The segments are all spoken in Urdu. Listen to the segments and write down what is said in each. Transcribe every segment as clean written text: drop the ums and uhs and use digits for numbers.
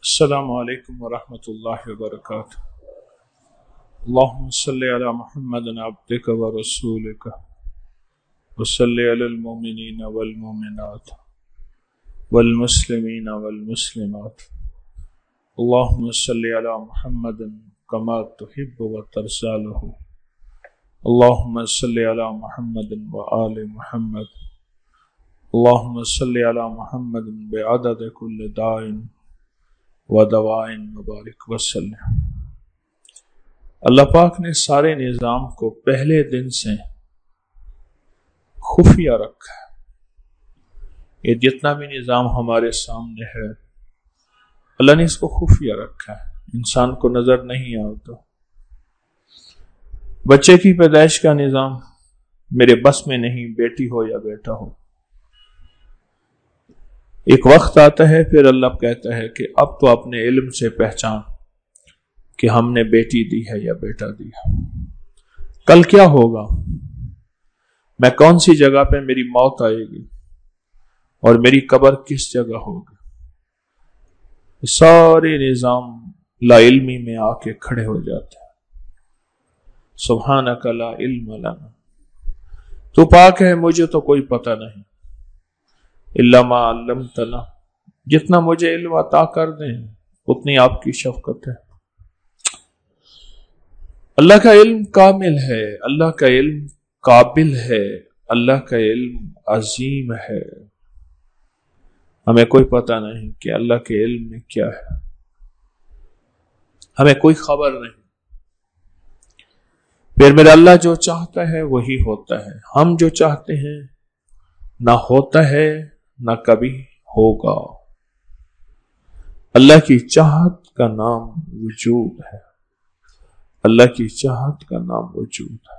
السلام علیکم ورحمۃ اللہ وبرکاتہ۔ اللہم صلی علی محمد عبدک ورسولک وصلی علی المؤمنین والمؤمنات والمسلمین والمسلمات اللہم صلی علی محمد کما تحب وترضی له اللہم صلی علی محمد وآل محمد اللہم صلی علی محمد بعدد کل داء ودوائن مبارک وسلم۔ اللہ پاک نے سارے نظام کو پہلے دن سے خفیہ رکھا ہے۔ یہ جتنا بھی نظام ہمارے سامنے ہے اللہ نے اس کو خفیہ رکھا ہے، انسان کو نظر نہیں آتا۔ بچے کی پیدائش کا نظام میرے بس میں نہیں، بیٹی ہو یا بیٹا ہو، ایک وقت آتا ہے پھر اللہ کہتا ہے کہ اب تو اپنے علم سے پہچان کہ ہم نے بیٹی دی ہے یا بیٹا دیا۔ کل کیا ہوگا، میں کون سی جگہ پہ میری موت آئے گی اور میری قبر کس جگہ ہوگی، سارے نظام لا علمی میں آ کے کھڑے ہو جاتے ہیں۔ سبحانک لا علم لنا، تو پاک ہے مجھے تو کوئی پتہ نہیں، الا ما علمتنا، جتنا مجھے علم عطا کر دیں اتنی آپ کی شفقت ہے۔ اللہ کا علم کامل ہے، اللہ کا علم قابل ہے، اللہ کا علم عظیم ہے۔ ہمیں کوئی پتہ نہیں کہ اللہ کے علم میں کیا ہے، ہمیں کوئی خبر نہیں۔ پھر میرا اللہ جو چاہتا ہے وہی ہوتا ہے، ہم جو چاہتے ہیں نہ ہوتا ہے نہ کبھی ہوگا۔ اللہ کی چاہت کا نام وجود ہے، اللہ کی چاہت کا نام وجود ہے۔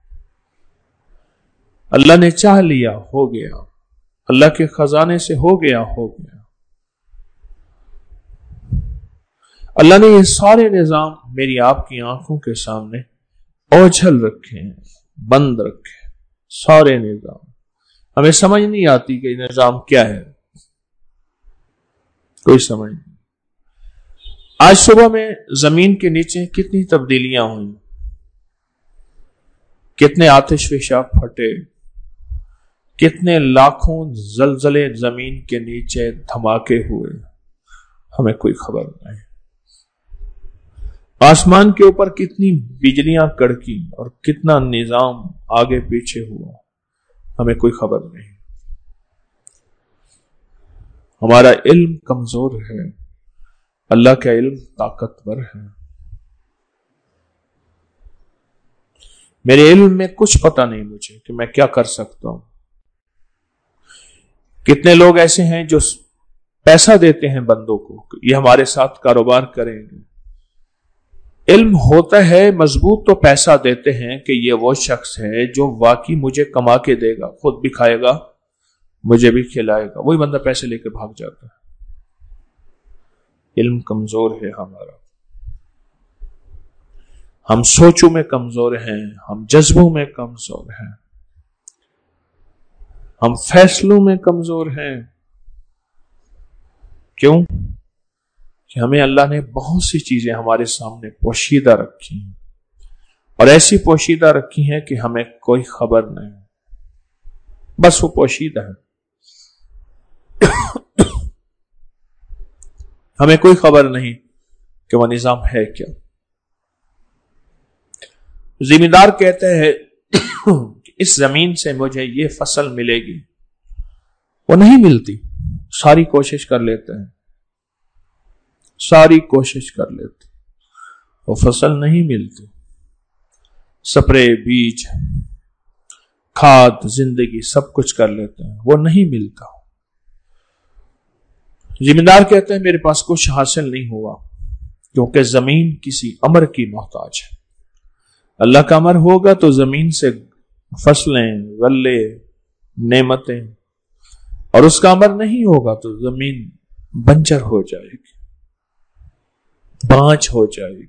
اللہ نے چاہ لیا ہو گیا، اللہ کے خزانے سے ہو گیا ہو گیا۔ اللہ نے یہ سارے نظام میری آپ کی آنکھوں کے سامنے اوجھل رکھے ہیں، بند رکھے ہیں، سارے نظام۔ ہمیں سمجھ نہیں آتی کہ نظام کیا ہے، کوئی سمجھ نہیں۔ آج صبح میں زمین کے نیچے کتنی تبدیلیاں ہوئیں، کتنے آتش فشاں پھٹے، کتنے لاکھوں زلزلے زمین کے نیچے دھماکے ہوئے، ہمیں کوئی خبر نہیں۔ آسمان کے اوپر کتنی بجلیاں کڑکی اور کتنا نظام آگے پیچھے ہوا، ہمیں کوئی خبر نہیں۔ ہمارا علم کمزور ہے، اللہ کا علم طاقتور ہے۔ میرے علم میں کچھ پتہ نہیں مجھے کہ میں کیا کر سکتا ہوں۔ کتنے لوگ ایسے ہیں جو پیسہ دیتے ہیں بندوں کو کہ یہ ہمارے ساتھ کاروبار کریں گے، علم ہوتا ہے مضبوط تو پیسہ دیتے ہیں کہ یہ وہ شخص ہے جو واقعی مجھے کما کے دے گا، خود بھی کھائے گا مجھے بھی کھلائے گا، وہی بندہ پیسے لے کے بھاگ جاتا ہے۔ علم کمزور ہے ہمارا، ہم سوچوں میں کمزور ہیں، ہم جذبوں میں کمزور ہیں، ہم فیصلوں میں کمزور ہیں۔ کیوں؟ کہ ہمیں اللہ نے بہت سی چیزیں ہمارے سامنے پوشیدہ رکھی ہیں، اور ایسی پوشیدہ رکھی ہیں کہ ہمیں کوئی خبر نہیں، بس وہ پوشیدہ ہے، ہمیں کوئی خبر نہیں کہ وہ نظام ہے کیا۔ ذمہ دار کہتے ہیں کہ اس زمین سے مجھے یہ فصل ملے گی، وہ نہیں ملتی، ساری کوشش کر لیتے ہیں، ساری کوشش کر لیتے، وہ فصل نہیں ملتی۔ سپرے، بیج، کھاد، زندگی سب کچھ کر لیتے ہیں، وہ نہیں ملتا۔ ذمہ دار کہتے ہیں میرے پاس کچھ حاصل نہیں ہوا، کیونکہ زمین کسی امر کی محتاج ہے۔ اللہ کا امر ہوگا تو زمین سے فصلیں، غلے، نعمتیں، اور اس کا امر نہیں ہوگا تو زمین بنجر ہو جائے گی، بانجھ ہو جائے گی۔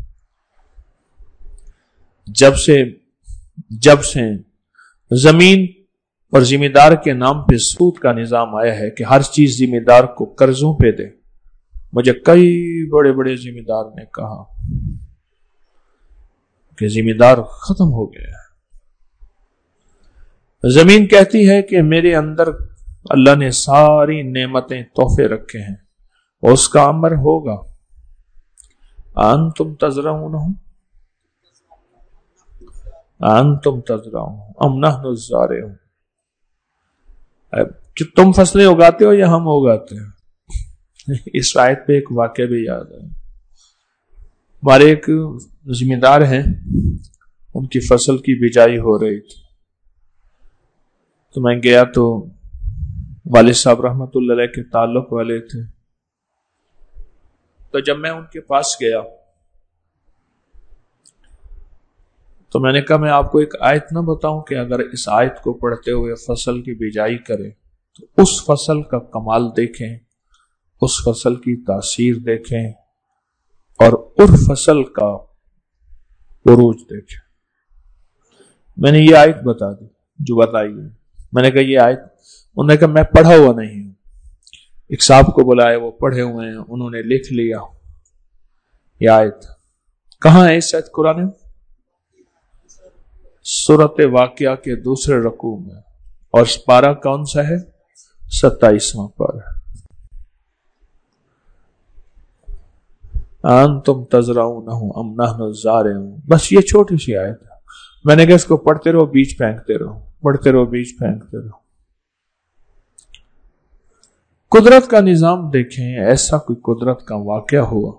جب سے زمین اور ذمہ دار کے نام پہ سود کا نظام آیا ہے کہ ہر چیز ذمہ دار کو قرضوں پہ دے، مجھے کئی بڑے بڑے ذمہ دار نے کہا کہ ذمہ دار ختم ہو گیا ہے. زمین کہتی ہے کہ میرے اندر اللہ نے ساری نعمتیں تحفے رکھے ہیں اور اس کا امر ہوگا. انتم تزرعونہ انتم تزرعون ام نحن الزارعون. کہ تم فصلیں اگاتے ہو یا ہم اگاتے ہیں. اس آیت پہ ایک واقعہ بھی یاد ہے. ہمارے ایک ذمہ دار ہیں, ان کی فصل کی بجائی ہو رہی تھی, تو میں گیا تو والد صاحب رحمت اللہ علیہ کے تعلق والے تھے. تو جب میں ان کے پاس گیا تو میں نے کہا میں آپ کو ایک آیت نہ بتاؤں کہ اگر اس آیت کو پڑھتے ہوئے فصل کی بجائی کریں تو اس فصل کا کمال دیکھیں, اس فصل کی تاثیر دیکھیں اور اس فصل کا عروج دیکھیں. میں نے یہ آیت بتا دی جو بتائی ہے. میں نے کہا یہ آیت, انہوں نے کہا میں پڑھا ہوا نہیں ہوں. ایک صاحب کو بلائے, وہ پڑھے ہوئے ہیں, انہوں نے لکھ لیا یہ آیت. کہاں ہے اس آیت قرآن میں؟ سورۃ واقعہ کے دوسرے رکوع میں, اور پارہ کون سا ہے؟ 27واں پارہ. انتم تزرعونہ ام نحن الزارعون. بس یہ چھوٹی سی آیت ہے. میں نے کہا اس کو پڑھتے رہو, بیج پھینکتے رہو, پڑھتے رہو, بیج پھینکتے رہو. قدرت کا نظام دیکھیں, ایسا کوئی قدرت کا واقعہ ہوا,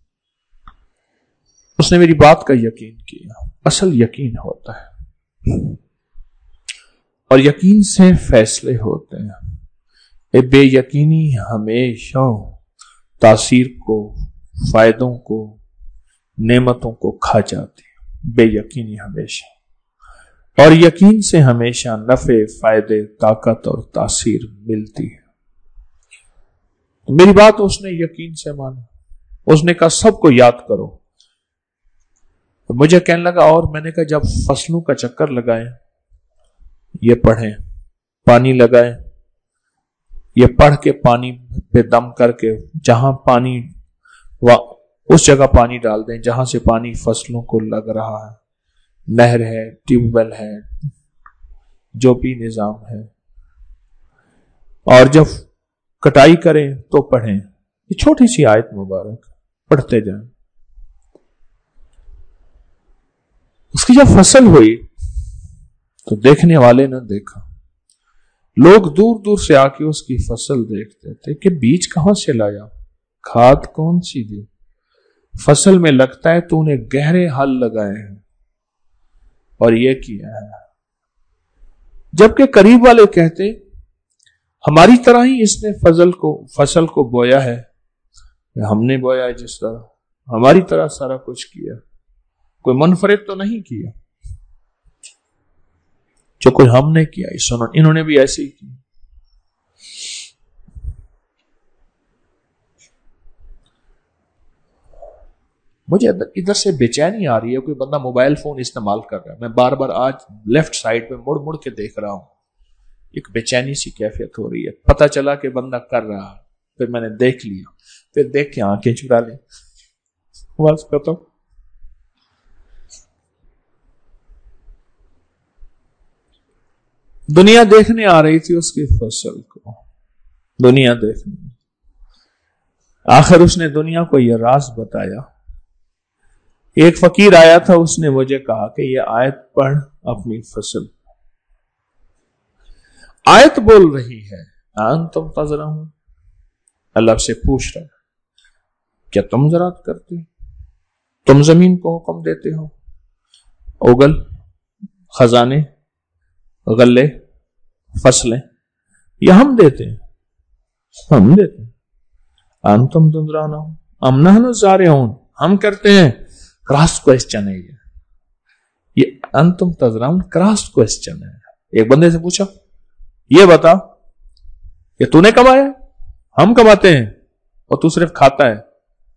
اس نے میری بات کا یقین کیا. اصل یقین ہوتا ہے اور یقین سے فیصلے ہوتے ہیں. بے یقینی ہمیشہ تاثیر کو, فائدوں کو, نعمتوں کو کھا جاتی ہے. بے یقینی ہمیشہ, اور یقین سے ہمیشہ نفع, فائدے, طاقت اور تاثیر ملتی ہے. تو میری بات اس نے یقین سے مانا. اس نے کہا سب کو یاد کرو. تو مجھے کہنے لگا, اور میں نے کہا جب فصلوں کا چکر لگائیں, یہ پڑھیں, پانی لگائیں, یہ پڑھ کے پانی پہ دم کر کے جہاں پانی اس جگہ پانی ڈال دیں جہاں سے پانی فصلوں کو لگ رہا ہے, نہر ہے, ٹیوب ویل ہے, جو بھی نظام ہے. اور جب کٹائی کریں تو پڑھیں. یہ چھوٹی سی آیت مبارک, پڑھتے جائیں. اس کی جب فصل ہوئی تو دیکھنے والے نے دیکھا, لوگ دور دور سے آ کے اس کی فصل دیکھتے تھے کہ بیج کہاں سے لایا, کھاد کون سی دی, فصل میں لگتا ہے تو انہیں گہرے ہل لگائے ہیں اور یہ کیا ہے. جبکہ قریب والے کہتے ہماری طرح ہی اس نے فصل کو بویا ہے, ہم نے بویا ہے جس طرح, ہماری طرح سارا کچھ کیا, کوئی منفرد تو نہیں کیا. جو کوئی ہم نے کیا انہوں نے بھی ایسے ہی کی. مجھے ادھر سے بے چینی آ رہی ہے. کوئی بندہ موبائل فون استعمال کر رہا ہے, میں بار بار آج لیفٹ سائڈ پہ مڑ مڑ کے دیکھ رہا ہوں. ایک بے چینی سی کیفیت ہو رہی ہے. پتہ چلا کہ بندہ کر رہا ہے, پھر میں نے دیکھ لیا, پھر دیکھ کے آنکھیں چرا لیں. بس ختم. دنیا دیکھنے آ رہی تھی اس کی فصل کو, دنیا دیکھنے. آخر اس نے دنیا کو یہ راز بتایا. ایک فقیر آیا تھا, اس نے مجھے کہا کہ یہ آیت پڑھ اپنی فصل. آیت بول رہی ہے انتم تزرعون, اللہ سے پوچھ رہا ہے کیا تم زراعت کرتے, تم زمین کو حکم دیتے ہو, اگل, خزانے, غلے, فصلیں, یا ہم دیتے ہیں, ہم دیتے ہیں. انتم تزرعون ام نحن الزارعون, ہم کرتے ہیں. کراس کوسچن ہے یہ انتم تزرعون کراس کوسچن ہے. ایک بندے سے پوچھا یہ بتا کہ تو نے کمایا, ہم کماتے ہیں اور تو صرف کھاتا ہے.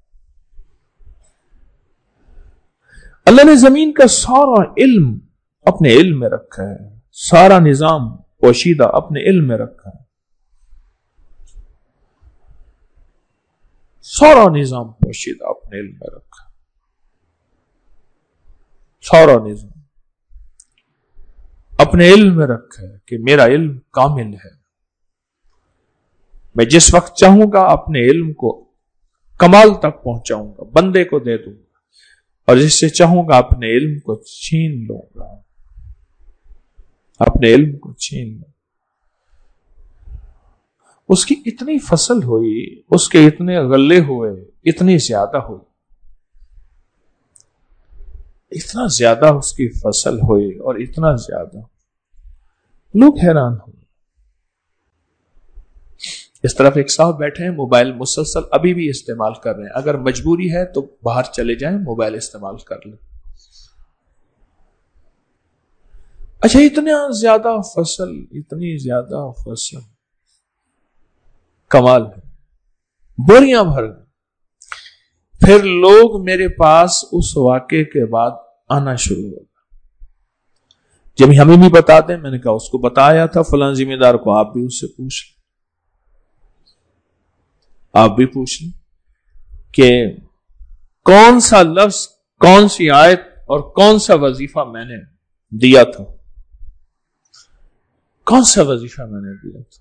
اللہ نے زمین کا سارا علم اپنے علم میں رکھا ہے, سارا نظام پوشیدہ اپنے علم میں رکھا ہے. सारा निजाम पोशीदा अपने इल्म में रखा, सारा निजाम अपने इल्म में रखा है कि मेरा इल्म कामिल है। मैं जिस वक्त चाहूंगा अपने इल्म को कमाल तक पहुंचाऊंगा, बंदे को दे दूंगा, और जिससे चाहूंगा अपने इल्म को छीन लूंगा, अपने इल्म को छीन लूंगा। उसकी इतनी फसल हुई, उसके इतने गल्ले हुए, इतनी ज्यादा हुई, इतना ज्यादा उसकी फसल हुई और इतना ज्यादा, लोग हैरान हुए। इस तरफ एक साहब बैठे हैं, मोबाइल मुसलसल अभी भी इस्तेमाल कर रहे हैं। अगर मजबूरी है तो बाहर चले जाएं, मोबाइल इस्तेमाल कर लें। अच्छा, इतना ज्यादा फसल, इतनी ज्यादा फसल, कमाल है, बोरियां भर गई। फिर लोग मेरे पास उस वाक़े के बाद आना शुरू हो गए। जब हमें भी बताते, मैंने कहा उसको बताया था फलां जिम्मेदार को, आप भी उससे पूछ लें, आप भी पूछ लें कि कौन सा लफ्ज, कौन सी आयत और कौन सा वजीफा मैंने दिया था, कौन सा वजीफा मैंने दिया था,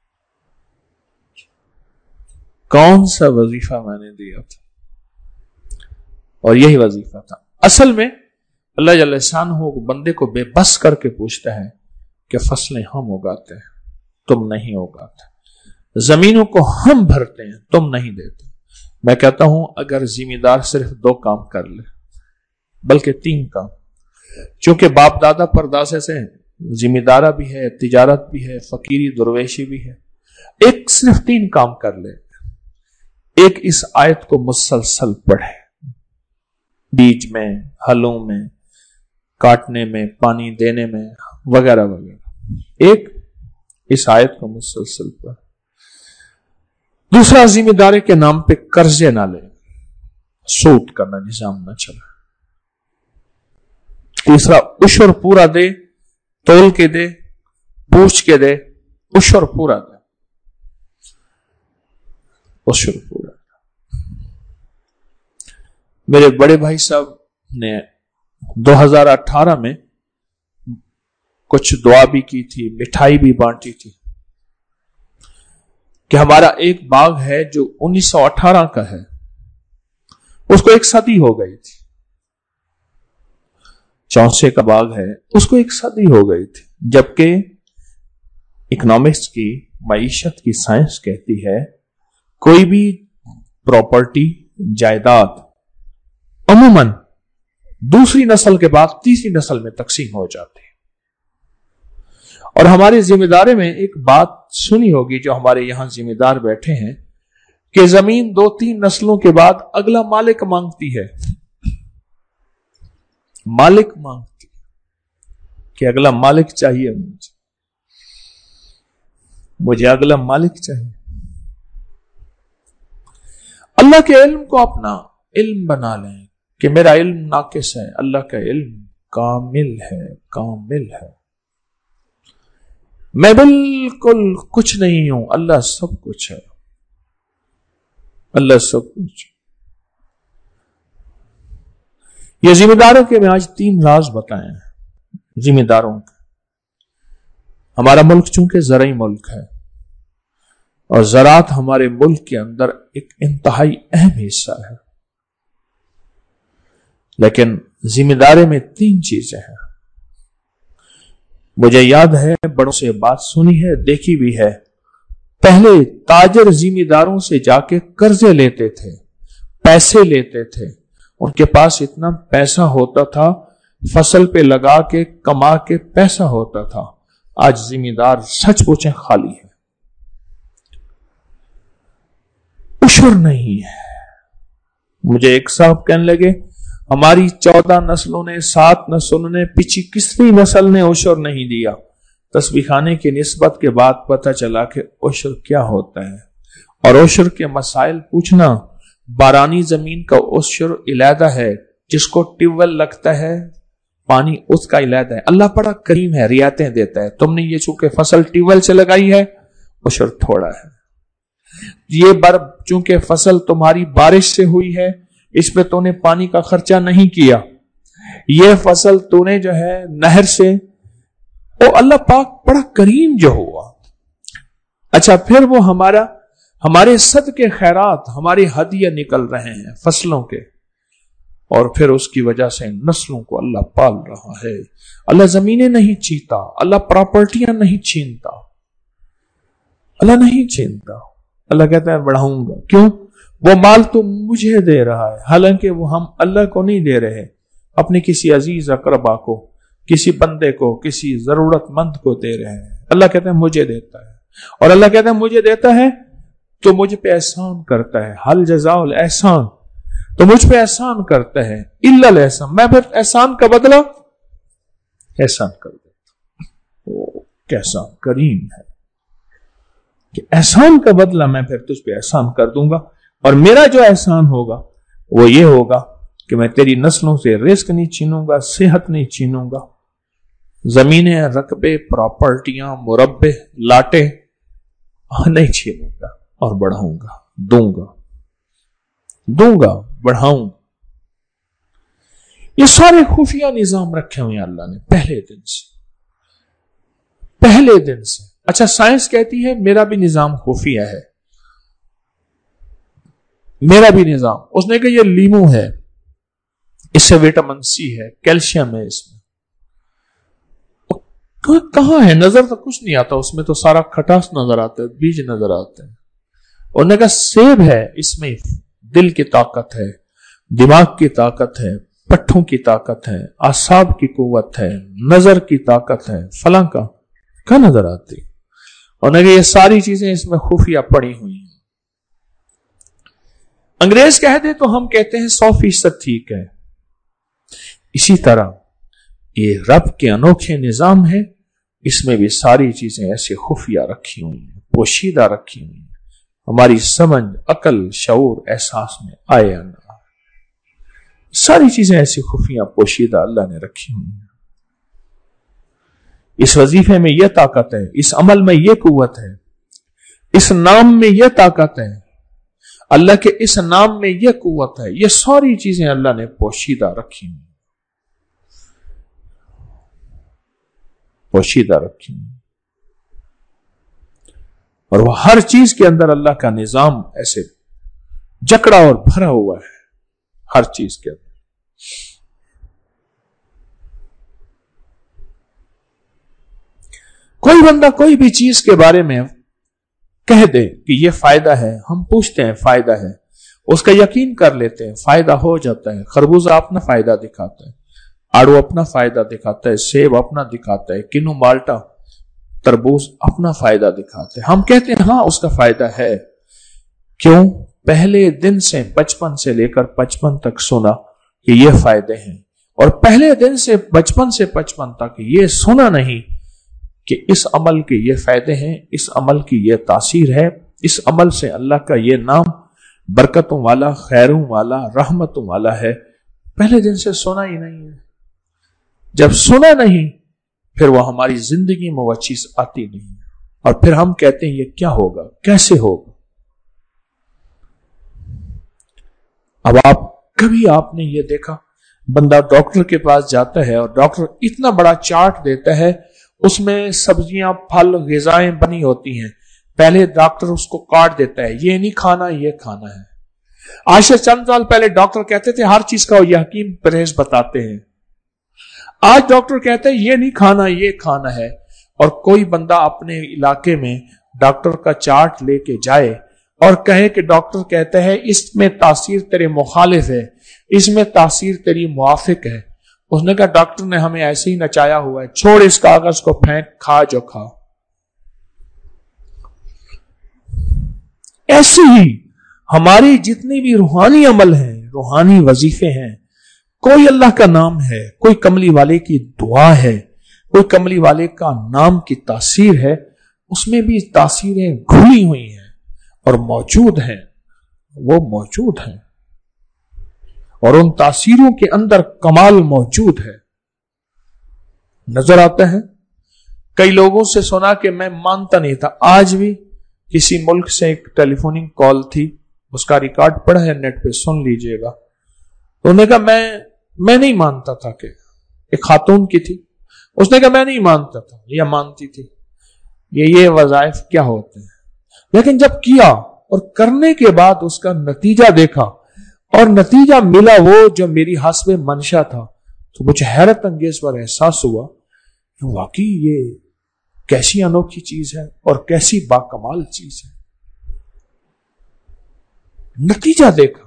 कौन सा वजीफा मैंने दिया था। और यही वजीफा था। असल में अल्लाह जल्ल शानहू बंदे को बेबस करके पूछता है कि फसलें हम उगाते हैं, तुम नहीं उगाते, जमीनों को हम भरते हैं, तुम नहीं देते। मैं कहता हूं अगर जिम्मेदार सिर्फ 2 काम कर ले, बल्कि 3 काम, क्योंकि बाप दादा परदासे से जिम्मेदारा भी है, तिजारत भी है, फकीरी दुर्वेशी भी है, एक सिर्फ 3 काम कर ले। एक, इस आयत को मुसलसल पढ़े, बीज में, हलों में, काटने में, पानी देने में, वगैरह वगैरह। एक, इस आयत को मुसलसल पढ़े। दूसरा, जिम्मेदारी के नाम पे कर्जे ना ले, सूद करना निजाम ना चला। तीसरा, उशर पूरा दे, तोल के दे, पूछ के दे, उशर पूरा दे, उशर पूरा। मेरे बड़े भाई साहब ने 2018 में कुछ दुआ भी की थी, मिठाई भी बांटी थी कि हमारा एक बाग है जो 1918 का है, उसको 1 सदी हो गई थी। चौसे का बाग है, उसको 1 सदी हो गई थी। जबकि इकोनॉमिक्स की, मईशत की साइंस कहती है कोई भी प्रॉपर्टी, जायदाद अमूमन दूसरी नस्ल के बाद तीसरी नस्ल में तकसीम हो जाती है। और हमारे जिम्मेदारी में एक बात सुनी होगी, जो हमारे यहां जिम्मेदार बैठे हैं, कि जमीन 2-3 नस्लों के बाद अगला मालिक मांगती है, मालिक मांगती है कि अगला मालिक चाहिए, मुझे अगला मालिक चाहिए। अल्लाह के इल्म को अपना इल्म बना लें कि मेरा इल्म नाकिस है, अल्लाह का इल्म कामिल है, कामिल है। मैं बिल्कुल कुछ नहीं हूं, अल्लाह सब कुछ है, अल्लाह सब कुछ। ये जिम्मेदारों के मैं आज 3 राज बताए हैं, जिम्मेदारों के। हमारा मुल्क चूंकि ज़राई मुल्क है और ज़राअत हमारे मुल्क के अंदर एक इंतहाई अहम हिस्सा है, लेकिन जिम्मेदारी में 3 चीजें हैं। मुझे याद है, बड़ों से बात सुनी है, देखी भी है। पहले ताजर जिम्मेदारों से जाके कर्जे लेते थे, पैसे लेते थे, उनके पास इतना पैसा होता था, फसल पे लगा के कमा के पैसा होता था। आज जिम्मेदार सच पूछें खाली है, उशर नहीं है। मुझे एक साहब कहने लगे हमारी 14 नस्लों ने, 7 नस्लों ने, पिछली किसी नस्ल ने उशर नहीं दिया। तस्बीह खाने की निस्बत के बाद पता चला कि उशर क्या होता है, और उशर के मसाइल पूछना। बारानी जमीन का उशर इलादा है, जिसको ट्यूबवेल लगता है पानी उसका इलादा है। अल्लाह बड़ा करीम है, रियायतें देता है। तुमने ये चूंकि फसल ट्यूबवेल से लगाई है, उशर थोड़ा है। یہ چونکہ فصل تمہاری بارش سے ہوئی ہے، اس پہ تو نے پانی کا خرچہ نہیں کیا، یہ فصل تو نے جو ہے نہر سے، او اللہ پاک بڑا کریم جو ہوا۔ اچھا پھر وہ ہمارے صدقے خیرات، ہمارے ہدیہ نکل رہے ہیں فصلوں کے، اور پھر اس کی وجہ سے نسلوں کو اللہ پال رہا ہے۔ اللہ زمینیں نہیں چیتا، اللہ پراپرٹیاں نہیں چھینتا، اللہ نہیں چھینتا۔ اللہ کہتا ہے بڑھاؤں گا، کیوں؟ وہ مال تو مجھے دے رہا ہے، حالانکہ وہ ہم اللہ کو نہیں دے رہے، اپنے کسی عزیز اقربا کو، کسی بندے کو، کسی ضرورت مند کو دے رہے ہیں۔ اللہ کہتا ہے مجھے دیتا ہے، اور اللہ کہتا ہے مجھے دیتا ہے تو مجھ پہ احسان کرتا ہے، حل جزاء الاحسان، تو مجھ پہ احسان کرتا ہے، الا الاحسان، میں پھر احسان کا بدلہ احسان کر دیتا ہوں۔ کیسا کریم ہے کہ احسان کا بدلہ میں پھر تجھ پہ احسان کر دوں گا، اور میرا جو احسان ہوگا وہ یہ ہوگا کہ میں تیری نسلوں سے رزق نہیں چھینوں گا، صحت نہیں چھینوں گا، زمینیں، رقبے، پراپرٹیاں، مربع، لاٹے نہیں چھینوں گا، اور بڑھاؤں گا، دوں گا، بڑھاؤں۔ یہ سارے خفیہ نظام رکھے ہوئے ہیں اللہ نے پہلے دن سے۔ اچھا سائنس کہتی ہے میرا بھی نظام خفیہ ہے، میرا بھی نظام، اس نے کہا یہ لیمو ہے، اس سے وٹامن سی ہے، کیلشیم ہے، اس میں کہاں ہے؟ نظر تو کچھ نہیں آتا، اس میں تو سارا کھٹاس نظر آتا ہے، بیج نظر آتے ہیں۔ انہوں نے کہا سیب ہے، اس میں دل کی طاقت ہے، دماغ کی طاقت ہے، پٹھوں کی طاقت ہے، اعصاب کی قوت ہے، نظر کی طاقت ہے، فلاں کا کہاں نظر آتی؟ انہوں نے کہا یہ ساری چیزیں اس میں خفیہ پڑی ہوئی ہیں۔ انگریز کہہ دے تو ہم کہتے ہیں 100% ٹھیک ہے۔ اسی طرح یہ رب کے انوکھے نظام ہے، اس میں بھی ساری چیزیں ایسے خفیہ رکھی ہوئی ہیں، پوشیدہ رکھی ہوئی ہیں، ہماری سمجھ، عقل، شعور، احساس میں آئے یا نہ آئے، ساری چیزیں ایسی خفیہ پوشیدہ اللہ نے رکھی ہوئی ہیں۔ اس وظیفے میں یہ طاقت ہے، اس عمل میں یہ قوت ہے، اس نام میں یہ طاقت ہے، اللہ کے اس نام میں یہ قوت ہے، یہ ساری چیزیں اللہ نے پوشیدہ رکھی ہوئی، پوشیدہ رکھی ہوئی، اور وہ ہر چیز کے اندر اللہ کا نظام ایسے جکڑا اور بھرا ہوا ہے، ہر چیز کے اندر۔ کوئی بندہ کوئی بھی چیز کے بارے میں کہہ دے کہ یہ فائدہ ہے، ہم پوچھتے ہیں فائدہ ہے، اس کا یقین کر لیتے ہیں، فائدہ ہو جاتا ہے۔ خربوزہ اپنا فائدہ دکھاتا ہے، آڑو اپنا فائدہ دکھاتا ہے، سیب اپنا دکھاتا ہے، کنو، مالٹا، تربوز اپنا فائدہ دکھاتے ہیں، ہم کہتے ہیں ہاں اس کا فائدہ ہے۔ کیوں؟ پہلے دن سے، بچپن سے لے کر 55 تک سنا کہ یہ فائدے ہیں، اور پہلے دن سے بچپن سے 55 تک یہ سنا نہیں کہ اس عمل کے یہ فائدے ہیں، اس عمل کی یہ تاثیر ہے، اس عمل سے اللہ کا یہ نام برکتوں والا، خیروں والا، رحمتوں والا ہے۔ پہلے دن سے سنا ہی نہیں ہے۔ جب سنا نہیں پھر وہ ہماری زندگی میں وہ چیز آتی نہیں، اور پھر ہم کہتے ہیں یہ کیا ہوگا، کیسے ہوگا۔ اب کبھی آپ نے یہ دیکھا بندہ ڈاکٹر کے پاس جاتا ہے اور ڈاکٹر اتنا بڑا چارٹ دیتا ہے، اس میں سبزیاں، پھل، غذائیں بنی ہوتی ہیں، پہلے ڈاکٹر اس کو کاٹ دیتا ہے، یہ نہیں کھانا، یہ کھانا ہے۔ آج سے چند سال پہلے ڈاکٹر کہتے تھے ہر چیز کا یہ حکیم پرہیز بتاتے ہیں، آج ڈاکٹر کہتے ہیں یہ نہیں کھانا، یہ کھانا ہے۔ اور کوئی بندہ اپنے علاقے میں ڈاکٹر کا چارٹ لے کے جائے اور کہے کہ ڈاکٹر کہتے ہیں اس میں تاثیر تیرے مخالف ہے، اس میں تاثیر تیری موافق ہے، اس نے کہا ڈاکٹر نے ہمیں ایسے ہی نچایا ہوا ہے، چھوڑ اس کاغذ کو، پھینک، کھا جو کھا۔ ایسے ہی ہماری جتنی بھی روحانی عمل ہیں، روحانی وظیفے ہیں، کوئی اللہ کا نام ہے، کوئی کملی والے کی دعا ہے، کوئی کملی والے کا نام کی تاثیر ہے، اس میں بھی تاثیریں گھلی ہوئی ہیں اور موجود ہیں، وہ موجود ہیں، اور ان تاثیروں کے اندر کمال موجود ہے، نظر آتا ہے۔ کئی لوگوں سے سنا کہ میں مانتا نہیں تھا، آج بھی کسی ملک سے ایک ٹیلی فوننگ کال تھی، اس کا ریکارڈ پڑا ہے نیٹ پہ، سن لیجئے گا. تو انہوں نے کہا میں نہیں مانتا تھا، کہ ایک خاتون کی تھی، اس نے کہا میں نہیں مانتا تھا یا مانتی تھی یہ وظائف کیا ہوتے ہیں، لیکن جب کیا اور کرنے کے بعد اس کا نتیجہ دیکھا اور نتیجہ ملا وہ جو میری حسب منشا تھا، تو مجھے حیرت انگیز پر احساس ہوا کہ واقعی یہ کیسی انوکھی چیز ہے اور کیسی باکمال چیز ہے. نتیجہ دیکھا.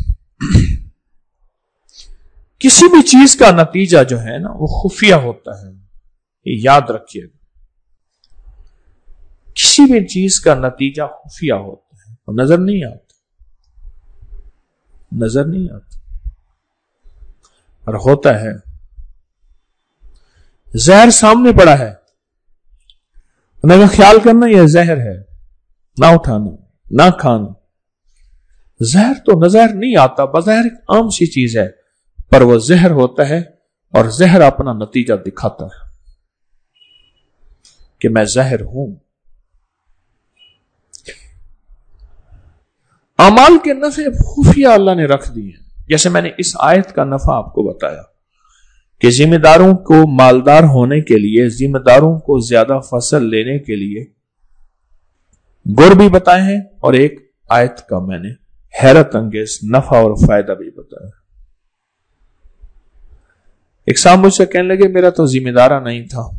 کسی بھی چیز کا نتیجہ جو ہے نا وہ خفیہ ہوتا ہے، یہ یاد رکھیے گا. کسی بھی چیز کا نتیجہ خفیہ ہوتا ہے اور نظر نہیں آتا، اور ہوتا ہے. زہر سامنے پڑا ہے، انہوں نے خیال کرنا یہ زہر ہے، نہ اٹھانا نہ کھانا. زہر تو نظر نہیں آتا، بظاہر ایک عام سی چیز ہے، پر وہ زہر ہوتا ہے اور زہر اپنا نتیجہ دکھاتا ہے کہ میں زہر ہوں. اعمال کے نفع خفیہ اللہ نے رکھ دی ہیں. جیسے میں نے اس آیت کا نفع آپ کو بتایا کہ ذمہ داروں کو مالدار ہونے کے لیے، ذمہ داروں کو زیادہ فصل لینے کے لیے گر بھی بتائے ہیں، اور ایک آیت کا میں نے حیرت انگیز نفع اور فائدہ بھی بتایا. ایک صاحب مجھ سے کہنے لگے میرا تو ذمہ دارہ نہیں تھا،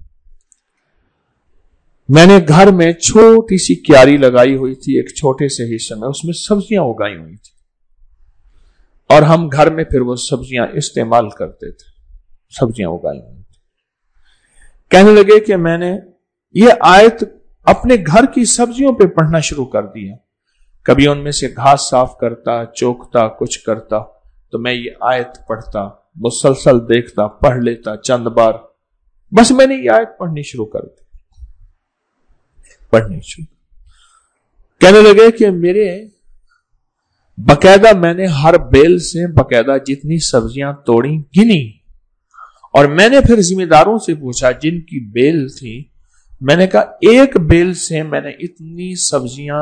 میں نے گھر میں چھوٹی سی کیاری لگائی ہوئی تھی، ایک چھوٹے سے حصے میں، اس میں سبزیاں اگائی ہوئی تھی، اور ہم گھر میں پھر وہ سبزیاں استعمال کرتے تھے. سبزیاں اگائی ہوئی تھی. کہنے لگے کہ میں نے یہ آیت اپنے گھر کی سبزیوں پہ پڑھنا شروع کر دیا. کبھی ان میں سے گھاس صاف کرتا، چوکتا، کچھ کرتا، تو میں یہ آیت پڑھتا، مسلسل دیکھتا، پڑھ لیتا چند بار. بس میں نے یہ آیت پڑھنی شروع کر دی. کہنے لگے کہ میرے باقاعدہ میں نے ہر بیل سے باقاعدہ جتنی سبزیاں توڑی گنی، اور میں نے پھر ذمہ داروں سے پوچھا جن کی بیل تھی، میں نے کہا ایک بیل سے میں نے اتنی سبزیاں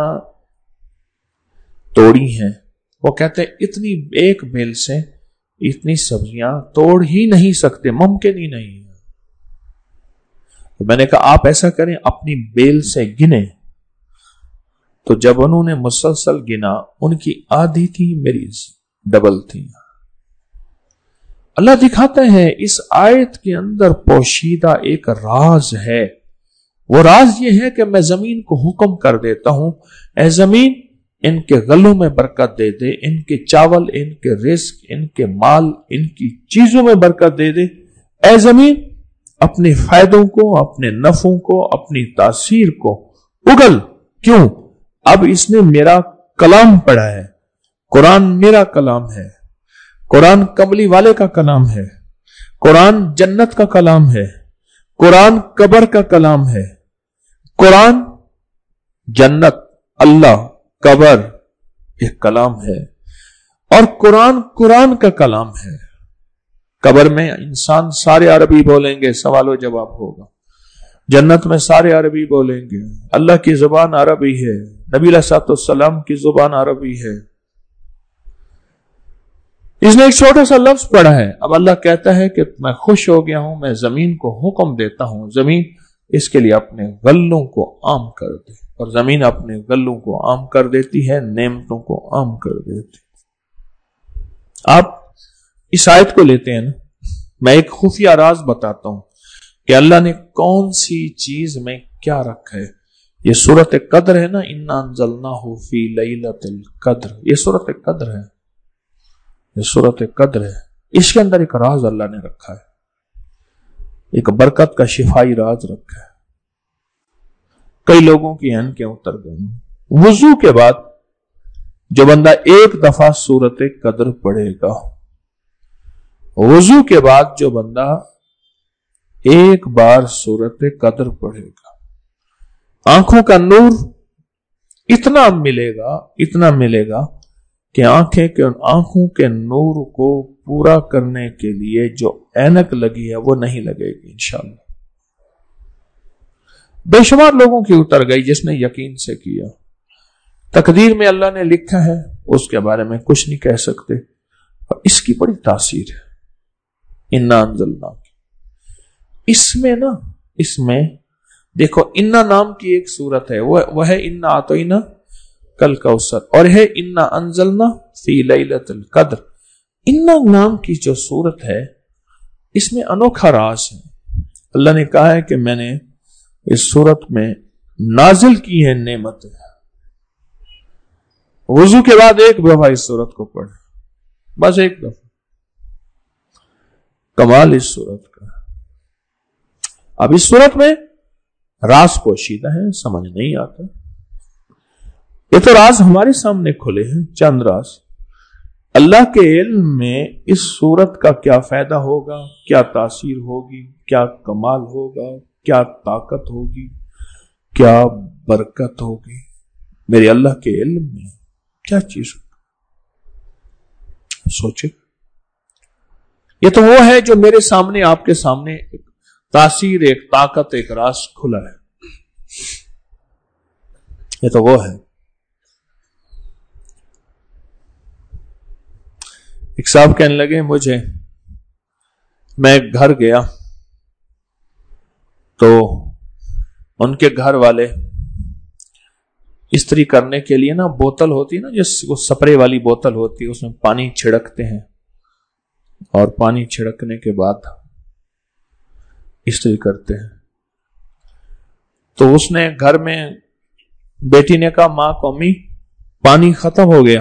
توڑی ہیں. وہ کہتے ہیں اتنی ایک بیل سے اتنی سبزیاں توڑ ہی نہیں سکتے، ممکن ہی نہیں. تو میں نے کہا آپ ایسا کریں، اپنی بیل سے گنیں. تو جب انہوں نے مسلسل گنا، ان کی آدھی تھی، میری ڈبل تھی. اللہ دکھاتے ہیں اس آیت کے اندر پوشیدہ ایک راز ہے. وہ راز یہ ہے کہ میں زمین کو حکم کر دیتا ہوں، اے زمین ان کے غلوں میں برکت دے دے، ان کے چاول، ان کے رزق، ان کے مال، ان کی چیزوں میں برکت دے دے. اے زمین اپنے فائدوں کو، اپنے نفعوں کو، اپنی تاثیر کو اگل. کیوں؟ اب اس نے میرا کلام پڑھا ہے. قرآن میرا کلام ہے، قرآن کملی والے کا کلام ہے، قرآن جنت کا کلام ہے، قرآن قبر کا کلام ہے. قرآن، جنت، اللہ، قبر ایک کلام ہے، اور قرآن کا کلام ہے. قبر میں انسان سارے عربی بولیں گے، سوال و جواب ہوگا. جنت میں سارے عربی بولیں گے. اللہ کی زبان عربی ہے، نبی علیہ الصلوۃ والسلام کی زبان عربی ہے. اس نے ایک چھوٹا سا لفظ پڑھا ہے. اب اللہ کہتا ہے کہ میں خوش ہو گیا ہوں، میں زمین کو حکم دیتا ہوں، زمین اس کے لیے اپنے غلوں کو عام کر دے. اور زمین اپنے غلوں کو عام کر دیتی ہے، نعمتوں کو عام کر دیتی. آپ اس آیت کو لیتے ہیں نا، میں ایک خفیہ راز بتاتا ہوں کہ اللہ نے کون سی چیز میں کیا رکھا ہے. یہ سورۃ قدر ہے نا، انا انزلناہ فی لیلۃ القدر، یہ سورۃ قدر ہے، یہ سورۃ قدر ہے. اس کے اندر ایک راز اللہ نے رکھا ہے، ایک برکت کا شفائی راز رکھا ہے. کئی لوگوں کی اینکیں اتر گئی. وضو کے بعد جو بندہ ایک دفعہ سورۃ قدر پڑھے گا، وضو کے بعد جو بندہ ایک بار سورۃ قدر پڑھے گا، آنکھوں کا نور اتنا ملے گا کہ آنکھوں کے نور کو پورا کرنے کے لیے جو اینک لگی ہے وہ نہیں لگے گی انشاءاللہ. بے شمار لوگوں کی اتر گئی جس نے یقین سے کیا. تقدیر میں اللہ نے لکھا ہے، اس کے بارے میں کچھ نہیں کہہ سکتے، اور اس کی بڑی تاثیر ہے. انا انزلنا، اس میں دیکھو، انا نام کی ایک صورت ہے، وہ ہے انا اعطینا کل کوثر، اور ہے انا انزلنا فی لیلۃ القدر. انا نام کی جو صورت ہے اس میں انوکھا راز ہے. اللہ نے کہا ہے کہ میں نے اس صورت میں نازل کی ہے نعمتیں. وضو کے بعد ایک دفعہ اس صورت کو پڑھے، بس ایک دفعہ. کمال اس صورت کا. اب اس صورت میں راز پوشیدہ ہے، سمجھ نہیں آتا. یہ تو راز ہمارے سامنے کھلے ہیں، چند راز. اللہ کے علم میں اس صورت کا کیا فائدہ ہوگا، کیا تاثیر ہوگی، کیا کمال ہوگا، کیا طاقت ہوگی، کیا برکت ہوگی، میرے اللہ کے علم میں کیا چیز ہوگی. سوچے، یہ تو وہ ہے جو میرے سامنے، آپ کے سامنے ایک تاثیر، ایک طاقت، ایک راز کھلا ہے. یہ تو وہ ہے. ایک صاحب کہنے لگے مجھے، میں ایک گھر گیا تو ان کے گھر والے استری کرنے کے لیے نا بوتل ہوتی ہے نا، جس کو سپرے والی بوتل ہوتی ہے، اس میں پانی چھڑکتے ہیں، اور پانی چھڑکنے کے بعد استری کرتے ہیں. تو اس نے گھر میں، بیٹی نے کہا ماں کو، امی پانی ختم ہو گیا.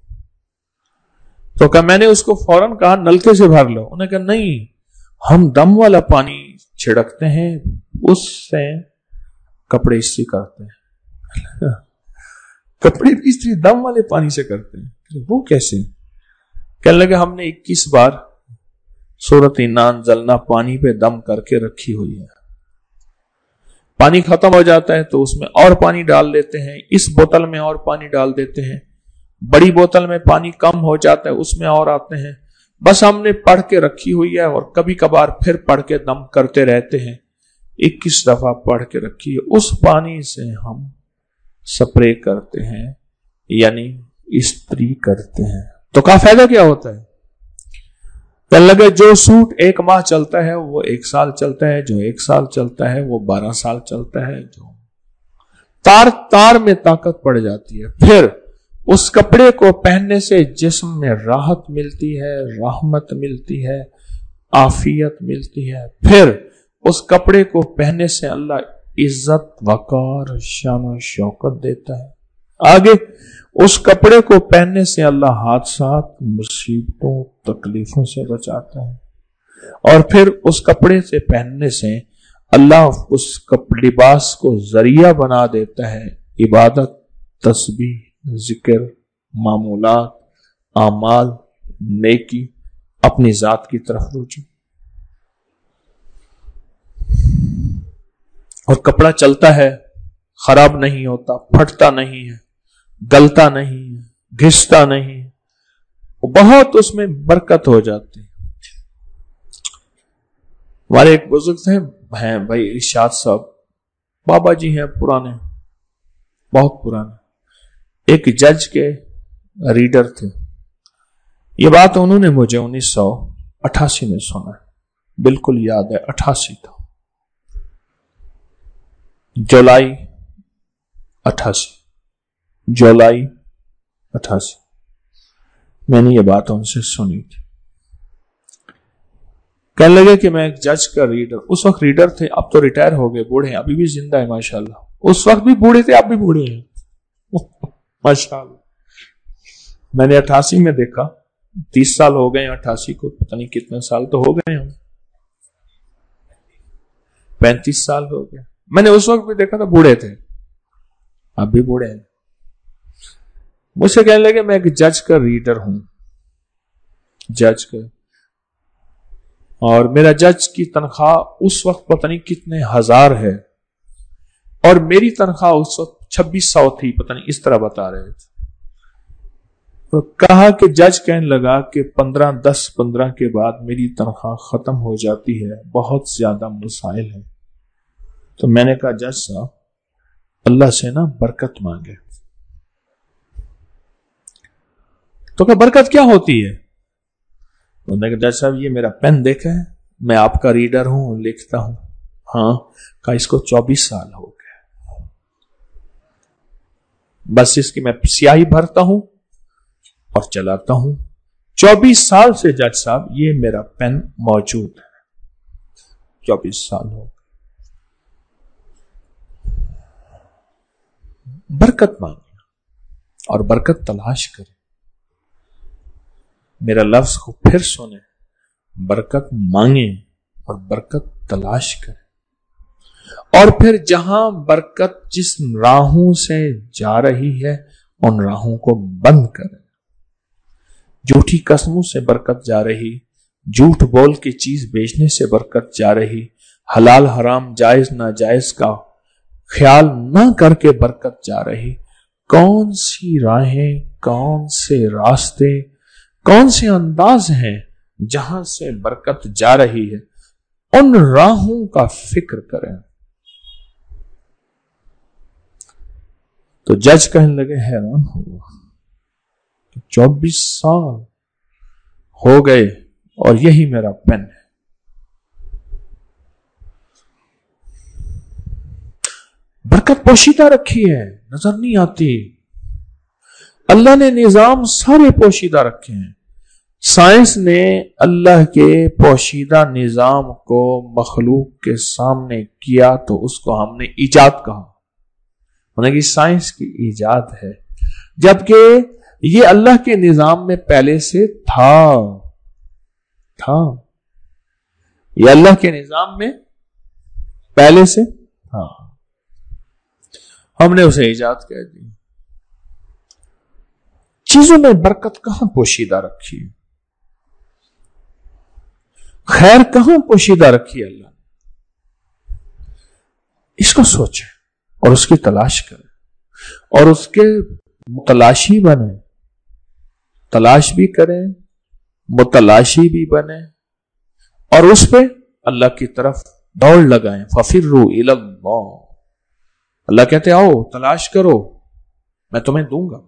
تو میں نے اس کو فوراً کہا نلکے سے بھر لو. انہوں نے کہا نہیں، ہم دم والا پانی چھڑکتے ہیں، اس سے کپڑے استری کرتے ہیں. کپڑے بھی استری دم والے پانی سے کرتے ہیں؟ وہ کیسے؟ کہنے لگے ہم نے 21 بار سورۃ انا انزلنا پانی پہ دم کر کے رکھی ہوئی ہے. پانی ختم ہو جاتا ہے تو اس میں اور پانی ڈال دیتے ہیں، اس بوتل میں اور پانی ڈال دیتے ہیں، بڑی بوتل میں پانی کم ہو جاتا ہے، اس میں اور آتے ہیں. بس ہم نے پڑھ کے رکھی ہوئی ہے، اور کبھی کبھار پھر پڑھ کے دم کرتے رہتے ہیں. 21 دفعہ پڑھ کے رکھی ہے، اس پانی سے ہم سپرے کرتے ہیں، یعنی استری کرتے ہیں. تو کا فائدہ کیا ہوتا ہے؟ کہنے لگے جو سوٹ 1 ماہ چلتا ہے وہ 1 سال چلتا ہے، جو 1 سال چلتا ہے وہ 12 سال چلتا ہے. جو تار میں طاقت پڑ جاتی ہے. پھر اس کپڑے کو پہننے سے جسم میں راحت ملتی ہے، رحمت ملتی ہے، عافیت ملتی ہے. پھر اس کپڑے کو پہننے سے اللہ عزت، وقار، شان و شوکت دیتا ہے. آگے اس کپڑے کو پہننے سے اللہ حادثات، مصیبتوں، تکلیفوں سے بچاتا ہے. اور پھر اس کپڑے سے پہننے سے اللہ اس لباس کو ذریعہ بنا دیتا ہے عبادت، تسبیح، ذکر، معمولات، اعمال، نیکی، اپنی ذات کی طرف رجوع. اور کپڑا چلتا ہے، خراب نہیں ہوتا، پھٹتا نہیں ہے، گلتا نہیں ہے، گھستا نہیں ہے، بہت اس میں برکت ہو جاتی ہے. ہمارے ایک بزرگ ہیں بھائی ارشاد صاحب، بابا جی ہیں پرانے، بہت پرانے، ایک جج کے ریڈر تھے. یہ بات انہوں نے مجھے 1988 میں سنا ہے، بالکل یاد ہے، 88 تھا، جولائی 88 میں نے یہ بات ان سے سنی تھی. کہنے لگے کہ میں ایک جج کا ریڈر، اس وقت ریڈر تھے، اب تو ریٹائر ہو گئے، بوڑھے ہیں، ابھی بھی زندہ ہے ماشاءاللہ. اس وقت بھی بوڑھے تھے، اب بھی بوڑھے ہیں ماشاءاللہ. میں نے 88 میں دیکھا، 30 سال ہو گئے 88 کو، پتہ نہیں کتنے سال تو ہو گئے ہم، 35 سال ہو گئے. میں نے اس وقت بھی دیکھا تھا بوڑھے تھے، اب بھی بوڑھے ہیں. مجھ سے کہنے لگے میں ایک جج کا ریڈر ہوں، جج کا، اور میرا جج کی تنخواہ اس وقت پتہ نہیں کتنے ہزار ہے، اور میری تنخواہ اس وقت 2600 تھی، پتہ نہیں اس طرح بتا رہے تھے. تو کہا کہ جج کہنے لگا کہ 15 کے بعد میری تنخواہ ختم ہو جاتی ہے، بہت زیادہ مسائل ہیں. تو میں نے کہا جج صاحب اللہ سے نا برکت مانگے. تو کہا برکت کیا ہوتی ہے؟ تو میں نے کہا جج صاحب یہ میرا پین دیکھا ہے, میں آپ کا ریڈر ہوں, لکھتا ہوں. ہاں. کہا اس کو 24 سال ہو گئے, بس اس کی میں سیاہی بھرتا ہوں اور چلاتا ہوں. 24 سال سے جج صاحب یہ میرا پین موجود ہے. 24 سال ہو گئے. برکت مانگے اور برکت تلاش کرے. میرا لفظ کو پھر سنیں, برکت مانگے اور برکت تلاش کرے. اور پھر جہاں برکت جس راہوں سے جا رہی ہے ان راہوں کو بند کرے. جھوٹی قسموں سے برکت جا رہی, جھوٹ بول کے چیز بیچنے سے برکت جا رہی, حلال حرام جائز ناجائز کا خیال نہ کر کے برکت جا رہی. کون سی راہیں, کون سے راستے, کون سے انداز ہیں جہاں سے برکت جا رہی ہے, ان راہوں کا فکر کریں. تو جج کہنے لگے حیران ہوا, 24 سال ہو گئے اور یہی میرا پین ہے. برکت پوشیدہ رکھی ہے, نظر نہیں آتی. اللہ نے نظام سارے پوشیدہ رکھے ہیں. سائنس نے اللہ کے پوشیدہ نظام کو مخلوق کے سامنے کیا تو اس کو ہم نے ایجاد کہا. انہیں کہ سائنس کی ایجاد ہے, جبکہ یہ اللہ کے نظام میں پہلے سے تھا. یہ اللہ کے نظام میں پہلے سے تھا, ہم نے اسے ایجاد کہہ دی. چیزوں میں برکت کہاں پوشیدہ رکھی ہے, خیر کہاں پوشیدہ رکھی ہے اللہ نے. اس کو سوچیں اور اس کی تلاش کریں اور اس کے متلاشی بنے. تلاش بھی کریں, متلاشی بھی بنے اور اس پہ اللہ کی طرف دوڑ لگائیں. فَفِرُّوا إِلَى اللَّهِ. اللہ کہتے آؤ تلاش کرو, میں تمہیں دوں گا.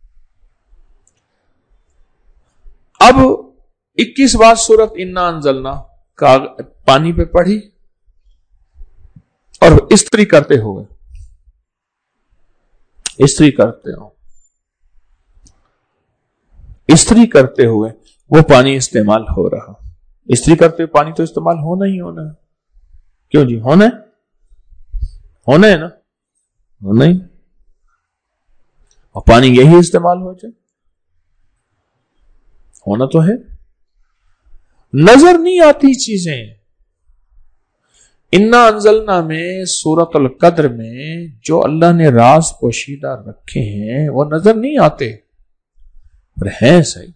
اب 21 بار سورت انا انزلنا کا پانی پہ پڑھی اور استری کرتے ہوئے وہ پانی استعمال ہو رہا. استری کرتے ہوئے پانی تو استعمال ہونا ہی ہونا ہے. کیوں جی, ہونا ہے نا, ہونا ہی. اور پانی یہی استعمال ہو جائے, ہونا تو ہے. نظر نہیں آتی چیزیں. انا انزلنا میں سورۃ القدر میں جو اللہ نے راز پوشیدہ رکھے ہیں وہ نظر نہیں آتے, پر ہیں صحیح.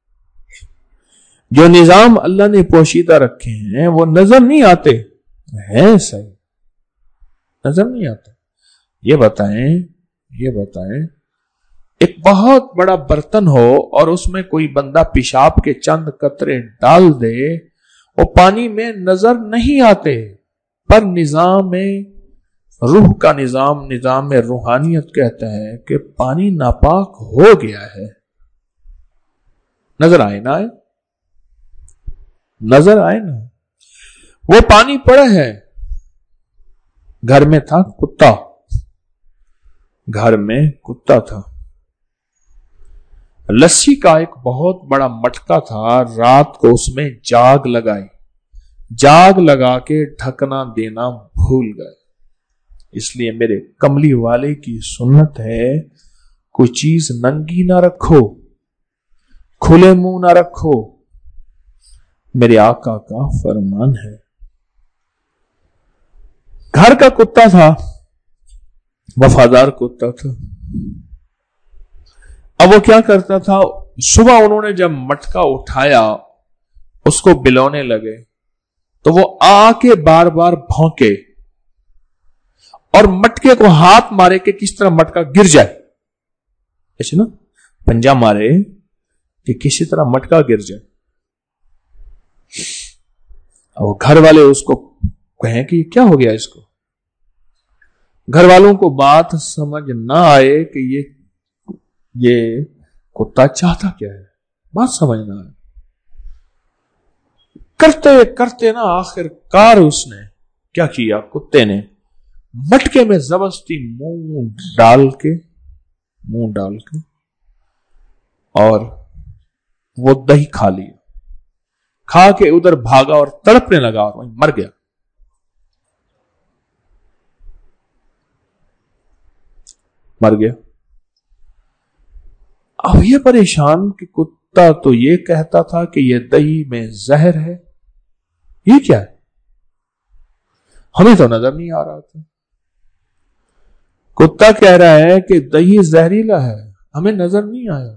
جو نظام اللہ نے پوشیدہ رکھے ہیں وہ نظر نہیں آتے, ہیں صحیح, نظر نہیں آتے. یہ بتائیں ایک بہت بڑا برتن ہو اور اس میں کوئی بندہ پیشاب کے چند قطرے ڈال دے, وہ پانی میں نظر نہیں آتے, پر نظام روح کا نظام روحانیت کہتا ہے کہ پانی ناپاک ہو گیا ہے. نظر آئے نا, وہ پانی پڑا ہے. گھر میں تھا کتا تھا, لسی کا ایک بہت بڑا مٹکا تھا. رات کو اس میں جاگ لگا کے ڈھکنا دینا بھول گئے. اس لیے میرے کملی والے کی سنت ہے, کوئی چیز ننگی نہ رکھو, کھلے منہ نہ رکھو. میرے آقا کا فرمان ہے. گھر کا کتا تھا, وفادار کتا تھا. اب وہ کیا کرتا تھا, صبح انہوں نے جب مٹکا اٹھایا اس کو بلونے لگے تو وہ آ کے بار بار بھونکے اور مٹکے کو ہاتھ مارے کہ کس طرح مٹکا گر جائے, ایسے نا پنجا مارے کہ کسی طرح مٹکا گر جائے. اور گھر والے اس کو کہیں کہ کیا ہو گیا اس کو, گھر والوں کو بات سمجھ نہ آئے کہ یہ کتا چاہتا کیا ہے، بات سمجھ نہ آئے، کرتے کرتے نا آخر کار اس نے کیا کیا، کتے نے مٹکے میں زبردستی منہ ڈال کے اور وہ دہی کھا لیا، کھا کے ادھر بھاگا اور تڑپنے لگا اور وہیں مر گیا۔ اب یہ پریشان کہ کتا تو یہ کہتا تھا کہ یہ دہی میں زہر ہے، یہ کیا ہے، ہمیں تو نظر نہیں آ رہا تھا۔ کتا کہہ رہا ہے کہ دہی زہریلا ہے، ہمیں نظر نہیں آیا۔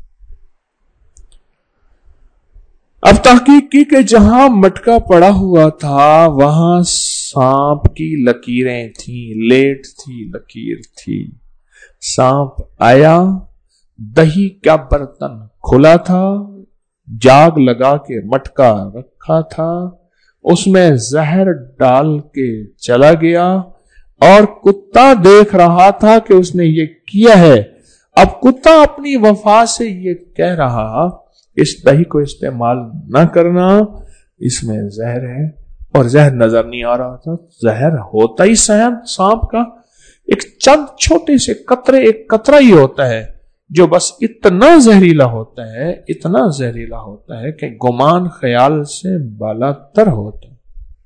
اب تحقیق کی کہ جہاں مٹکا پڑا ہوا تھا وہاں سانپ کی لکیریں تھیں، لیٹ تھی، لکیر تھی۔ سانپ آیا، دہی کا برتن کھلا تھا، جاگ لگا کے مٹکا رکھا تھا، اس میں زہر ڈال کے چلا گیا اور کتا دیکھ رہا تھا کہ اس نے یہ کیا ہے۔ اب کتا اپنی وفا سے یہ کہہ رہا اس دہی کو استعمال نہ کرنا، اس میں زہر ہے، اور زہر نظر نہیں آ رہا تھا۔ زہر ہوتا ہی سانپ کا ایک چند چھوٹے سے قطرے، ایک قطرہ ہی ہوتا ہے جو بس اتنا زہریلا ہوتا ہے، اتنا زہریلا ہوتا ہے کہ گمان خیال سے بالا تر ہوتا ہے،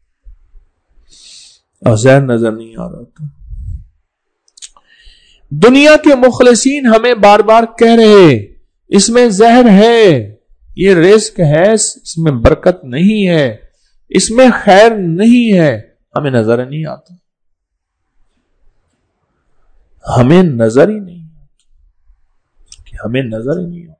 اور زہر نظر نہیں آ رہا تھا۔ دنیا کے مخلصین ہمیں بار بار کہہ رہے اس میں زہر ہے، یہ رزق ہے، اس میں برکت نہیں ہے، اس میں خیر نہیں ہے، ہمیں نظر نہیں آتا، ہمیں نظر ہی نہیں آتا، ہمیں نظر ہی نہیں آتا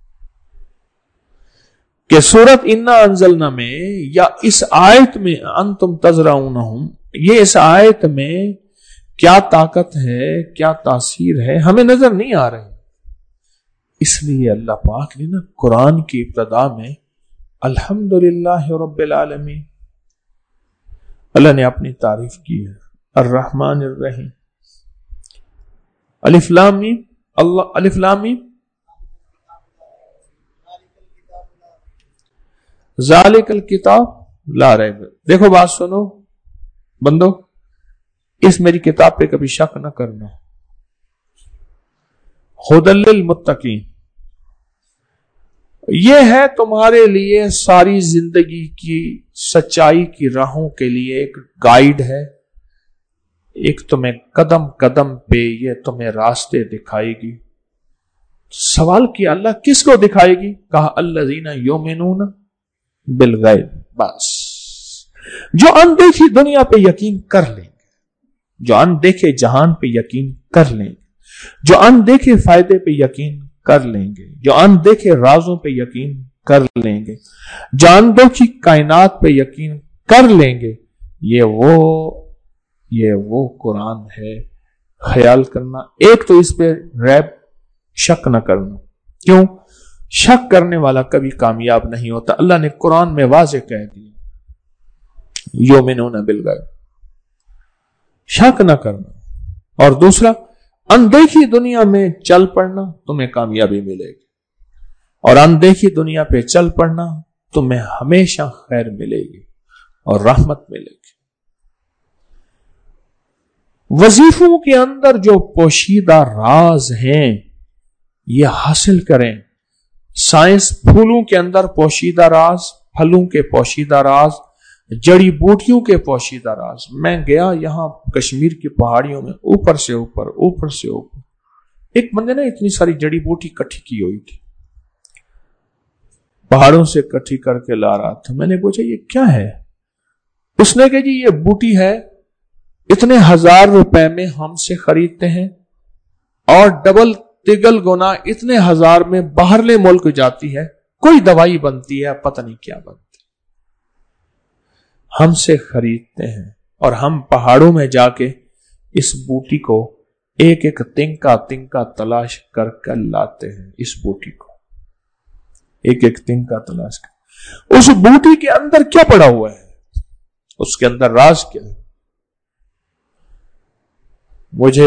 کہ سورت انا انزلنا میں یا اس آیت میں انتم تزرعونہم، یہ اس آیت میں کیا طاقت ہے، کیا تاثیر ہے، ہمیں نظر نہیں آ رہے۔ اس لیے اللہ پاک نے نا قرآن کی ابتدا میں الحمدللہ رب العالمین، اللہ نے اپنی تعریف کی ہے، الرحمن الرحیم، الف لام میم، اللہ الف لام میم، ذالک الکتاب لا ریب۔ دیکھو بات سنو بندو، اس میری کتاب پہ کبھی شک نہ کرنا، ھدی للمتقین، یہ ہے تمہارے لیے ساری زندگی کی سچائی کی راہوں کے لیے ایک گائیڈ ہے، ایک تمہیں قدم قدم پہ یہ تمہیں راستے دکھائے گی۔ سوال کیا اللہ کس کو دکھائے گی؟ کہا الذین یؤمنون بالغیب، بس جو اندیکھی دنیا پہ یقین کر لیں گے، جو اندیکھے جہان پہ یقین کر لیں گے، جو اندیکھے فائدے پہ یقین کر لیں گے، جو اندیکھے رازوں پہ یقین کر لیں گے، جو اندیکھی کائنات پہ یقین کر لیں گے، یہ وہ قرآن ہے۔ خیال کرنا، ایک تو اس پہ ریب شک نہ کرنا، کیوں؟ شک کرنے والا کبھی کامیاب نہیں ہوتا، اللہ نے قرآن میں واضح کہہ دیا یؤمنون بالغیب، شک نہ کرنا۔ اور دوسرا، اندیکھی دنیا میں چل پڑنا تمہیں کامیابی ملے گی، اور اندیکھی دنیا پہ چل پڑنا تمہیں ہمیشہ خیر ملے گی اور رحمت ملے گی۔ وظیفوں کے اندر جو پوشیدہ راز ہیں یہ حاصل کریں۔ سائنس پھولوں کے اندر پوشیدہ راز، پھلوں کے پوشیدہ راز، جڑی بوٹیوں کے پوشیدہ راز۔ میں گیا یہاں کشمیر کی پہاڑیوں میں، اوپر سے اوپر ایک بندے نے اتنی ساری جڑی بوٹی کٹھی کی ہوئی تھی، پہاڑوں سے کٹھی کر کے لا رہا تھا۔ میں نے پوچھا یہ کیا ہے؟ اس نے کہا جی یہ بوٹی ہے، اتنے 1000 روپے میں ہم سے خریدتے ہیں اور ڈبل تگل گنا اتنے 1000 میں باہرلے ملک جاتی ہے، کوئی دوائی بنتی ہے، پتہ نہیں کیا بنتی، ہم سے خریدتے ہیں اور ہم پہاڑوں میں جا کے اس بوٹی کو ایک ایک تنکا تلاش کر کر لاتے ہیں۔ اس بوٹی کو ایک ایک تنکا تلاش کر، اس بوٹی کے اندر کیا پڑا ہوا ہے، اس کے اندر راز کیا ہے؟ مجھے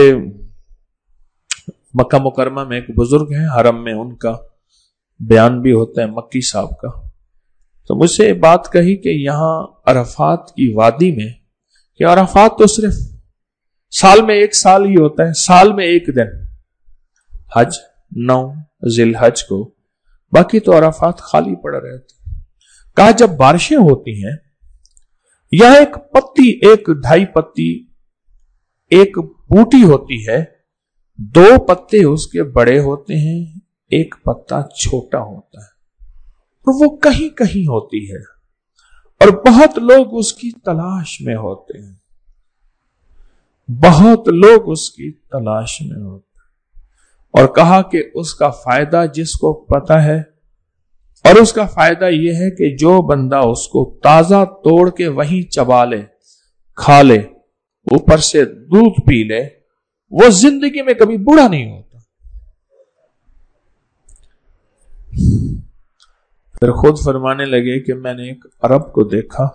مکہ مکرمہ میں ایک بزرگ ہیں حرم میں، ان کا بیان بھی ہوتا ہے، مکی صاحب کا، تو مجھ سے بات کہی کہ یہاں عرفات کی وادی میں، کہ عرفات تو صرف سال میں ایک سال ہی ہوتا ہے، سال میں ایک دن حج 9 ذی الحج کو، باقی تو عرفات خالی پڑا رہتا ہے۔ کہا جب بارشیں ہوتی ہیں یہاں ایک پتی، 1-2.5 پتی، ایک بوٹی ہوتی ہے، 2 پتے اس کے بڑے ہوتے ہیں، ایک پتا چھوٹا ہوتا ہے، تو وہ کہیں کہیں ہوتی ہے اور بہت لوگ اس کی تلاش میں ہوتے ہیں، بہت لوگ اس کی تلاش میں ہوتے ہیں، اور کہا کہ اس کا فائدہ جس کو پتا ہے، اور اس کا فائدہ یہ ہے کہ جو بندہ اس کو تازہ توڑ کے وہیں چبا لے، کھا لے، اوپر سے دودھ پی لے، وہ زندگی میں کبھی بوڑھا نہیں ہوتا۔ پھر خود فرمانے لگے کہ میں نے ایک عرب کو دیکھا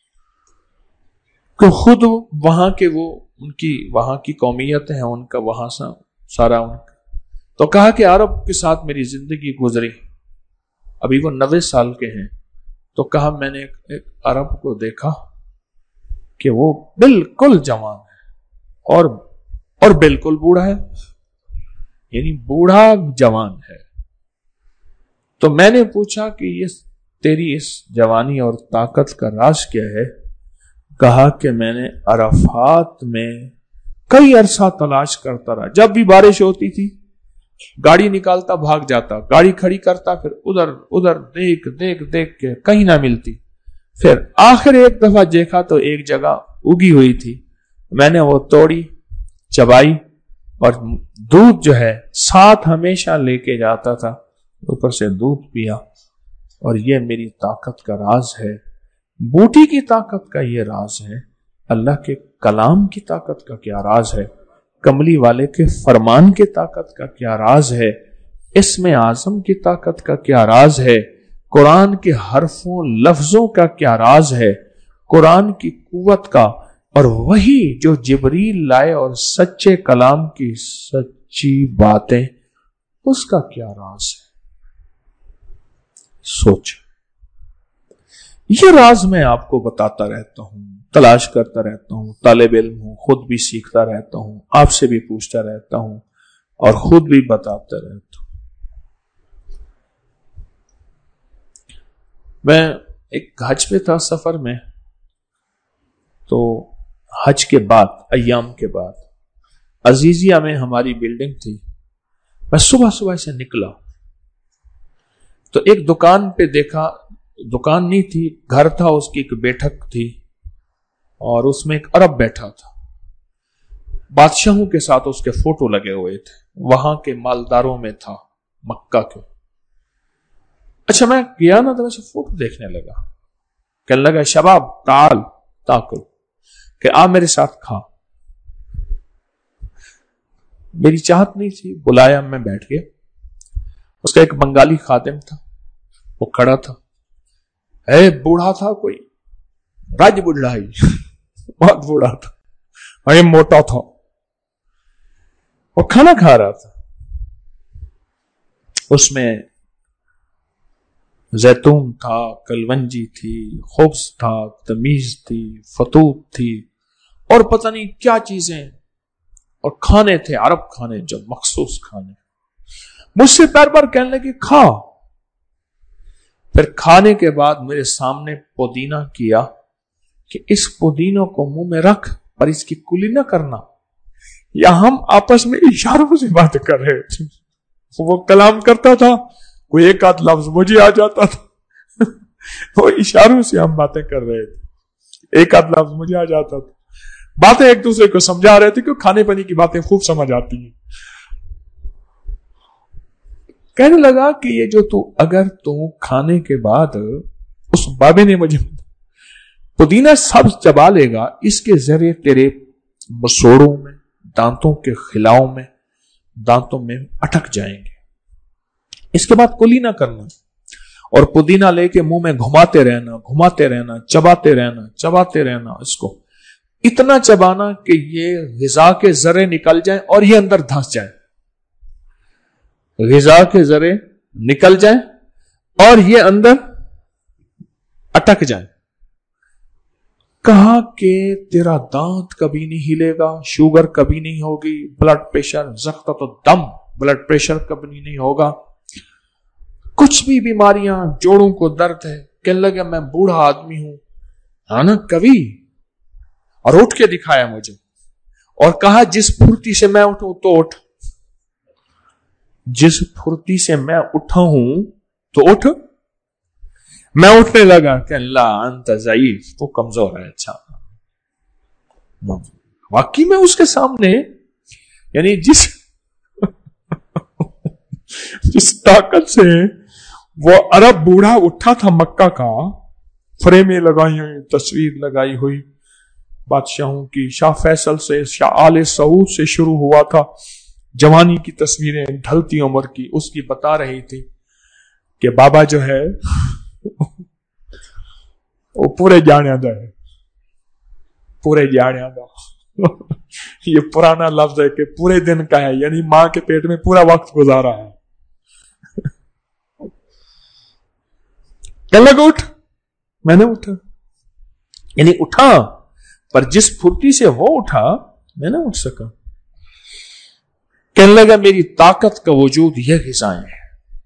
کہ خود وہاں کے، وہ ان کی وہاں کی قومیت ہے ان کا، وہاں سارا ان کا، تو کہا کہ عرب کے ساتھ میری زندگی گزری، ابھی وہ 90 سال کے ہیں، تو کہا میں نے ایک عرب کو دیکھا کہ وہ بالکل جوان ہے اور بالکل بوڑھا ہے، یعنی بوڑھا جوان ہے۔ تو میں نے پوچھا کہ یہ تیری اس جوانی اور طاقت کا راز کیا ہے؟ کہا کہ میں نے عرفات میں کئی عرصہ تلاش کرتا رہا، جب بھی بارش ہوتی تھی گاڑی نکالتا، بھاگ جاتا، گاڑی کھڑی کرتا، پھر ادھر دیکھ کے کہیں نہ ملتی، پھر آخر ایک دفعہ دیکھا تو ایک جگہ اگی ہوئی تھی، میں نے وہ توڑی، چبائی، اور دودھ جو ہے ساتھ ہمیشہ لے کے جاتا تھا، اوپر سے دودھ پیا، اور یہ میری طاقت کا راز ہے۔ بوٹی کی طاقت کا یہ راز ہے، اللہ کے کلام کی طاقت کا کیا راز ہے، کملی والے کے فرمان کی طاقت کا کیا راز ہے، اسم اعظم کی طاقت کا کیا راز ہے، قرآن کے حرفوں لفظوں کا کیا راز ہے، قرآن کی قوت کا، اور وہی جو جبریل لائے اور سچے کلام کی سچی باتیں، اس کا کیا راز ہے۔ سوچ، یہ راز میں آپ کو بتاتا رہتا ہوں، تلاش کرتا رہتا ہوں، طالب علم ہوں، خود بھی سیکھتا رہتا ہوں، آپ سے بھی پوچھتا رہتا ہوں، اور خود بھی بتاتا رہتا ہوں۔ میں ایک حج پہ تھا، سفر میں، تو حج کے بعد، ایام کے بعد، عزیزیہ میں ہماری بلڈنگ تھی، میں صبح سے نکلا تو ایک دکان پہ دیکھا، دکان نہیں تھی، گھر تھا، اس کی ایک بیٹھک تھی، اور اس میں ایک عرب بیٹھا تھا، بادشاہوں کے ساتھ اس کے فوٹو لگے ہوئے تھے، وہاں کے مالداروں میں تھا، مکہ کے۔ اچھا میں گیا نا تو میں سے فوٹو دیکھنے لگا، کہنے لگا شباب تعال تاکل، کہ آ میرے ساتھ کھا۔ میری چاہت نہیں تھی، بلایا، میں بیٹھ گیا۔ اس کا ایک بنگالی خادم تھا، وہ کھڑا تھا، بوڑھا تھا، کوئی راج بوڑھا ہی، بہت بوڑھا تھا، موٹا تھا، وہ کھانا کھا رہا تھا، اس میں زیتون تھا، کلونجی تھی، خبز تھا، تمیز تھی، فطوط تھی، اور پتہ نہیں کیا چیزیں، اور کھانے تھے، عرب کھانے، جو مخصوص کھانے۔ مجھ سے بار بار کہنے لگے کھا۔ پھر کھانے کے بعد میرے سامنے پودینہ کیا کہ اس پودینوں کو منہ میں رکھ، پر اس کی کلی نہ کرنا۔ یا ہم آپس میں اشاروں سے بات کر رہے تھے، وہ کلام کرتا تھا، کوئی ایک آدھ لفظ مجھے آ جاتا تھا، وہ اشاروں سے ہم باتیں کر رہے تھے، ایک آدھ لفظ مجھے آ جاتا تھا، باتیں ایک دوسرے کو سمجھا رہے تھے، کیوں کھانے پانی کی باتیں خوب سمجھ آتی ہیں۔ کہنے لگا کہ یہ جو اگر کھانے کے بعد، اس بابے نے مجھے پودینہ سب چبا لے گا، اس کے ذریعے تیرے مسوڑوں میں، دانتوں کے خلاؤں میں، دانتوں میں اٹک جائیں گے، اس کے بعد کلی نہ کرنا، اور پودینہ لے کے منہ میں گھماتے رہنا، چباتے رہنا اس کو، اتنا چبانا کہ یہ غذا کے ذرے نکل جائیں اور یہ اندر دھنس جائیں، غذا کے ذرے نکل جائیں اور یہ اندر اٹک جائیں. کہا کہ تیرا دانت کبھی نہیں ہلے گا، شوگر کبھی نہیں ہوگی، بلڈ پریشر ضغط الدم بلڈ پریشر کبھی نہیں ہوگا، کچھ بھی بیماریاں، جوڑوں کو درد ہے. کہنے لگا میں بوڑھا آدمی ہوں، ہاں نا کبھی. اور اٹھ کے دکھایا مجھے اور کہا جس پھرتی سے میں اٹھوں تو اٹھ، جس پھرتی سے میں اٹھا ہوں تو اٹھ. میں اٹھنے لگا کہ اللہ انت ضعیف، تو کمزور ہے. اچھا واقعی میں اس کے سامنے یعنی جس طاقت سے وہ عرب بوڑھا اٹھا تھا مکہ کا، فریمیں لگائی ہوئی، تصویر لگائی ہوئی بادشاہوں کی، شاہ فیصل سے، شاہ آل سعود سے شروع ہوا تھا، جوانی کی تصویریں ڈھلتی عمر کی. اس کی بتا رہی تھی کہ بابا جو ہے وہ پورے جانے دا ہے، پورے جانے دا. یہ پرانا لفظ ہے کہ پورے دن کا ہے، یعنی ماں کے پیٹ میں پورا وقت گزارا ہے. کہنے لگا اٹھ، میں نے اٹھا، یعنی اٹھا، پر جس پھرتی سے وہ اٹھا میں نہ اٹھ سکا. کہنے لگا میری طاقت کا وجود یہ غذائیں ہیں،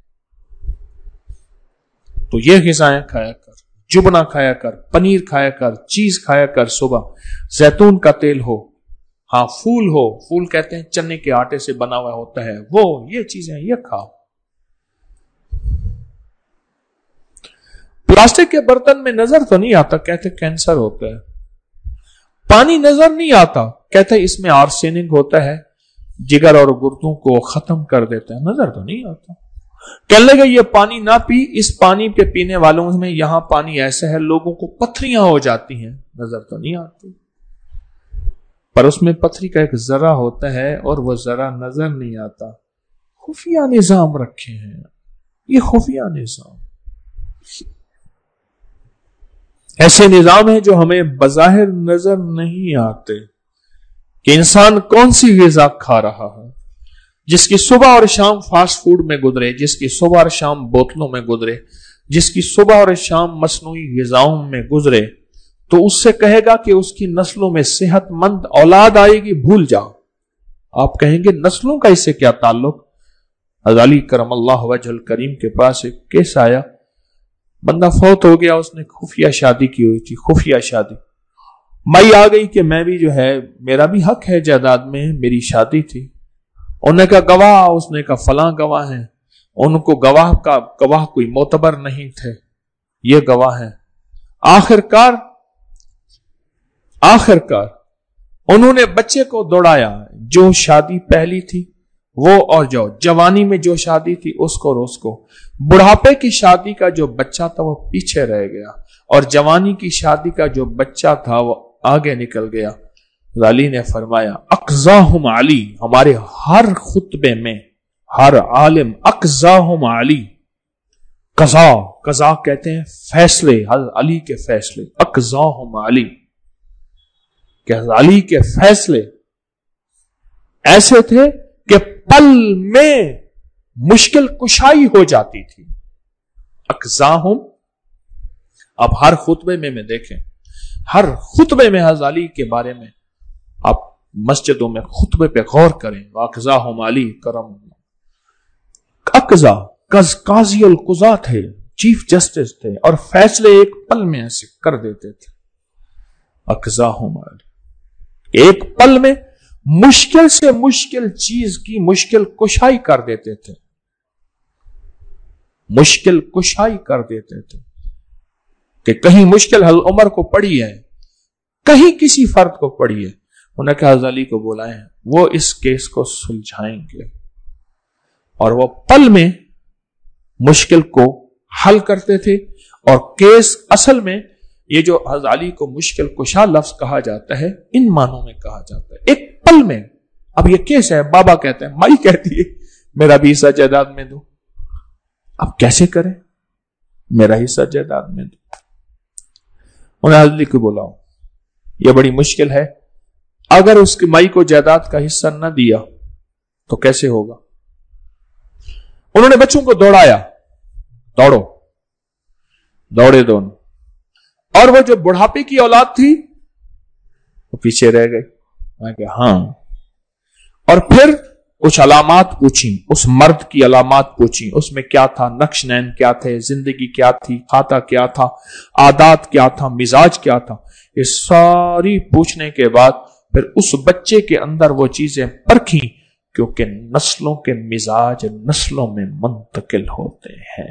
تو یہ غذائیں کھایا کر، جبنا کھایا کر، پنیر کھایا کر، چیز کھایا کر، صبح زیتون کا تیل ہو، ہاں پھول ہو، پھول کہتے ہیں چنے کے آٹے سے بنا ہوا ہوتا ہے وہ، یہ چیزیں یہ کھاؤ. پلاسٹک کے برتن میں نظر تو نہیں آتا، کہتے کینسر ہوتا ہے. پانی نظر نہیں آتا، کہتے اس میں آرسینک ہوتا ہے، جگر اور گردوں کو ختم کر دیتا ہے، نظر تو نہیں آتا. کہنے لگا یہ پانی نہ پی، اس پانی کے پینے والوں میں یہاں پانی ایسا ہے لوگوں کو پتھریاں ہو جاتی ہیں، نظر تو نہیں آتی، پر اس میں پتھری کا ایک ذرہ ہوتا ہے اور وہ ذرہ نظر نہیں آتا. خفیہ نظام رکھے ہیں، یہ خفیہ نظام، ایسے نظام ہیں جو ہمیں بظاہر نظر نہیں آتے کہ انسان کون سی غذا کھا رہا ہے. جس کی صبح اور شام فاسٹ فوڈ میں گزرے، جس کی صبح اور شام بوتلوں میں گزرے، جس کی صبح اور شام مصنوعی غذاؤں میں گزرے، تو اس سے کہے گا کہ اس کی نسلوں میں صحت مند اولاد آئے گی، بھول جاؤ. آپ کہیں گے نسلوں کا اس سے کیا تعلق؟ غزالی کرم اللہ وجہ الکریم کے پاس ایک کیس آیا، بندہ فوت ہو گیا، اس نے خفیہ شادی کی ہوئی تھی، خفیہ شادی. مائی آ گئی کہ میں بھی جو ہے میرا بھی حق ہے جائیداد میں، میری شادی تھی. انہوں نے کہا گواہ، اس نے کہا فلاں گواہ ہیں. ان کو گواہ کوئی معتبر نہیں تھے، یہ گواہ ہیں. آخرکار انہوں نے بچے کو دوڑایا، جو شادی پہلی تھی وہ اور جو جوانی میں جو شادی تھی اس کو اور اس کو. بڑھاپے کی شادی کا جو بچہ تھا وہ پیچھے رہ گیا اور جوانی کی شادی کا جو بچہ تھا وہ آگے نکل گیا. علی نے فرمایا اقضاہم علی، ہمارے ہر خطبے میں ہر عالم اقضاہم علی، قضا کہتے ہیں فیصلے، علی کے فیصلے، اقضاہم علی، کہ علی کے فیصلے ایسے تھے کہ پل میں مشکل کشائی ہو جاتی تھی. اقضاہم، اب ہر خطبے میں دیکھیں، ہر خطبے میں حضرت علی کے بارے میں آپ مسجدوں میں خطبے پہ غور کریں، اقضاہم علی کرم. اقضا قاضی القضاء تھے، چیف جسٹس تھے، اور فیصلے ایک پل میں ایسے کر دیتے تھے. اقضاہم علی، ایک پل میں مشکل سے مشکل چیز کی مشکل کشائی کر دیتے تھے، مشکل کشائی کر دیتے تھے. کہ کہیں مشکل حل عمر کو پڑی ہے، کہیں کسی فرد کو پڑی ہے، انہوں نے کہا حضرت علی کو بلائیں، وہ اس کیس کو سلجھائیں گے. اور وہ پل میں مشکل کو حل کرتے تھے. اور کیس اصل میں یہ جو حضرت علی کو مشکل کشا لفظ کہا جاتا ہے، ان معنوں میں کہا جاتا ہے، ایک پل میں. اب یہ کیس ہے، بابا کہتے ہیں، مائی کہتی ہے میرا بھی حصہ جائیداد میں دو. اب کیسے کریں؟ میرا حصہ جائیداد میں دو. انہیں حضرت علی کو بلاؤ. یہ بڑی مشکل ہے. اگر اس کی مائی کو جائیداد کا حصہ نہ دیا تو کیسے ہوگا؟ انہوں نے بچوں کو دوڑایا، دوڑو، دوڑے دونوں، اور وہ جو بڑھاپے کی اولاد تھی وہ پیچھے رہ گئی. میں کہا ہاں. اور پھر کچھ علامات پوچھی، اس مرد کی علامات پوچھی، اس میں کیا تھا، نقش نین کیا تھے، زندگی کیا تھی، کھاتا کیا تھا، عادات کیا تھا، مزاج کیا تھا. یہ ساری پوچھنے کے بعد پھر اس بچے کے اندر وہ چیزیں پرکھی، کیونکہ نسلوں کے مزاج نسلوں میں منتقل ہوتے ہیں.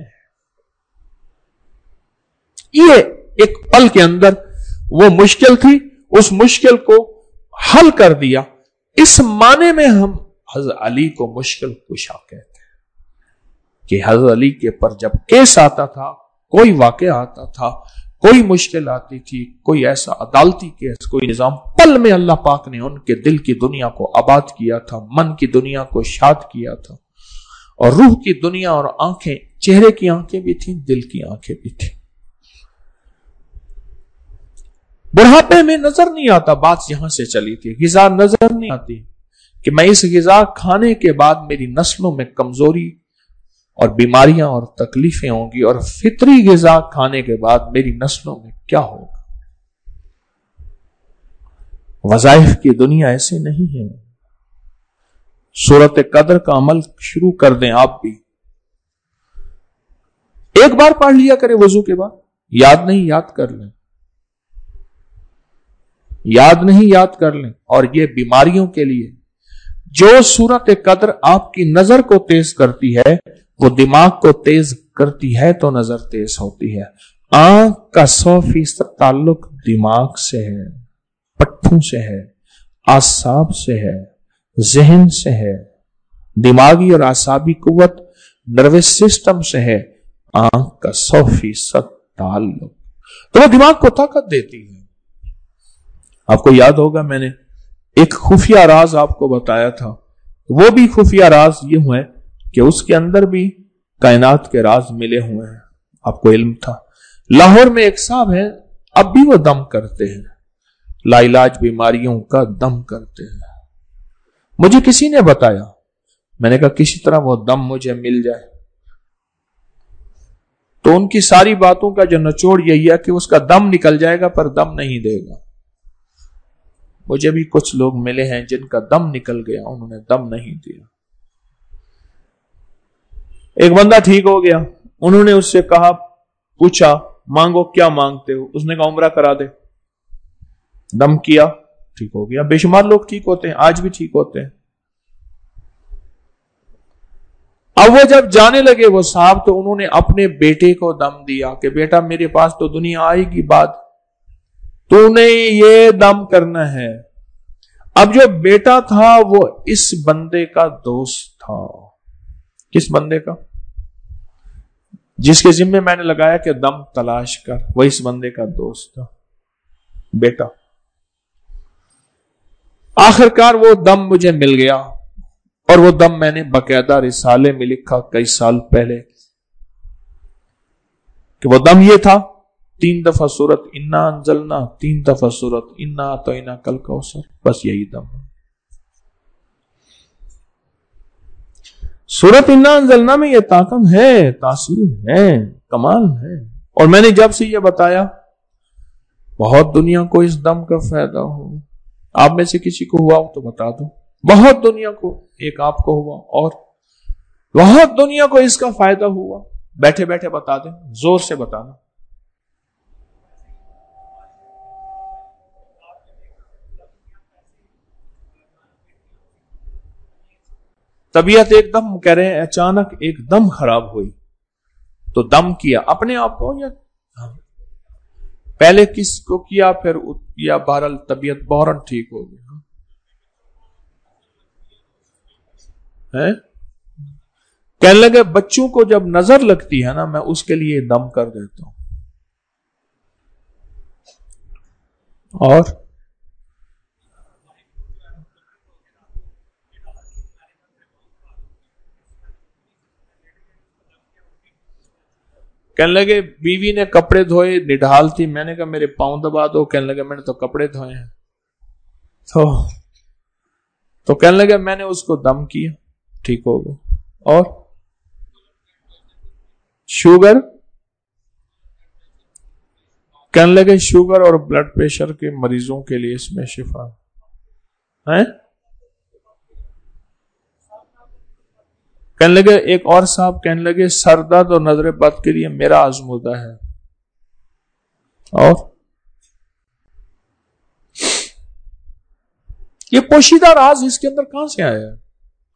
یہ ایک پل کے اندر وہ مشکل تھی، اس مشکل کو حل کر دیا. اس معنی میں ہم حضرت علی کو مشکل کشا کہتے ہیں کہ حضرت علی کے پر جب کیس آتا تھا، کوئی واقعہ آتا تھا، کوئی مشکل آتی تھی، کوئی ایسا عدالتی کیس، کوئی نظام، پل میں اللہ پاک نے ان کے دل کی دنیا کو آباد کیا تھا، من کی دنیا کو شاد کیا تھا، اور روح کی دنیا اور آنکھیں، چہرے کی آنکھیں بھی تھیں، دل کی آنکھیں بھی تھیں. بڑھاپے میں نظر نہیں آتا، بات یہاں سے چلی تھی، غذا نظر نہیں آتی کہ میں اس غذا کھانے کے بعد میری نسلوں میں کمزوری اور بیماریاں اور تکلیفیں ہوں گی، اور فطری غذا کھانے کے بعد میری نسلوں میں کیا ہوگا. وظائف کی دنیا ایسے نہیں ہے. سورت قدر کا عمل شروع کر دیں آپ بھی. ایک بار پڑھ لیا کریں وضو کے بعد، یاد نہیں یاد کر لیں، یاد نہیں یاد کر لیں. اور یہ بیماریوں کے لیے جو سورت قدر آپ کی نظر کو تیز کرتی ہے، وہ دماغ کو تیز کرتی ہے تو نظر تیز ہوتی ہے. آنکھ کا 100% تعلق دماغ سے ہے، پٹھوں سے ہے، اعصاب سے ہے، ذہن سے ہے. دماغی اور اعصابی قوت نروس سسٹم سے ہے. آنکھ کا 100% تعلق تو وہ دماغ کو طاقت دیتی ہے. آپ کو یاد ہوگا میں نے ایک خفیہ راز آپ کو بتایا تھا، وہ بھی خفیہ راز یہ ہوئے کہ اس کے اندر بھی کائنات کے راز ملے ہوئے ہیں. آپ کو علم تھا لاہور میں ایک صاحب ہیں، اب بھی وہ دم کرتے ہیں، لا علاج بیماریوں کا دم کرتے ہیں. مجھے کسی نے بتایا، میں نے کہا کسی طرح وہ دم مجھے مل جائے. تو ان کی ساری باتوں کا جو نچوڑ یہی ہے کہ اس کا دم نکل جائے گا پر دم نہیں دے گا. مجھے بھی کچھ لوگ ملے ہیں جن کا دم نکل گیا، انہوں نے دم نہیں دیا. ایک بندہ ٹھیک ہو گیا، انہوں نے اس سے کہا، پوچھا مانگو کیا مانگتے ہو، اس نے کہا عمرہ کرا دے. دم کیا، ٹھیک ہو گیا. بے شمار لوگ ٹھیک ہوتے ہیں، آج بھی ٹھیک ہوتے ہیں. اب وہ جب جانے لگے وہ صاحب، تو انہوں نے اپنے بیٹے کو دم دیا کہ بیٹا میرے پاس تو دنیا آئے گی بعد، تو نے یہ دم کرنا ہے. اب جو بیٹا تھا وہ اس بندے کا دوست تھا. کس بندے کا؟ جس کے ذمہ میں نے لگایا کہ دم تلاش کر، وہ اس بندے کا دوست تھا، بیٹا. آخرکار وہ دم مجھے مل گیا، اور وہ دم میں نے باقاعدہ رسالے میں لکھا کئی سال پہلے کہ وہ دم یہ تھا، 3 دفعہ سورت انا انزلنا، 3 دفعہ سورت انا اعطینا کل کوثر، بس یہی دم ہے. سورت انا انزلنا میں یہ طاقت ہے، تاثیر ہے، کمال ہے. اور میں نے جب سے یہ بتایا، بہت دنیا کو اس دم کا فائدہ ہو. آپ میں سے کسی کو ہوا ہو تو بتا دو. بہت دنیا کو، ایک آپ کو ہوا، اور بہت دنیا کو اس کا فائدہ ہوا. بیٹھے بیٹھے بتا دیں، زور سے بتانا. طبیعت ایک دم کہہ رہے ہیں اچانک ایک دم خراب ہوئی تو دم کیا اپنے آپ کو، یا پہلے کس کو کیا پھر کیا، بہرحال طبیعت بہرن ٹھیک ہو گئی. کہنے لگے بچوں کو جب نظر لگتی ہے نا، میں اس کے لیے دم کر دیتا ہوں. اور کہنے لگے بیوی نے کپڑے دھوئے، نڈھال تھی، میں نے کہا میرے پاؤں دبا دو، کہنے لگے میں نے تو کپڑے دھوئے ہیں، تو کہنے لگے میں نے اس کو دم کیا، ٹھیک ہو گیا۔ اور شوگر، کہنے لگے شوگر اور بلڈ پریشر کے مریضوں کے لیے اس میں شفا ہے۔ کہنے لگے ایک اور صاحب کہنے لگے سر درد اور نظر بد کے لیے میرا آزمودہ ہے۔ اور یہ پوشیدہ راز اس کے اندر کہاں سے آیا ہے؟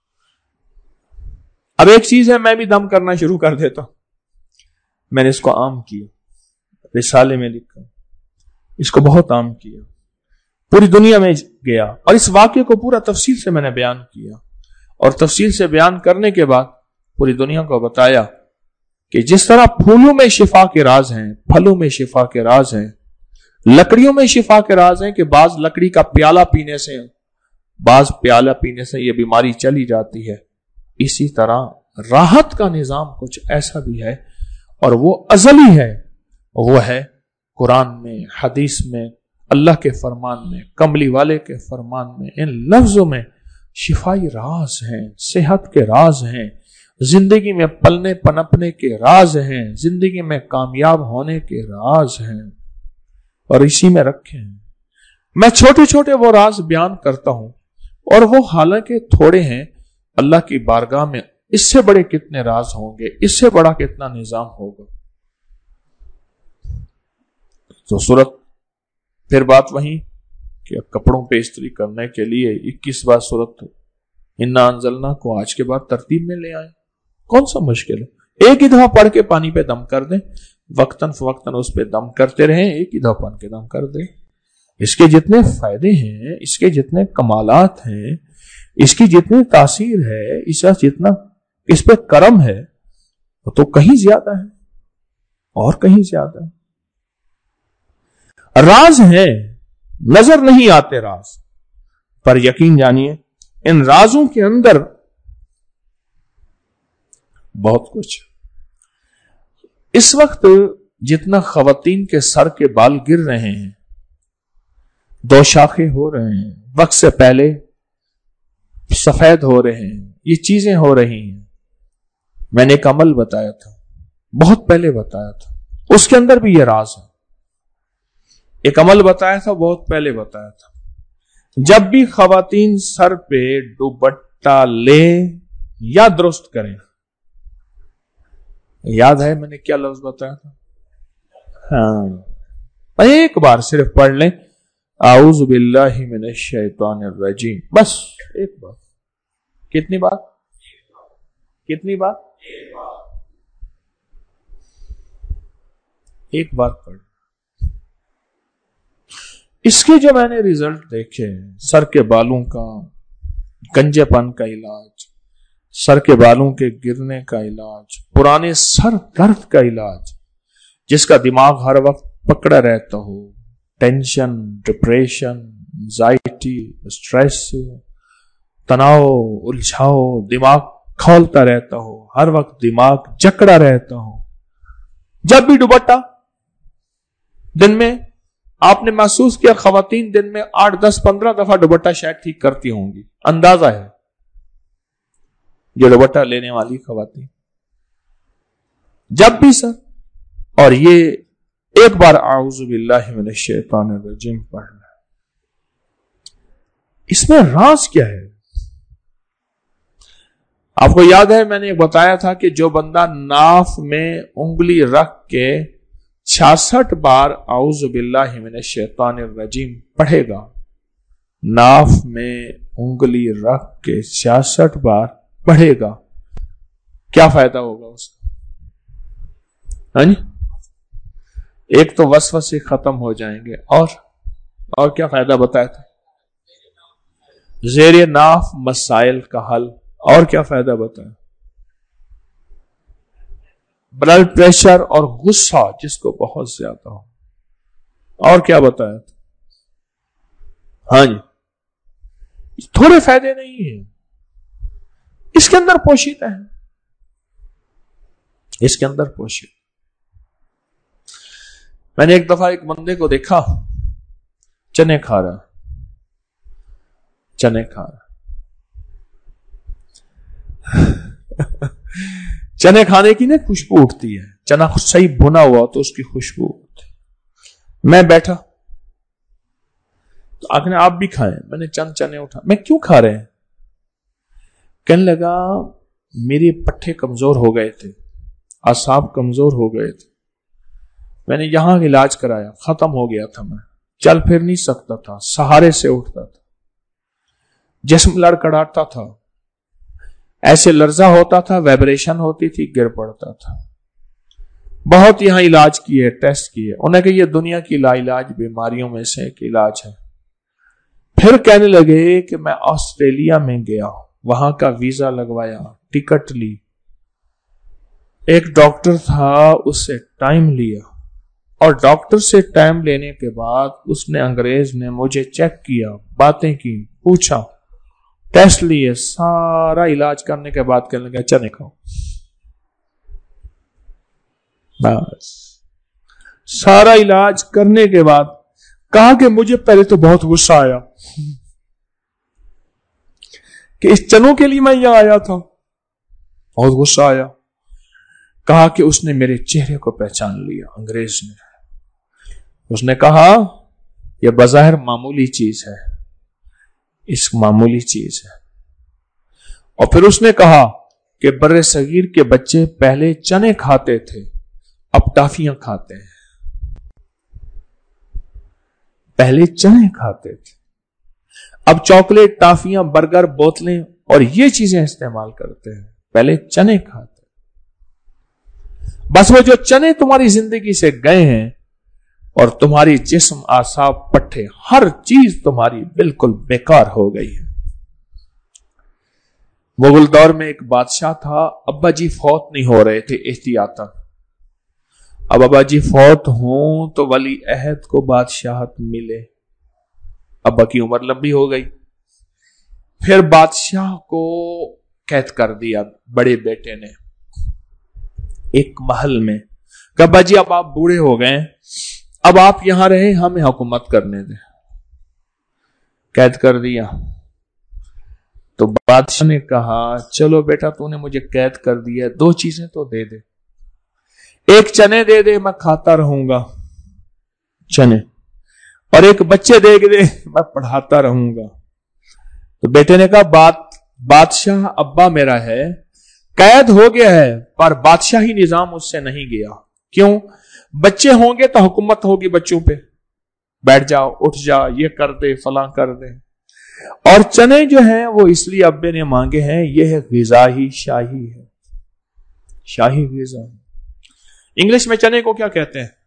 اب ایک چیز ہے، میں بھی دم کرنا شروع کر دیتا ہوں، میں نے اس کو عام کیا، رسالے میں لکھا، اس کو بہت عام کیا، پوری دنیا میں گیا، اور اس واقعے کو پورا تفصیل سے میں نے بیان کیا، اور تفصیل سے بیان کرنے کے بعد پوری دنیا کو بتایا کہ جس طرح پھولوں میں شفا کے راز ہیں، پھلوں میں شفا کے راز ہیں، لکڑیوں میں شفا کے راز ہیں کہ بعض لکڑی کا پیالہ پینے سے، بعض پیالہ پینے سے یہ بیماری چلی جاتی ہے، اسی طرح راحت کا نظام کچھ ایسا بھی ہے، اور وہ ازلی ہے، وہ ہے قرآن میں، حدیث میں، اللہ کے فرمان میں، کملی والے کے فرمان میں، ان لفظوں میں شفائی راز ہیں، صحت کے راز ہیں، زندگی میں پلنے پنپنے کے راز ہیں، زندگی میں کامیاب ہونے کے راز ہیں، اور اسی میں رکھے ہیں۔ میں چھوٹے چھوٹے وہ راز بیان کرتا ہوں، اور وہ حالانکہ تھوڑے ہیں، اللہ کی بارگاہ میں اس سے بڑے کتنے راز ہوں گے، اس سے بڑا کتنا نظام ہوگا۔ تو صورت پھر بات وہیں کہ کپڑوں پہ استری کرنے کے لیے 21 صورت انا انزلنا کو آج کے بعد ترتیب میں لے آئے، کون سا مشکل ہے؟ ایک ہی دفعہ پڑھ کے پانی پہ دم کر دیں، وقتاً فوقتاً اس پہ دم کرتے رہیں، ایک ہی دفعہ پڑھ کے دم کر دیں۔ اس کے جتنے فائدے ہیں، اس کے جتنے کمالات ہیں، اس کی جتنی تاثیر ہے، اس کا جتنا اس پہ کرم ہے، وہ تو کہیں زیادہ ہے، اور کہیں زیادہ ہے۔ راز ہیں، نظر نہیں آتے راز، پر یقین جانیے ان رازوں کے اندر بہت کچھ۔ اس وقت جتنا خواتین کے سر کے بال گر رہے ہیں، 2 شاخیں ہو رہے ہیں، وقت سے پہلے سفید ہو رہے ہیں، یہ چیزیں ہو رہی ہیں، میں نے ایک عمل بتایا تھا، بہت پہلے بتایا تھا، اس کے اندر بھی یہ راز ہے۔ ایک عمل بتایا تھا، بہت پہلے بتایا تھا، جب بھی خواتین سر پہ دوپٹہ لیں یا درست کریں، یاد ہے میں نے کیا لفظ بتایا تھا؟ ہاں، ایک بار صرف پڑھ لیں، اعوذ باللہ من الشیطان الرجیم، بس ایک بار۔ کتنی بار؟ کتنی بار؟ ایک بار پڑھ۔ اس کے جو میں نے ریزلٹ دیکھے، سر کے بالوں کا گنجے پن کا علاج، سر کے بالوں کے گرنے کا علاج، پرانے سر درد کا علاج، جس کا دماغ ہر وقت پکڑا رہتا ہو، ٹینشن، ڈپریشن، انزائٹی، اسٹریس، تناؤ، الجھاؤ، دماغ کھولتا رہتا ہو، ہر وقت دماغ جکڑا رہتا ہو، جب بھی دوپٹہ، دن میں آپ نے محسوس کیا خواتین دن میں 8، 10، 15 دفعہ دوپٹہ شاید ٹھیک کرتی ہوں گی، اندازہ ہے جو دوپٹہ لینے والی خواتین، جب بھی سر، اور یہ ایک بار اعوذ باللہ من الشیطان الرجیم پڑھنا۔ اس میں راز کیا ہے؟ آپ کو یاد ہے میں نے بتایا تھا کہ جو بندہ ناف میں انگلی رکھ کے 66 بار اعوذ باللہ من الشیطان الرجیم پڑھے گا، ناف میں انگلی رکھ کے 66 بار پڑھے گا، کیا فائدہ ہوگا اس کا؟ ہاں جی، ایک تو وسوسے ختم ہو جائیں گے، اور کیا فائدہ بتایا تھا؟ زیر ناف مسائل کا حل، اور کیا فائدہ بتایا؟ بلڈ پریشر اور غصہ جس کو بہت زیادہ ہو، اور کیا بتایا تھا؟ ہاں جی، تھوڑے فائدے نہیں ہیں، اس کے اندر پوشیدہ ہے، اس کے اندر پوشیدہ۔ میں نے ایک دفعہ ایک بندے کو دیکھا چنے کھا رہا، چنے کھا رہا۔ چنے کھانے کی نا خوشبو اٹھتی ہے، چنا صحیح بھنا ہوا تو اس کی خوشبو اٹھتی۔ میں بیٹھا تو آخر آپ بھی کھائیں، میں نے چند چنے اٹھا۔ میں کیوں کھا رہے ہیں؟ کہنے لگا میرے پٹھے کمزور ہو گئے تھے، اعصاب کمزور ہو گئے تھے، میں نے یہاں علاج کرایا، ختم ہو گیا تھا، میں چل پھر نہیں سکتا تھا، سہارے سے اٹھتا تھا، جسم لڑکڑاتا تھا، ایسے لرزہ ہوتا تھا، وائبریشن ہوتی تھی، گر پڑتا تھا۔ بہت یہاں علاج کیے، ٹیسٹ کیے، انہیں کہ یہ دنیا کی لا علاج بیماریوں میں سے ایک علاج ہے۔ پھر کہنے لگے کہ میں آسٹریلیا میں گیا، وہاں کا ویزا لگوایا، ٹکٹ لی، ایک ڈاکٹر تھا، اس سے ٹائم لیا، اور ڈاکٹر سے ٹائم لینے کے بعد اس نے انگریز نے مجھے چیک کیا، باتیں کی، پوچھا، ٹیسٹ لیے، سارا علاج کرنے کے بعد کہنے لگا چنے کھاؤ۔ بس سارا علاج کرنے کے بعد کہا کہ مجھے پہلے تو بہت غصہ آیا کہ اس چنوں کے لیے میں یہاں آیا تھا، بہت غصہ آیا۔ کہا کہ اس نے میرے چہرے کو پہچان لیا، انگریز نے۔ اس نے کہا یہ بظاہر معمولی چیز ہے، اس معمولی چیز ہے۔ اور پھر اس نے کہا کہ بر صغیر کے بچے پہلے چنے کھاتے تھے، اب ٹافیاں کھاتے ہیں۔ پہلے چنے کھاتے تھے، اب چاکلیٹ، ٹافیاں، برگر، بوتلیں اور یہ چیزیں استعمال کرتے ہیں، پہلے چنے کھاتے۔ بس وہ جو چنے تمہاری زندگی سے گئے ہیں اور تمہاری جسم، اعصاب، پٹھے، ہر چیز تمہاری بالکل بیکار ہو گئی ہے۔ مغل دور میں ایک بادشاہ تھا، ابا جی فوت نہیں ہو رہے تھے احتیاطاً۔ اب ابا جی فوت ہوں تو ولی عہد کو بادشاہت ملے، ابا کی عمر لمبی ہو گئی۔ پھر بادشاہ کو قید کر دیا بڑے بیٹے نے ایک محل میں، کہ ابا جی اب آپ بوڑھے ہو گئے، اب آپ یہاں رہیں، ہمیں حکومت کرنے دیں۔ قید کر دیا تو بادشاہ نے کہا چلو بیٹا تو نے مجھے قید کر دیا، دو چیزیں تو دے دے، ایک چنے دے دے میں کھاتا رہوں گا چنے، اور ایک بچے دے دے میں پڑھاتا رہوں گا۔ تو بیٹے نے کہا بادشاہ ابا میرا ہے، قید ہو گیا ہے، پر بادشاہی نظام اس سے نہیں گیا۔ کیوں؟ بچے ہوں گے تو حکومت ہوگی بچوں پہ، بیٹھ جاؤ، اٹھ جا، یہ کر دے، فلاں کر دے۔ اور چنے جو ہیں وہ اس لیے ابے نے مانگے ہیں، یہ ہے غذا ہی شاہی ہے، شاہی غذا۔ انگلش میں چنے کو کیا کہتے ہیں؟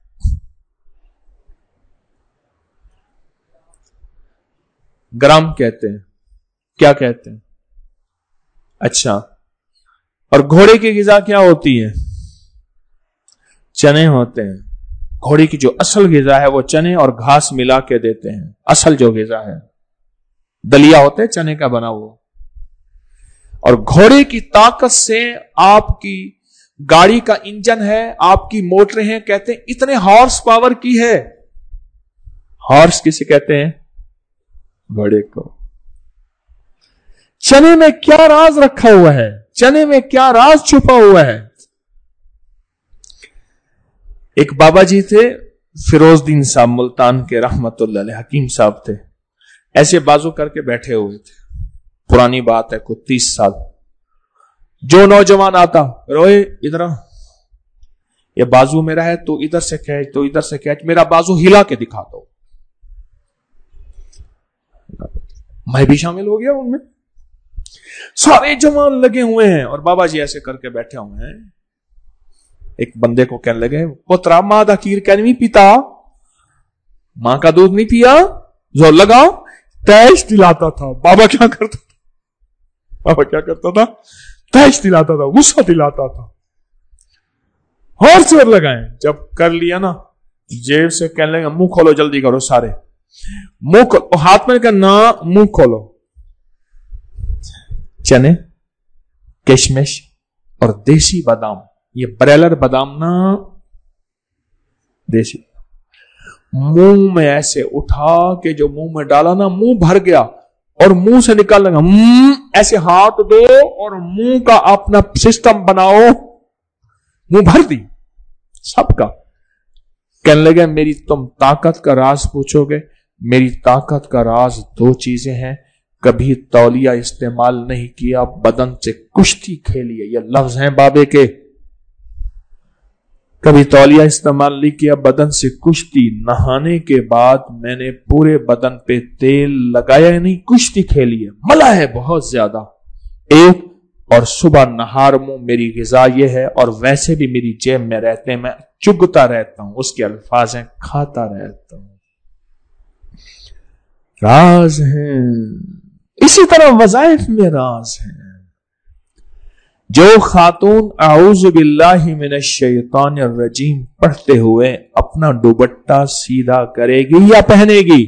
گرام کہتے ہیں، کیا کہتے ہیں؟ اچھا، اور گھوڑے کی غذا کیا ہوتی ہے؟ چنے ہوتے ہیں۔ گھوڑے کی جو اصل غذا ہے وہ چنے اور گھاس ملا کے دیتے ہیں، اصل جو غذا ہے۔ دلیا ہوتا ہے چنے کا بنا ہوا، اور گھوڑے کی طاقت سے آپ کی گاڑی کا انجن ہے، آپ کی موٹریں ہیں، کہتے ہیں اتنے ہارس پاور کی ہے۔ ہارس کسے کہتے ہیں؟ گھوڑے کو۔ چنے میں کیا راز رکھا ہوا ہے؟ چنے میں کیا راز چھپا ہوا ہے؟ ایک بابا جی تھے، فیروز دین صاحب ملتان کے، رحمت اللہ علیہ، حکیم صاحب تھے، ایسے بازو کر کے بیٹھے ہوئے تھے، پرانی بات ہے، کوئی 30 سال۔ جو نوجوان آتا، روئے ادھر، یہ بازو میرا ہے، تو ادھر سے کھینچ، تو ادھر سے کھینچ، میرا بازو ہلا کے دکھا دو۔ میں بھی شامل ہو گیا ان میں، سارے جوان لگے ہوئے ہیں اور بابا جی ایسے کر کے بیٹھے ہوئے ہیں۔ ایک بندے کو کہنے لگے، پترا ماں دا کھیر کیا نہیں پیتا، ماں کا دودھ نہیں پیا، زور لگاؤ۔ تیش دلاتا تھا بابا، کیا کرتا تھا؟ بابا کیا کرتا تھا؟ تیش دلاتا تھا، غصہ دلاتا تھا، اور زور لگائیں۔ جب کر لیا نا، جیب سے کہنے لگے منہ کھولو، جلدی کرو سارے، منہ کھولو، ہاتھ میں کہا نا، منہ کھولو۔ چنے، کشمش اور دیسی بادام، یہ بریلر بادام نا، دیسی، منہ میں ایسے اٹھا کہ جو منہ میں ڈالا نا منہ بھر گیا اور منہ سے نکال لگا، ایسے ہاتھ دو اور منہ کا اپنا سسٹم بناؤ، منہ بھر دی سب کا. کہنے لگے میری تم طاقت کا راز پوچھو گے؟ میری طاقت کا راز دو چیزیں ہیں. کبھی تولیہ استعمال نہیں کیا، بدن سے کشتی کھیلی ہے، یہ لفظ ہیں بابے کے. کبھی تولیہ استعمال نہیں کیا، بدن سے کشتی. نہانے کے بعد میں نے پورے بدن پہ تیل لگایا نہیں، کشتی کھیلی ہے، ملا ہے بہت زیادہ. ایک اور صبح نہار منہ میری غذا یہ ہے، اور ویسے بھی میری جیب میں رہتے ہیں، میں چگتا رہتا ہوں. اس کے الفاظ ہیں کھاتا رہتا ہوں. راز ہیں. اسی طرح وظائف میں راز ہیں. جو خاتون اعوذ باللہ من الشیطان الرجیم پڑھتے ہوئے اپنا دوپٹہ سیدھا کرے گی یا پہنے گی،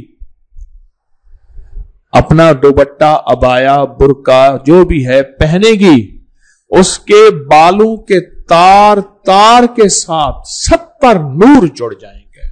اپنا دوپٹہ عبایا برقع جو بھی ہے پہنے گی، اس کے بالوں کے تار تار کے ساتھ 70 نور جڑ جائیں گے.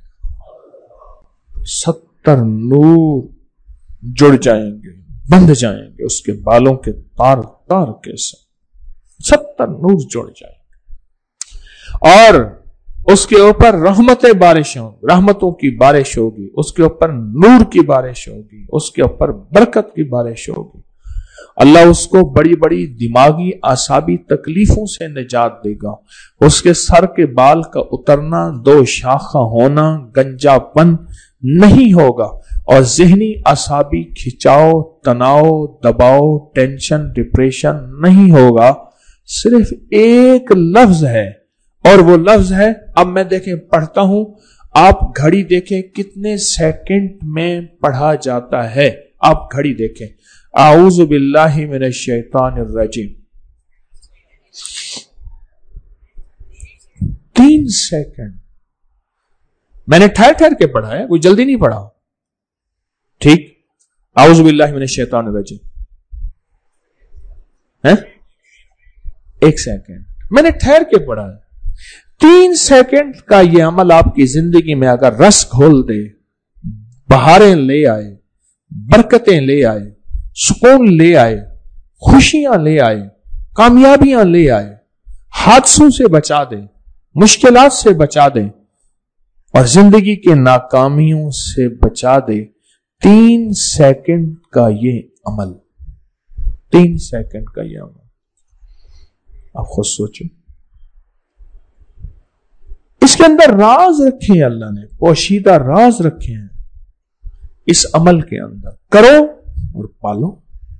70 نور جڑ جائیں گے، بندھ جائیں گے اس کے بالوں کے تار تار کے ساتھ. 70 نور جڑ جائیں گے، اور اس کے اوپر رحمتیں بارش ہوں، رحمتوں کی بارش ہوگی، اس کے اوپر نور کی بارش ہوگی، اس کے اوپر برکت کی بارش ہوگی. اللہ اس کو بڑی بڑی دماغی اعصابی تکلیفوں سے نجات دے گا. اس کے سر کے بال کا اترنا، 2 شاخہ ہونا، گنجا پن نہیں ہوگا، اور ذہنی اعصابی کھچاؤ، تناؤ، دباؤ، ٹینشن، ڈپریشن نہیں ہوگا. صرف ایک لفظ ہے، اور وہ لفظ ہے، اب میں دیکھیں پڑھتا ہوں، آپ گھڑی دیکھیں کتنے سیکنڈ میں پڑھا جاتا ہے. آپ گھڑی دیکھیں، اعوذ باللہ من الشیطان الرجیم، 3 سیکنڈ. میں نے ٹھہر ٹھہر کے پڑھا ہے، کوئی جلدی نہیں پڑھا. ٹھیک، اعوذ باللہ من الشیطان الرجیم، 1 سیکنڈ میں نے ٹھہر کے پڑھا ہے. 3 سیکنڈ کا یہ عمل آپ کی زندگی میں اگر رس کھول دے، بہاریں لے آئے، برکتیں لے آئے، سکون لے آئے، خوشیاں لے آئے، کامیابیاں لے آئے، حادثوں سے بچا دے، مشکلات سے بچا دے، اور زندگی کے ناکامیوں سے بچا دے. 3 سیکنڈ کا یہ عمل، 3 سیکنڈ کا یہ عمل، آپ خود سوچیں. اس کے اندر راز رکھے ہیں اللہ نے، پوشیدہ راز رکھے ہیں اس عمل کے اندر. کرو اور پالو.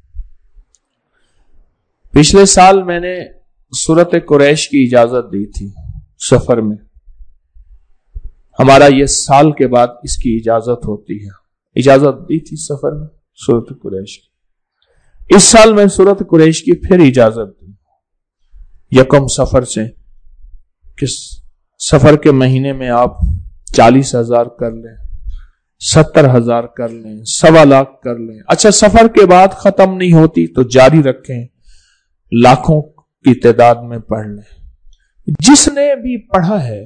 پچھلے سال میں نے سورت قریش کی اجازت دی تھی سفر میں. ہمارا یہ سال کے بعد اس کی اجازت ہوتی ہے. اجازت دی تھی سفر میں سورت قریش کی. اس سال میں سورت قریش کی پھر اجازت دی 1 سفر سے، کہ سفر کے مہینے میں آپ 40,000 کر لیں، 70,000 کر لیں، 1.25 کر لیں. اچھا، سفر کے بعد ختم نہیں ہوتی تو جاری رکھیں، لاکھوں کی تعداد میں پڑھ لیں. جس نے بھی پڑھا ہے،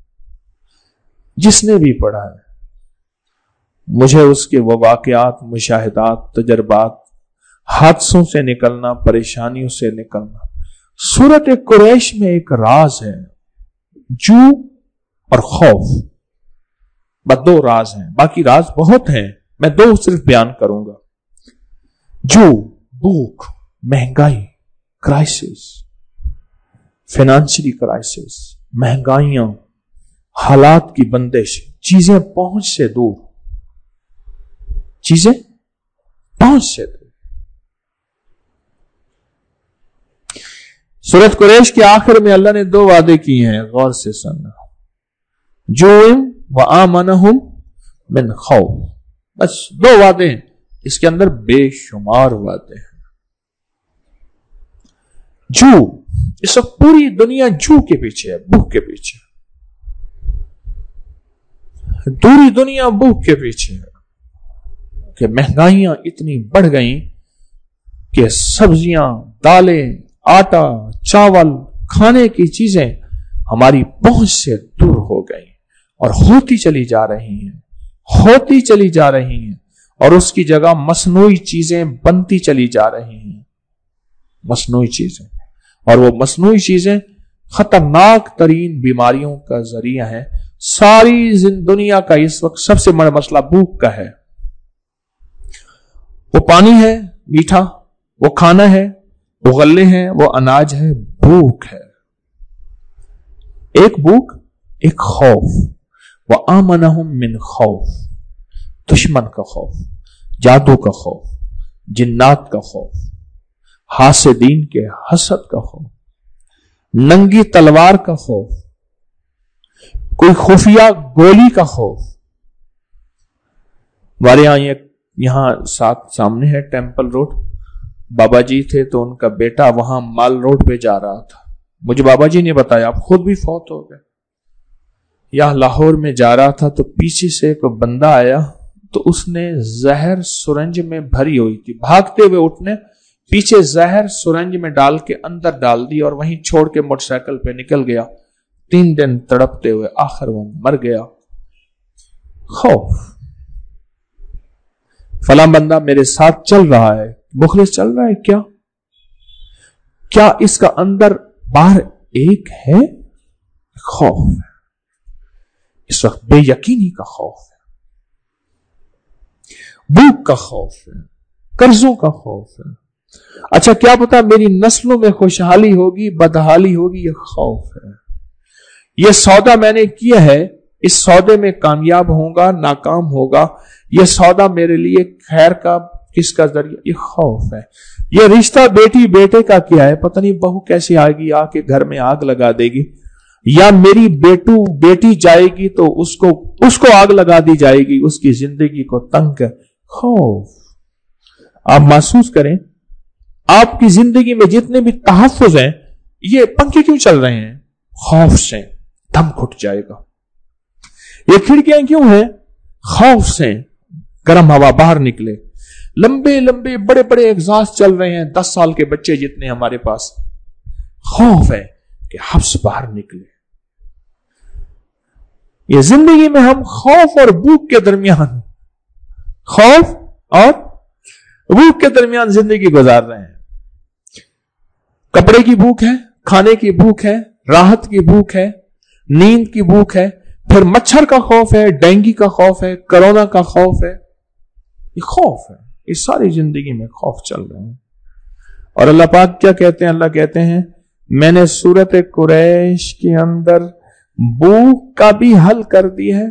جس نے بھی پڑھا ہے، مجھے اس کے وہ واقعات، مشاہدات، تجربات، حادثوں سے نکلنا، پریشانیوں سے نکلنا. سورت قریش میں ایک راز ہے، جو اور خوف، بس 2 راز ہیں، باقی راز بہت ہیں، میں 2 صرف بیان کروں گا. جو، بھوک، مہنگائی، کرائسس، فائنانشلی کرائسس، مہنگائیاں، حالات کی بندش، چیزیں پہنچ سے دور، چیزیں پہنچ سے دور. سورت قریش کے آخر میں اللہ نے 2 وعدے کیے ہیں، غور سے سننا. جوعن وآمنہم من خوف، بس 2 وعدے ہیں، اس کے اندر بے شمار وعدے ہیں. جو، اس وقت پوری دنیا جو کے پیچھے ہے، بھوک کے پیچھے، پوری دنیا بھوک کے پیچھے ہے کہ مہنگائیاں اتنی بڑھ گئیں کہ سبزیاں، دالیں، آٹا، چاول، کھانے کی چیزیں ہماری پہنچ سے دور ہو گئی اور ہوتی چلی جا رہی ہیں. ہوتی چلی جا رہی ہیں اور اس کی جگہ مصنوعی چیزیں بنتی چلی جا رہی ہیں. مصنوعی چیزیں، اور وہ مصنوعی چیزیں خطرناک ترین بیماریوں کا ذریعہ ہیں. ساری دنیا کا اس وقت سب سے بڑا مسئلہ بھوک کا ہے. وہ پانی ہے میٹھا، وہ کھانا ہے، وہ غلے ہیں، وہ اناج ہے. بھوک ہے، ایک بھوک، ایک خوف. وَآمَنَهُم مِّن خوف، دشمن کا خوف، جادو کا خوف، جنات کا خوف، حاسدین کے حسد کا خوف، ننگی تلوار کا خوف، کوئی خفیہ گولی کا خوف. ہمارے یہاں ساتھ سامنے ہے ٹیمپل روڈ. بابا جی تھے تو ان کا بیٹا وہاں مال روڈ پہ جا رہا تھا. مجھے بابا جی نے بتایا، آپ خود بھی فوت ہو گئے. یا لاہور میں جا رہا تھا تو پیچھے سے ایک بندہ آیا تو اس نے زہر سرنج میں بھری ہوئی تھی. بھاگتے ہوئے اٹھنے پیچھے زہر سرنج میں ڈال کے اندر ڈال دی اور وہیں چھوڑ کے موٹر سائیکل پہ نکل گیا. 3 دن تڑپتے ہوئے آخر وہ مر گیا. خوف. فلاں بندہ میرے ساتھ چل رہا ہے، مخلص چل رہا ہے، کیا اس کا اندر باہر ایک ہے؟ خوف ہے. اس وقت بے یقینی کا خوف ہے، بھوک کا خوف ہے، قرضوں کا خوف ہے. اچھا کیا پتا میری نسلوں میں خوشحالی ہوگی بدحالی ہوگی، یہ خوف ہے. یہ سودا میں نے کیا ہے، اس سودے میں کامیاب ہوگا ناکام ہوگا، یہ سودا میرے لیے خیر کا کس کا ذریعہ، یہ خوف ہے. یہ رشتہ بیٹی بیٹے کا کیا ہے، پتہ نہیں بہو کیسے آئے گی، آ کے گھر میں آگ لگا دے گی، یا میری بیٹی جائے گی تو اس کو آگ لگا دی جائے گی، اس کی زندگی کو تنگ کر. خوف. آپ محسوس کریں آپ کی زندگی میں جتنے بھی تحفظ ہیں، یہ پنکھے کیوں چل رہے ہیں؟ خوف سے. دم گھٹ جائے گا. یہ کھڑکیاں کیوں ہیں؟ خوف سے گرم ہوا باہر نکلے. لمبے لمبے بڑے بڑے اگزاسٹ چل رہے ہیں، 10 سال کے بچے جتنے ہمارے پاس. خوف ہے کہ حبس باہر نکلے. یہ زندگی میں ہم خوف اور بھوک کے درمیان، خوف اور بھوک کے درمیان زندگی گزار رہے ہیں. کپڑے کی بھوک ہے، کھانے کی بھوک ہے، راحت کی بھوک ہے، نیند کی بھوک ہے، پھر مچھر کا خوف ہے، ڈینگی کا خوف ہے، کرونا کا خوف ہے. یہ خوف ہے. اس ساری زندگی میں خوف چل رہے ہیں. اور اللہ پاک کیا کہتے ہیں؟ اللہ کہتے ہیں میں نے سورت قریش کے اندر بھوک کا بھی حل کر دی ہے.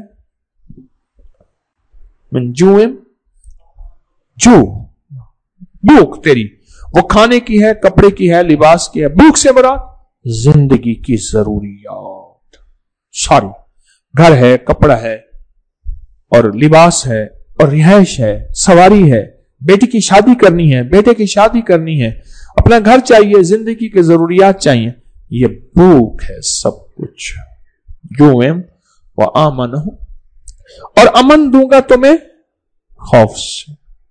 من جوئم، جو بھوک تیری وہ کھانے کی ہے، کپڑے کی ہے، لباس کی ہے. بھوک سے مراد زندگی کی ضروریات ساری. گھر ہے، کپڑا ہے، اور لباس ہے، اور رہائش ہے، سواری ہے، بیٹی کی شادی کرنی ہے، بیٹے کی شادی کرنی ہے، اپنا گھر چاہیے، زندگی کی ضروریات چاہیے. یہ بھوک ہے سب کچھ. جو وآمن ہوں، اور امن دوں گا تمہیں خوف سے.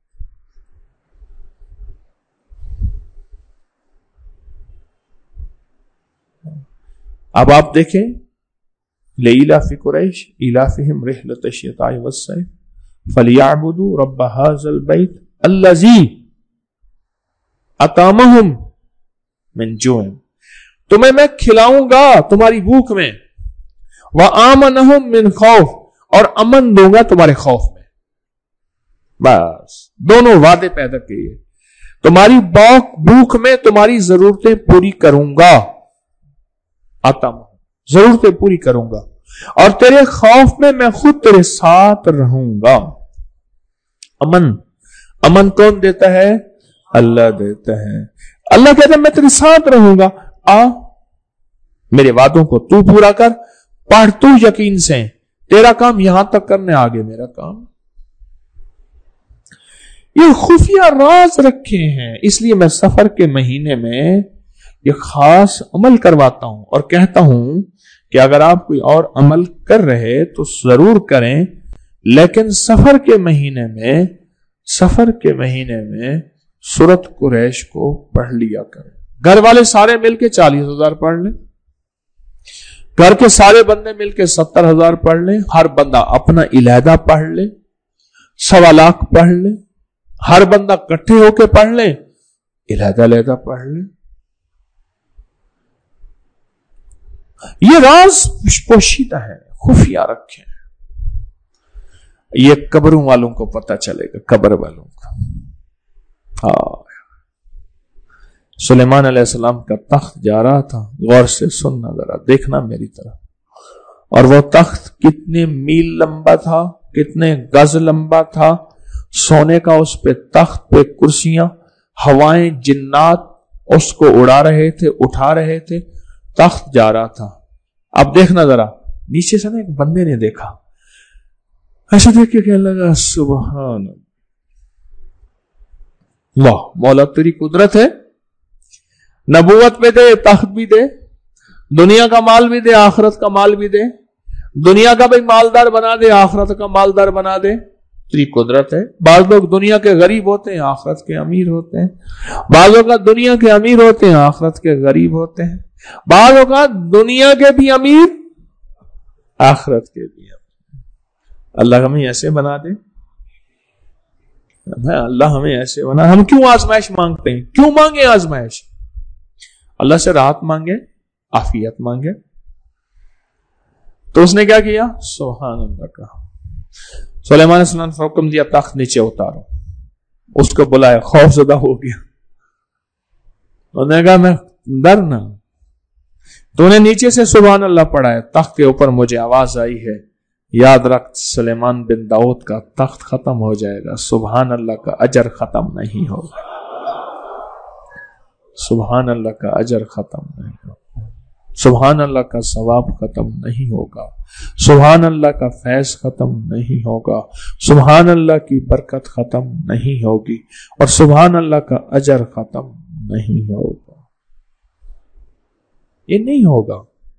اب آپ دیکھیں لإلاف قریش إلافهم رحلة الشتاء والصيف فليعبدوا رب هذا البيت الذي أطعمهم من جوع. تمہیں میں کھلاؤں گا تمہاری بھوک میں، وآمنهم من خوف، اور امن دوں گا تمہارے خوف میں. بس دونوں وعدے پیدا کیے. تمہاری بھوک میں تمہاری ضرورتیں پوری کروں گا، ضرورتیں پوری کروں گا، اور تیرے خوف میں میں خود تیرے ساتھ رہوں گا. امن کون دیتا ہے؟ اللہ دیتا ہے. اللہ کہتا ہے میں تیرے ساتھ رہوں گا. میرے وعدوں کو تو پورا کر، پڑھ تو یقین سے. تیرا کام یہاں تک کرنے، آگے میرا کام. یہ خفیہ راز رکھے ہیں. اس لیے میں سفر کے مہینے میں یہ خاص عمل کرواتا ہوں اور کہتا ہوں کہ اگر آپ کوئی اور عمل کر رہے تو ضرور کریں، لیکن سفر کے مہینے میں سورت قریش کو پڑھ لیا کریں. گھر والے سارے مل کے 40,000 پڑھ لیں، گھر کے سارے بندے مل کے 70,000 پڑھ لیں، ہر بندہ اپنا علیحدہ پڑھ لے، 1.25 لاکھ پڑھ لے، ہر بندہ کٹھے ہو کے پڑھ لیں، علیحدہ علیحدہ پڑھ لیں. یہ راز پوشیدہ ہے، خفیہ رکھیں. یہ قبروں والوں کو پتہ چلے گا، قبر والوں کو. سلیمان علیہ السلام کا تخت جا رہا تھا، غور سے سننا ذرا، دیکھنا میری طرف. اور وہ تخت کتنے میل لمبا تھا، کتنے گز لمبا تھا، سونے کا اس پہ تخت پہ کرسیاں، ہوائیں جنات اس کو اڑا رہے تھے، اٹھا رہے تھے. تخت جا رہا تھا. اب دیکھنا ذرا، نیچے سے نا ایک بندے نے دیکھا، ایسا دیکھ کے کہنے لگا سبحان اللہ، مولا تیری قدرت ہے، نبوت بھی دے، تخت بھی دے، دنیا کا مال بھی دے، آخرت کا مال بھی دے، دنیا کا بھی مالدار بنا دے، آخرت کا مالدار بنا دے، تیری قدرت ہے. بعض لوگ دنیا کے غریب ہوتے ہیں، آخرت کے امیر ہوتے ہیں. بعض اوقات دنیا کے امیر ہوتے ہیں، آخرت کے غریب ہوتے ہیں. بعض اوقات دنیا کے بھی امیر، آخرت کے بھی امیر. اللہ ہمیں ایسے بنا دے، اللہ ہمیں ایسے بنا. ہم کیوں آزمائش مانگتے ہیں؟ کیوں مانگے آزمائش؟ اللہ سے راحت مانگے، عافیت مانگے. تو اس نے کیا کیا؟ سبحان اللہ کا. سلیمان علیہ السلام نے حکم دیا تخت نیچے اتارو. اس کو بلایا، خوف زدہ ہو گیا. انہوں نے کہا میں ڈرنا، تو نے نیچے سے سبحان اللہ پڑھا ہے. تخت کے اوپر مجھے آواز آئی ہے، یاد رکھ سلیمان بن داؤد کا تخت ختم ہو جائے گا، سبحان اللہ کا اجر ختم نہیں ہوگا. سبحان اللہ کا اجر ختم نہیں ہوگا، سبحان اللہ کا ثواب ختم نہیں ہوگا، سبحان اللہ کا فیض ختم نہیں ہوگا، سبحان اللہ کی برکت ختم نہیں ہوگی، اور سبحان اللہ کا اجر ختم نہیں ہوگا. یہ نہیں ہوگا.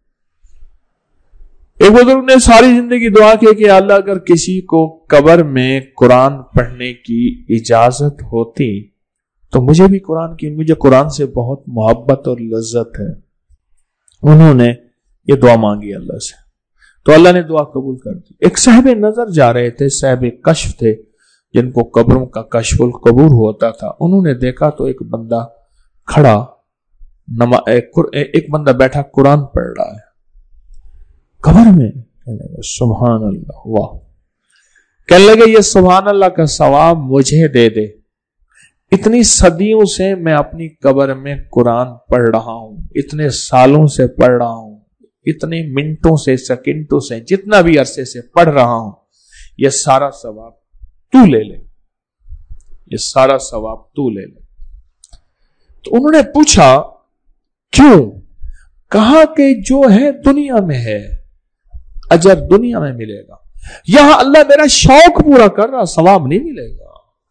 ایک بزرگ نے ساری زندگی دعا کی کہ اللہ اگر کسی کو قبر میں قرآن پڑھنے کی اجازت ہوتی تو مجھے بھی قرآن کی، مجھے قرآن سے بہت محبت اور لذت ہے. انہوں نے یہ دعا مانگی اللہ سے، تو اللہ نے دعا قبول کر دی. ایک صاحب نظر جا رہے تھے، صاحب کشف تھے، جن کو قبروں کا کشف القبور ہوتا تھا. انہوں نے دیکھا تو ایک بندہ کھڑا، ایک بندہ بیٹھا قرآن پڑھ رہا ہے قبر میں. کہنے لگا سبحان اللہ، واہ. کہنے لگے یہ سبحان اللہ کا ثواب مجھے دے دے، اتنی صدیوں سے میں اپنی قبر میں قرآن پڑھ رہا ہوں، اتنے سالوں سے پڑھ رہا ہوں، اتنے منٹوں سے، سیکنڈوں سے، جتنا بھی عرصے سے پڑھ رہا ہوں، یہ سارا ثواب تو لے لے، یہ سارا ثواب تو لے لے. تو انہوں نے پوچھا کیوں؟ کہا کہ جو ہے دنیا میں ہے، اجر دنیا میں ملے گا، یہاں اللہ میرا شوق پورا کر رہا، ثواب نہیں ملے گا.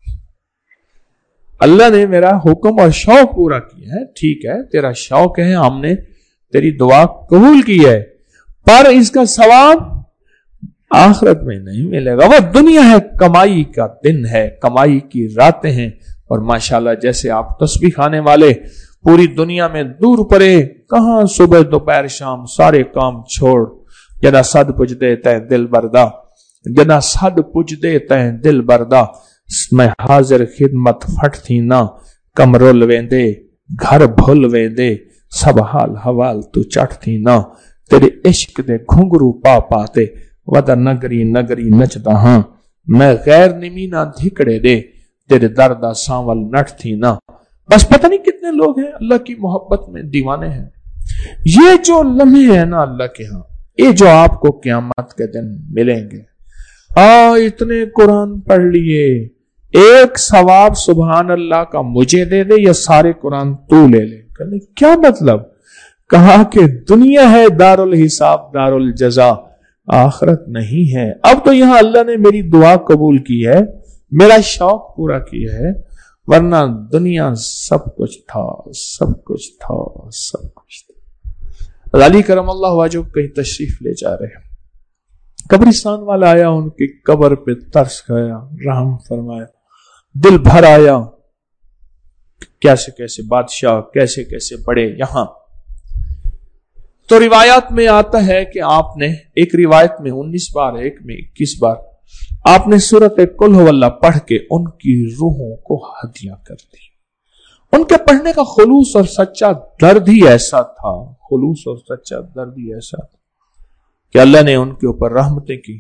اللہ نے میرا حکم اور شوق پورا کیا ہے، ٹھیک ہے تیرا شوق ہے، ہم نے تیری دعا قبول کی ہے، پر اس کا ثواب آخرت میں نہیں ملے گا. وہ دنیا ہے، کمائی کا دن ہے، کمائی کی راتیں ہیں. اور ماشاءاللہ جیسے آپ تسبیح کھانے والے پوری دنیا میں دور پڑے، کہاں صبح دوپہر شام سارے کام چھوڑ، جنا صد پج دے تیں دل بردا، جنا صد پج دے تیں دل بردا، میں حاضر خدمت پھٹ تھی نا، کمرول ویندے گھر بھول ویندے، سب حال حوال تو چٹ تھی نا، تیرے عشق دے گھنگرو پا پاتے، ودا نگری نگری نچدا ہاں، میں غیر نمی نہ دھکڑے دے، تیرے دردہ سانول نٹ تھی نا. بس پتہ نہیں کتنے لوگ ہیں اللہ کی محبت میں دیوانے ہیں. یہ جو لمحے ہیں نا اللہ کے ہاں، یہ جو آپ کو قیامت کے دن ملیں گے، اتنے قرآن پڑھ لیے، ایک ثواب سبحان اللہ کا مجھے دے دے یا سارے قرآن تو لے لے. کیا مطلب؟ کہا کہ دنیا ہے دار الحساب، دار الجزا، آخرت نہیں ہے. اب تو یہاں اللہ نے میری دعا قبول کی ہے، میرا شوق پورا کیا ہے، ورنہ دنیا سب کچھ تھا، سب کچھ تھا، سب کچھ تھا. علی کرم اللہ وجہ کہیں تشریف لے جا رہے ہیں، قبرستان والا آیا، ان کی قبر پہ ترس کھایا، رحم فرمایا، دل بھر آیا. کیسے کیسے بادشاہ، کیسے کیسے بڑے یہاں. تو روایات میں آتا ہے کہ آپ نے ایک روایت میں 19 بار، ایک میں 21 بار آپ نے سورۃ قل هو اللہ پڑھ کے ان کی روحوں کو ہدیہ کر دی. ان کے پڑھنے کا خلوص اور سچا درد ہی ایسا تھا، خلوص اور سچا درد ہی ایسا تھا کہ اللہ نے ان کے اوپر رحمتیں کی.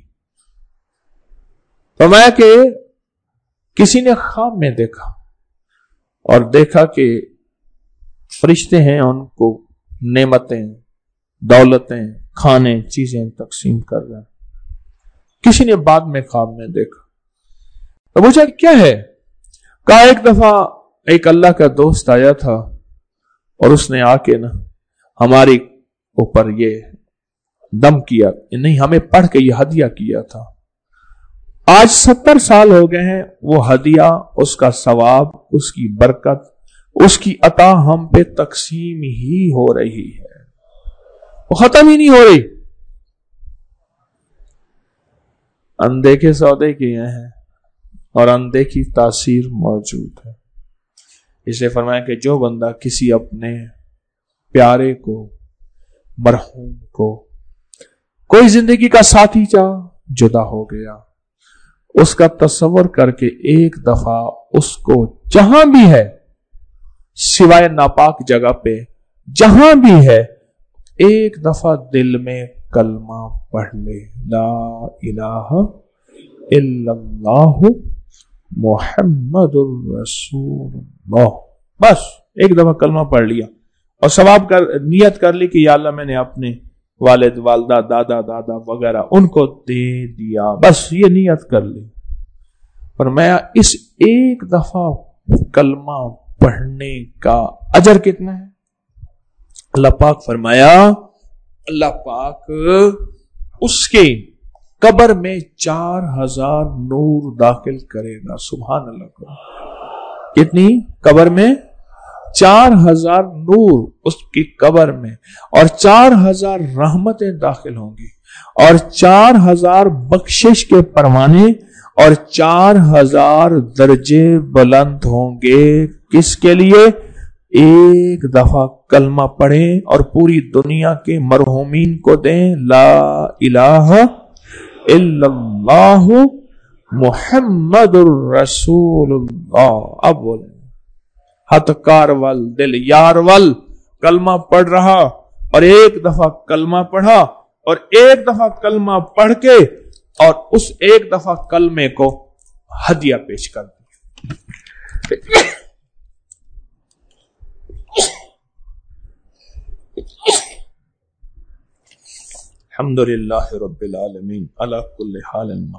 فرمایا کہ کسی نے خواب میں دیکھا اور دیکھا کہ فرشتے ہیں ان کو نعمتیں، دولتیں، کھانے، چیزیں تقسیم کر رہے ہیں. کسی نے بعد میں خواب میں دیکھا تو پوچھا کیا ہے؟ کہا ایک دفعہ ایک اللہ کا دوست آیا تھا اور اس نے آ کے نا ہماری اوپر یہ دم کیا، نہیں ہمیں پڑھ کے یہ ہدیہ کیا تھا. آج 70 سال ہو گئے ہیں، وہ ہدیہ، اس کا ثواب، اس کی برکت، اس کی عطا ہم پہ تقسیم ہی ہو رہی ہے، وہ ختم ہی نہیں ہو رہی. اندیکھے سودے کیے ہیں اور اندیکھی تاثیر موجود ہے. اس لیے فرمایا کہ جو بندہ کسی اپنے پیارے کو، مرحوم کو، کوئی زندگی کا ساتھی چاہ جدا ہو گیا، اس کا تصور کر کے ایک دفعہ اس کو جہاں بھی ہے سوائے ناپاک جگہ پہ جہاں بھی ہے ایک دفعہ دل میں کلمہ پڑھ لے، لا الہ الا اللہ محمد الرسول اللہ. بس ایک دفعہ کلمہ پڑھ لیا اور ثواب کر نیت کر لی کہ یا اللہ میں نے اپنے والد، والدہ، دادا، دادا وغیرہ ان کو دے دیا، بس یہ نیت کر لی. اور میں اس ایک دفعہ کلمہ پڑھنے کا اجر کتنا ہے؟ اللہ پاک فرمایا، اللہ پاک اس کے قبر میں 4000 نور داخل کرے گا. سبحان اللہ. کتنی؟ قبر میں 4000 نور اس کی قبر میں، اور 4000 رحمتیں داخل ہوں گی، اور 4000 بخشش کے پروانے، اور 4000 درجے بلند ہوں گے. کس کے لیے؟ ایک دفعہ کلمہ پڑھیں اور پوری دنیا کے مرحومین کو دیں، لا الہ الا اللہ محمد الرسول اللہ. اب بولیں، ہتکار ول دل یار ول کلمہ پڑھ رہا اور ایک دفعہ کلمہ پڑھا اور ایک دفعہ کلمہ پڑھ کے اور اس ایک دفعہ کلمے کو ہدیہ پیش کر دیا. الحمدللہ رب العالمین علی کل حال ما.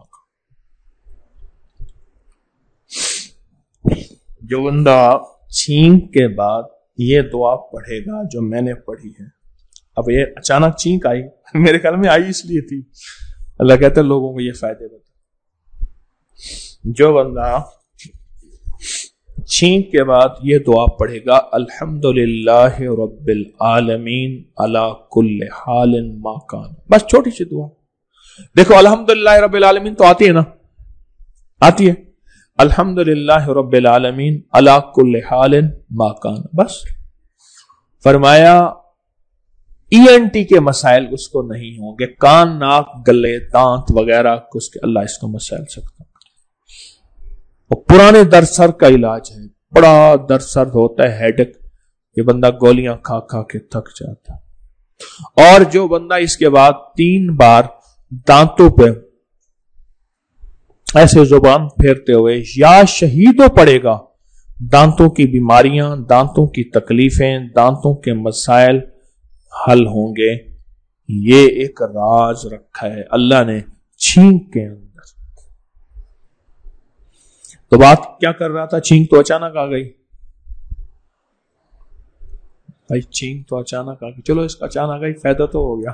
جو بندہ چھینک کے بعد یہ دعا پڑھے گا جو میں نے پڑھی ہے، اب یہ اچانک چھینک آئی، میرے خیال میں آئی اس لیے تھی، اللہ کہتا ہے لوگوں کو یہ فائدے بتا. جو بندہ چھینک کے بعد یہ دعا پڑھے گا، الحمدللہ رب العالمین علی کل حال ما کان، بس چھوٹی سی دعا. دیکھو الحمدللہ رب العالمین تو آتی ہے نا، آتی ہے، الحمدللہ رب العالمین علی کل حال ما کان. بس فرمایا ENT کے مسائل اس کو نہیں ہوں گے، کان، ناک، گلے، دانت وغیرہ اس کے اللہ اس کو مسائل سکتا. اور پرانے درد سر کا علاج ہے، بڑا درد سر ہوتا ہے، ہیڈک، یہ بندہ گولیاں کھا کھا کے تھک جاتا. اور جو بندہ اس کے بعد 3 بار دانتوں پہ ایسے زبان پھیرتے ہوئے یا شہیدوں پڑے گا، دانتوں کی بیماریاں، دانتوں کی تکلیفیں، دانتوں کے مسائل حل ہوں گے. یہ ایک راز رکھا ہے اللہ نے چھینک کے اندر. تو بات کیا کر رہا تھا؟ چھینک تو اچانک آ گئی بھائی، چھینک تو اچانک آ گئی. چلو اس کا اچانک آئی فائدہ تو ہو گیا.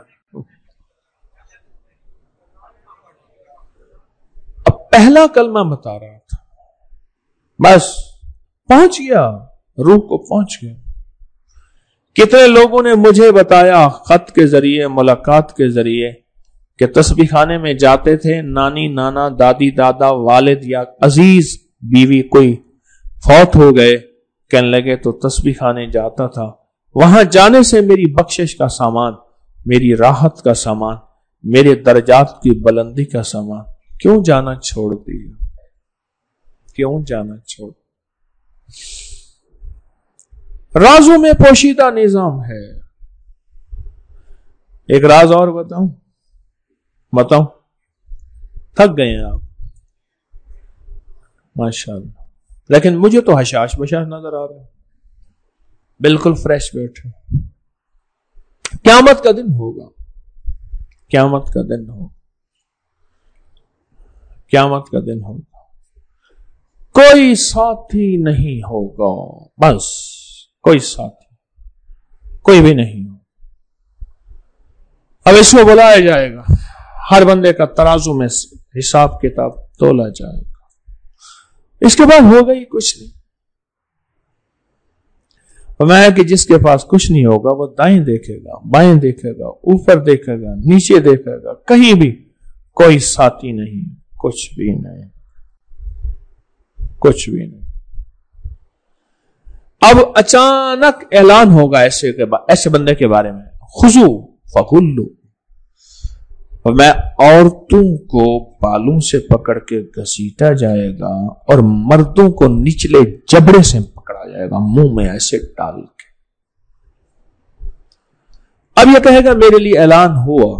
اب پہلا کلمہ بتا رہا تھا، بس پہنچ گیا، روح کو پہنچ گیا. کتنے لوگوں نے مجھے بتایا خط کے ذریعے، ملاقات کے ذریعے، کہ تسبیح خانے میں جاتے تھے، نانی، نانا، دادی، دادا، والد یا عزیز بیوی کوئی فوت ہو گئے، کہنے لگے تو تسبیح خانے جاتا تھا، وہاں جانے سے میری بخشش کا سامان میری راحت کا سامان، میرے درجات کی بلندی کا سامان کیوں جانا چھوڑ دیا؟ کیوں جانا چھوڑ؟ رازوں میں پوشیدہ نظام ہے۔ ایک راز اور بتاؤں؟ تھک گئے ہیں آپ ماشاءاللہ، لیکن مجھے تو حشاش بشاش نظر آ رہا ہے، بالکل فریش بیٹھے۔ قیامت کا دن ہوگا، قیامت کا دن ہوگا، قیامت کا دن ہوگا، کوئی ساتھی نہیں ہوگا، بس کوئی ساتھی، کوئی بھی نہیں ہوگا۔ اب اس کو بلایا جائے گا، ہر بندے کا ترازو میں حساب کتاب تولا جائے گا، اس کے بعد ہوگا ہی کچھ نہیں۔ فرمایا کہ جس کے پاس کچھ نہیں ہوگا وہ دائیں دیکھے گا، بائیں دیکھے گا، اوپر دیکھے گا، نیچے دیکھے گا، کہیں بھی کوئی ساتھی نہیں، کچھ بھی نہیں، کچھ بھی نہیں۔ اب اچانک اعلان ہوگا ایسے بندے کے بارے میں، خذو فغلو، اور میں عورتوں کو بالوں سے پکڑ کے گھسیٹا جائے گا اور مردوں کو نچلے جبڑے سے پکڑا جائے گا، منہ میں ایسے ڈال کے۔ اب یہ کہے گا میرے لیے اعلان ہوا،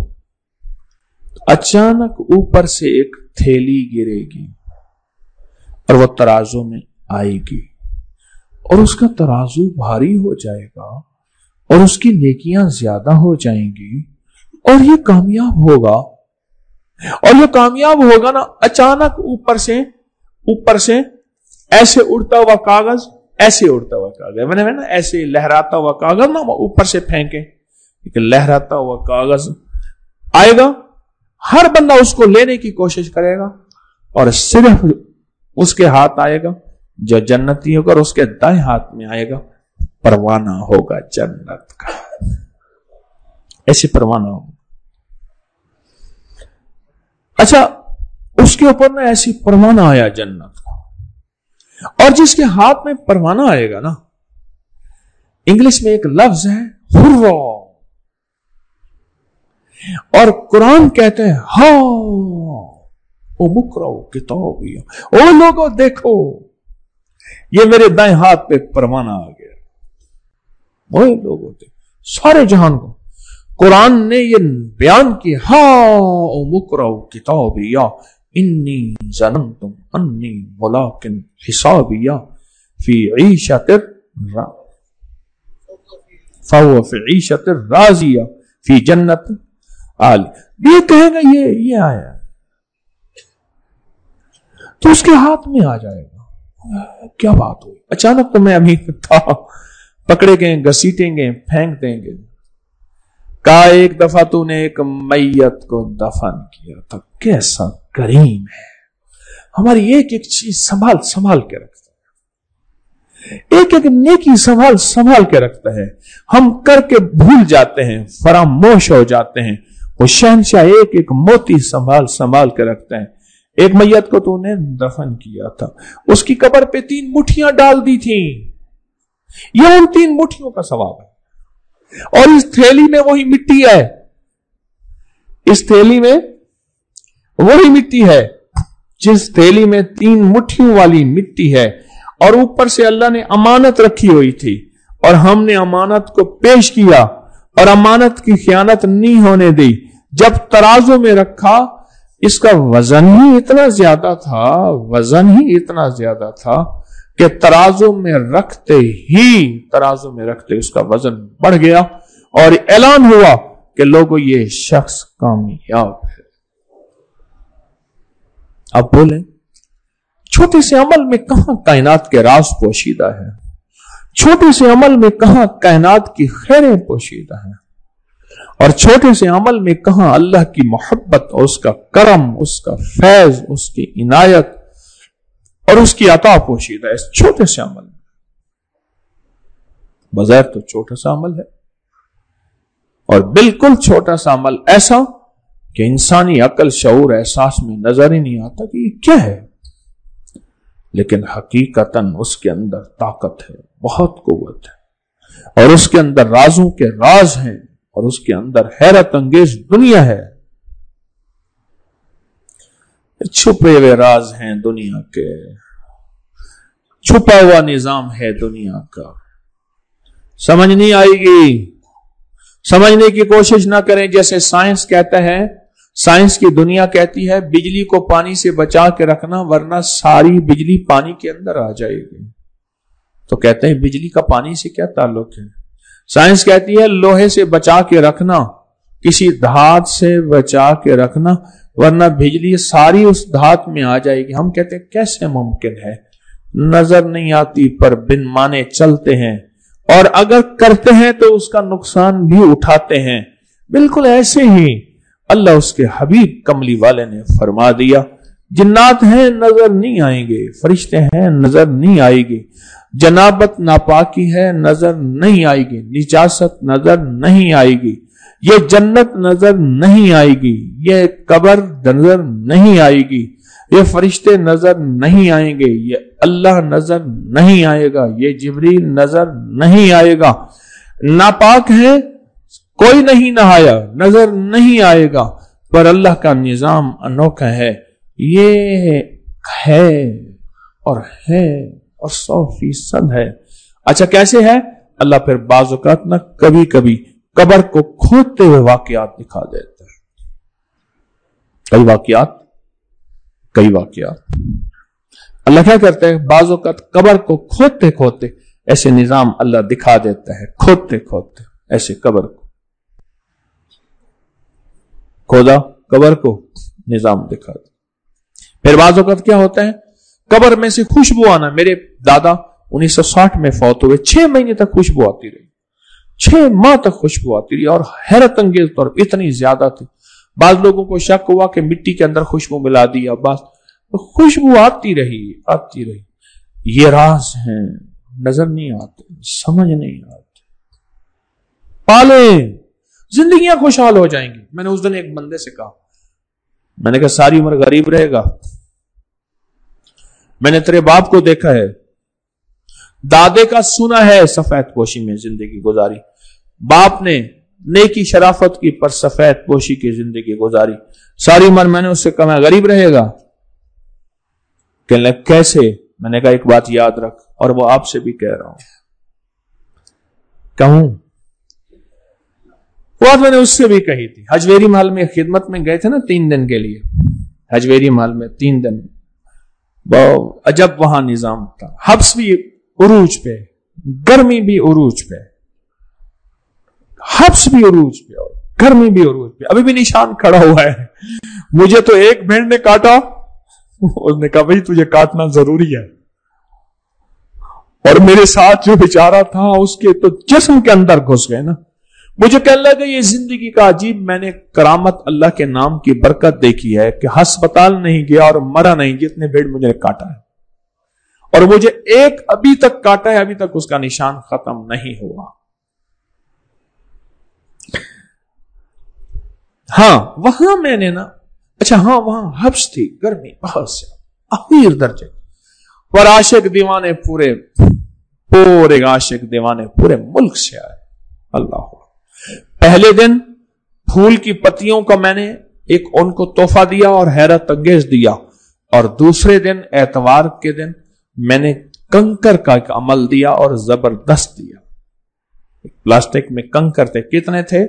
اچانک اوپر سے ایک تھیلی گرے گی اور وہ ترازو میں آئے گی، اور اس کا ترازو بھاری ہو جائے گا اور اس کی نیکیاں زیادہ ہو جائیں گی، اور یہ کامیاب ہوگا۔ اور یہ کامیاب ہوگا نا، اچانک اوپر سے ایسے اڑتا ہوا کاغذ، ایسے اڑتا ہوا کاغذ، میں نے نا ایسے لہراتا ہوا کاغذ نا اوپر سے پھینکے، لہراتا ہوا کاغذ آئے گا، ہر بندہ اس کو لینے کی کوشش کرے گا، اور صرف اس کے ہاتھ آئے گا جو جنتی ہوگا، اور اس کے دائیں ہاتھ میں آئے گا پروانہ ہوگا جنت کا، ایسے پروانہ ہوگا۔ اچھا، اس کے اوپر نا ایسی پروانہ آیا جنت کا، اور جس کے ہاتھ میں پروانہ آئے گا نا، انگلش میں ایک لفظ ہے حرہ، اور قرآن کہتے ہیں ہاں او مکرو کتابی، او لوگوں دیکھو یہ میرے دائیں ہاتھ پہ پروانہ آ گیا، وہ لوگوں دیکھو، سارے جہان کو قرآن نے یہ بیان کی، ہاں او مکرو کتابی انی ظننت انی ملاق حسابی فی عیشۃ فہو فی عیشۃ راضیہ فی جنت عالیہ۔ یہ کہے گا یہ آیا تو اس کے ہاتھ میں آ جائے گا، کیا بات ہوئی؟ اچانک تو میں ابھی تھا، پکڑے گئے، گھسیٹیں گے، پھینک دیں گے۔ کہا ایک دفعہ تو نے ایک میت کو دفن کیا تھا، کیسا کریم ہے، ہماری ایک ایک چیز سنبھال کے رکھتا ہے، ایک ایک نیکی سنبھال کے رکھتا ہے، ہم کر کے بھول جاتے ہیں، فراموش ہو جاتے ہیں، وہ شہنشاہ ایک ایک موتی سنبھال کے رکھتے ہیں۔ ایک میت کو تو نے دفن کیا تھا، اس کی قبر پہ 3 مٹھیاں ڈال دی تھیں، یہ ان 3 مٹھیوں کا ثواب ہے، اور اس تھیلی میں وہی مٹی ہے، اس تھیلی میں وہی مٹی ہے، جس تھیلی میں 3 مٹھیوں والی مٹی ہے، اور اوپر سے اللہ نے امانت رکھی ہوئی تھی، اور ہم نے امانت کو پیش کیا، اور امانت کی خیانت نہیں ہونے دی۔ جب ترازو میں رکھا، اس کا وزن ہی اتنا زیادہ تھا کہ ترازو میں رکھتے اس کا وزن بڑھ گیا، اور اعلان ہوا کہ لوگوں یہ شخص کامیاب ہے۔ اب بولیں، چھوٹے سے عمل میں کہاں کائنات کے راز پوشیدہ ہے، چھوٹے سے عمل میں کہاں کائنات کی خیریں پوشیدہ ہیں، اور چھوٹے سے عمل میں کہاں اللہ کی محبت اور اس کا کرم، اس کا فیض، اس کی عنایت اور اس کی عطا پوشیدہ ہے اس چھوٹے سے عمل میں۔ بظاہر تو چھوٹا سا عمل ہے، اور بالکل چھوٹا سا عمل ایسا کہ انسانی عقل، شعور، احساس میں نظر ہی نہیں آتا کہ یہ کیا ہے، لیکن حقیقتاً اس کے اندر طاقت ہے، بہت قوت ہے، اور اس کے اندر رازوں کے راز ہیں اور اس کے اندر حیرت انگیز دنیا ہے. چھپے ہوئے راز ہیں دنیا کے، چھپا ہوا نظام ہے دنیا کا. سمجھ نہیں آئے گی، سمجھنے کی کوشش نہ کریں. جیسے سائنس کہتا ہے، سائنس کی دنیا کہتی ہے بجلی کو پانی سے بچا کے رکھنا ورنہ ساری بجلی پانی کے اندر آ جائے گی. تو کہتے ہیں بجلی کا پانی سے کیا تعلق ہے؟ سائنس کہتی ہے لوہے سے بچا کے رکھنا، کسی دھات سے بچا کے رکھنا ورنہ بجلی ساری اس دھات میں آ جائے گی. ہم کہتے ہیں کیسے ممکن ہے؟ نظر نہیں آتی پر بن مانے چلتے ہیں، اور اگر کرتے ہیں تو اس کا نقصان بھی اٹھاتے ہیں. بالکل ایسے ہی اللہ اس کے حبیب کملی والے نے فرما دیا، جنات ہیں نظر نہیں آئیں گے، فرشتے ہیں نظر نہیں آئے گی، جنابت ناپاکی ہے نظر نہیں آئے گی، نجاست نظر نہیں آئے گی، یہ جنت نظر نہیں آئے گی، یہ قبر نظر نہیں آئے گی، یہ فرشتے نظر نہیں آئیں گے، یہ اللہ نظر نہیں آئے گا، یہ جبریل نظر نہیں آئے گا. ناپاک ہے، کوئی نہیں نہایا، نظر نہیں آئے گا، پر اللہ کا نظام انوکھا ہے. یہ ہے اور 100% ہے. اچھا کیسے ہے؟ اللہ پھر بعض اوقات نہ کبھی کبھی قبر کو کھودتے ہوئے واقعات دکھا دیتا ہے. کئی واقعات اللہ کیا کرتے ہیں؟ بعض اوقات قبر کو کھودتے کھودتے ایسے نظام اللہ دکھا دیتا ہے. کھودتے کھودتے ایسے قبر کو کھودا، قبر کو نظام دکھا دیا. پھر بعض اوقات کیا ہوتا ہے؟ قبر میں سے خوشبو آنا. میرے دادا 1960 میں فوت ہوئے، 6 مہینے تک خوشبو آتی رہی، 6 ماہ تک خوشبو آتی رہی، اور حیرت انگیز طور پر اتنی زیادہ تھی. بعض لوگوں کو شک ہوا کہ مٹی کے اندر خوشبو ملا دیا، بعض خوشبو آتی رہی. یہ راز ہیں، نظر نہیں آتے، سمجھ نہیں آتے. پالیں، زندگیاں خوشحال ہو جائیں گی. میں نے اس دن ایک بندے سے کہا، میں نے کہا ساری عمر غریب رہے گا. میں نے تیرے باپ کو دیکھا ہے، دادے کا سنا ہے سفید پوشی میں زندگی گزاری، باپ نے نیکی شرافت کی پر سفید پوشی کی زندگی گزاری. ساری عمر میں نے اس سے کہا میں غریب رہے گا. کہنے لگا کیسے؟ میں نے کہا ایک بات یاد رکھ، اور وہ آپ سے بھی کہہ رہا ہوں. کہوں وہ بات میں نے اس سے بھی کہی تھی. حجویری محل میں خدمت میں گئے تھے نا 3 دن کے لیے، حجویری محل میں 3 دن، عجب وہاں نظام تھا. حبس بھی عروج پہ، گرمی بھی عروج پہ، حبس بھی عروج پہ اور گرمی بھی عروج پہ. ابھی بھی نشان کھڑا ہوا ہے. مجھے تو ایک بھینڈ نے کاٹا، اس نے کہا بھائی تجھے کاٹنا ضروری ہے، اور میرے ساتھ جو بیچارہ تھا اس کے تو جسم کے اندر گھس گئے نا. مجھے کہنے لگا یہ زندگی کا عجیب، میں نے کرامت اللہ کے نام کی برکت دیکھی ہے کہ ہسپتال نہیں گیا اور مرا نہیں، جتنے بھیڑ مجھے کاٹا ہے، اور مجھے ایک ابھی تک کاٹا ہے، ابھی تک اس کا نشان ختم نہیں ہوا. ہاں وہاں میں نے نا، اچھا ہاں وہاں حبس تھی، گرمی بہت سے اخیر درجے، اور عاشق دیوانے پورے عاشق دیوانے پورے ملک سے آئے. اللہ پہلے دن پھول کی پتیوں کا میں نے ایک ان کو تحفہ دیا اور حیرت انگیز دیا، اور دوسرے دن اتوار کے دن میں نے کنکر کا ایک عمل دیا اور زبردست دیا. پلاسٹک میں کنکر تھے، کتنے تھے؟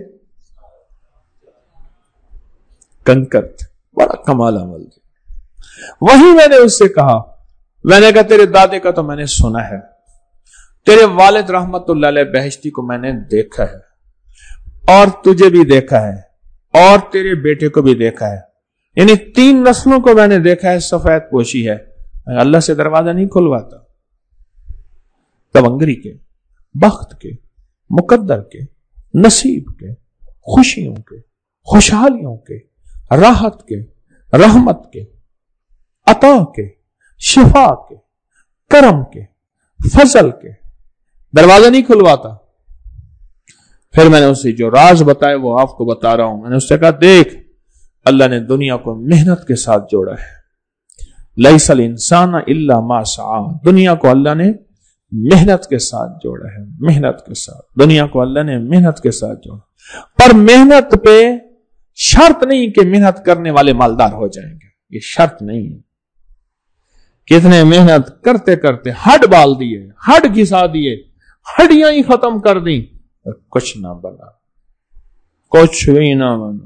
کنکر تھے، بڑا کمال عمل دیا. وہی میں نے اس سے کہا، میں نے کہا تیرے دادے کا تو میں نے سنا ہے، تیرے والد رحمت اللہ علیہ بہشتی کو میں نے دیکھا ہے، اور تجھے بھی دیکھا ہے، اور تیرے بیٹے کو بھی دیکھا ہے، یعنی 3 نسلوں کو میں نے دیکھا ہے سفید پوشی ہے. اللہ سے دروازہ نہیں کھلواتا، تونگری کے، بخت کے، مقدر کے، نصیب کے، خوشیوں کے، خوشحالیوں کے، راحت کے، رحمت کے، عطا کے، شفا کے، کرم کے، فضل کے، دروازہ نہیں کھلواتا. پھر میں نے اسے جو راز بتائے وہ آپ کو بتا رہا ہوں. میں نے اس سے کہا دیکھ، اللہ نے دنیا کو محنت کے ساتھ جوڑا ہے. لیس الانسان الا ما سعی، دنیا کو اللہ نے محنت کے ساتھ جوڑا ہے، محنت کے ساتھ. دنیا کو اللہ نے محنت کے ساتھ جوڑا. پر محنت پہ شرط نہیں کہ محنت کرنے والے مالدار ہو جائیں گے، یہ شرط نہیں ہے. کتنے محنت کرتے کرتے ہڈ بال دیے، ہڈ گھسا دیے، ہڈیاں ہی ختم کر دی، کچھ نہ بنا، کچھ بھی نہ بنا.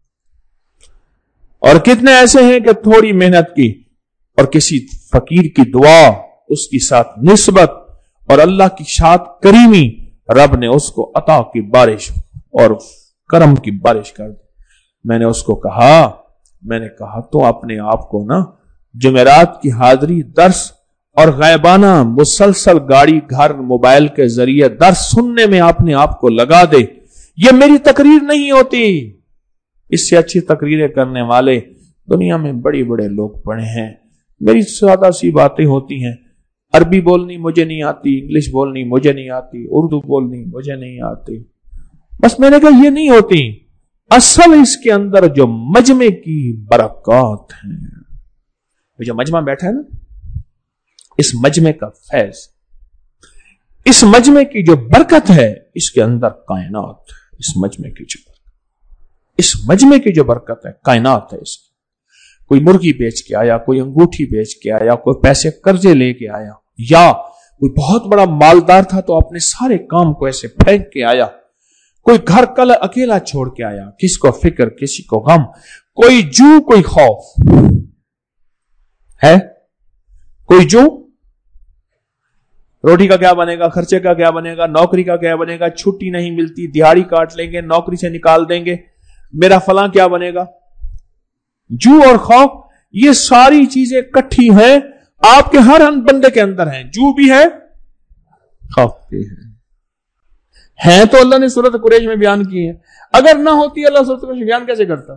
اور کتنے ایسے ہیں کہ تھوڑی محنت کی اور کسی فقیر کی دعا، اس کی ساتھ نسبت اور اللہ کی ساتھ کریمی، رب نے اس کو عطا کی بارش اور کرم کی بارش کر دی. میں نے اس کو کہا تو اپنے آپ کو نا جمعرات کی حاضری، درس اور غائبانہ مسلسل گاڑی، گھر، موبائل کے ذریعے درس سننے میں اپنے آپ کو لگا دے. یہ میری تقریر نہیں ہوتی. اس سے اچھی تقریریں کرنے والے دنیا میں بڑے بڑے لوگ پڑے ہیں. میری سادہ سی باتیں ہوتی ہیں. عربی بولنی مجھے نہیں آتی، انگلش بولنی مجھے نہیں آتی، اردو بولنی مجھے نہیں آتی. بس میں نے کہا یہ نہیں ہوتی. اصل اس کے اندر جو مجمع کی برکات ہیں، جو مجمع بیٹھا ہے نا، اس مجمع کا فیض، اس مجمع کی جو برکت ہے، اس کے اندر کائنات ہے. اس مجمع کی جو برکت ہے، کائنات ہے. اس کوئی مرغی بیچ کے آیا، کوئی انگوٹھی بیچ کے آیا، کوئی پیسے قرضے لے کے آیا، یا کوئی بہت بڑا مالدار تھا تو اپنے سارے کام کو ایسے پھینک کے آیا. کوئی گھر کل اکیلا چھوڑ کے آیا، کسی کو فکر، کسی کو غم، کوئی جو کوئی خوف ہے. کوئی جو روٹی کا کیا بنے گا، خرچے کا کیا بنے گا، نوکری کا کیا بنے گا، چھٹی نہیں ملتی، دیہاڑی کاٹ لیں گے، نوکری سے نکال دیں گے، میرا فلاں کیا بنے گا. جو اور خوف، یہ ساری چیزیں کٹھی ہیں آپ کے ہر بندے کے اندر ہیں. جو بھی ہے، خوف بھی ہے تو اللہ نے سورۃ قریش میں بیان کی ہے. اگر نہ ہوتی اللہ سورۃ قریش میں بیان کیسے کرتا؟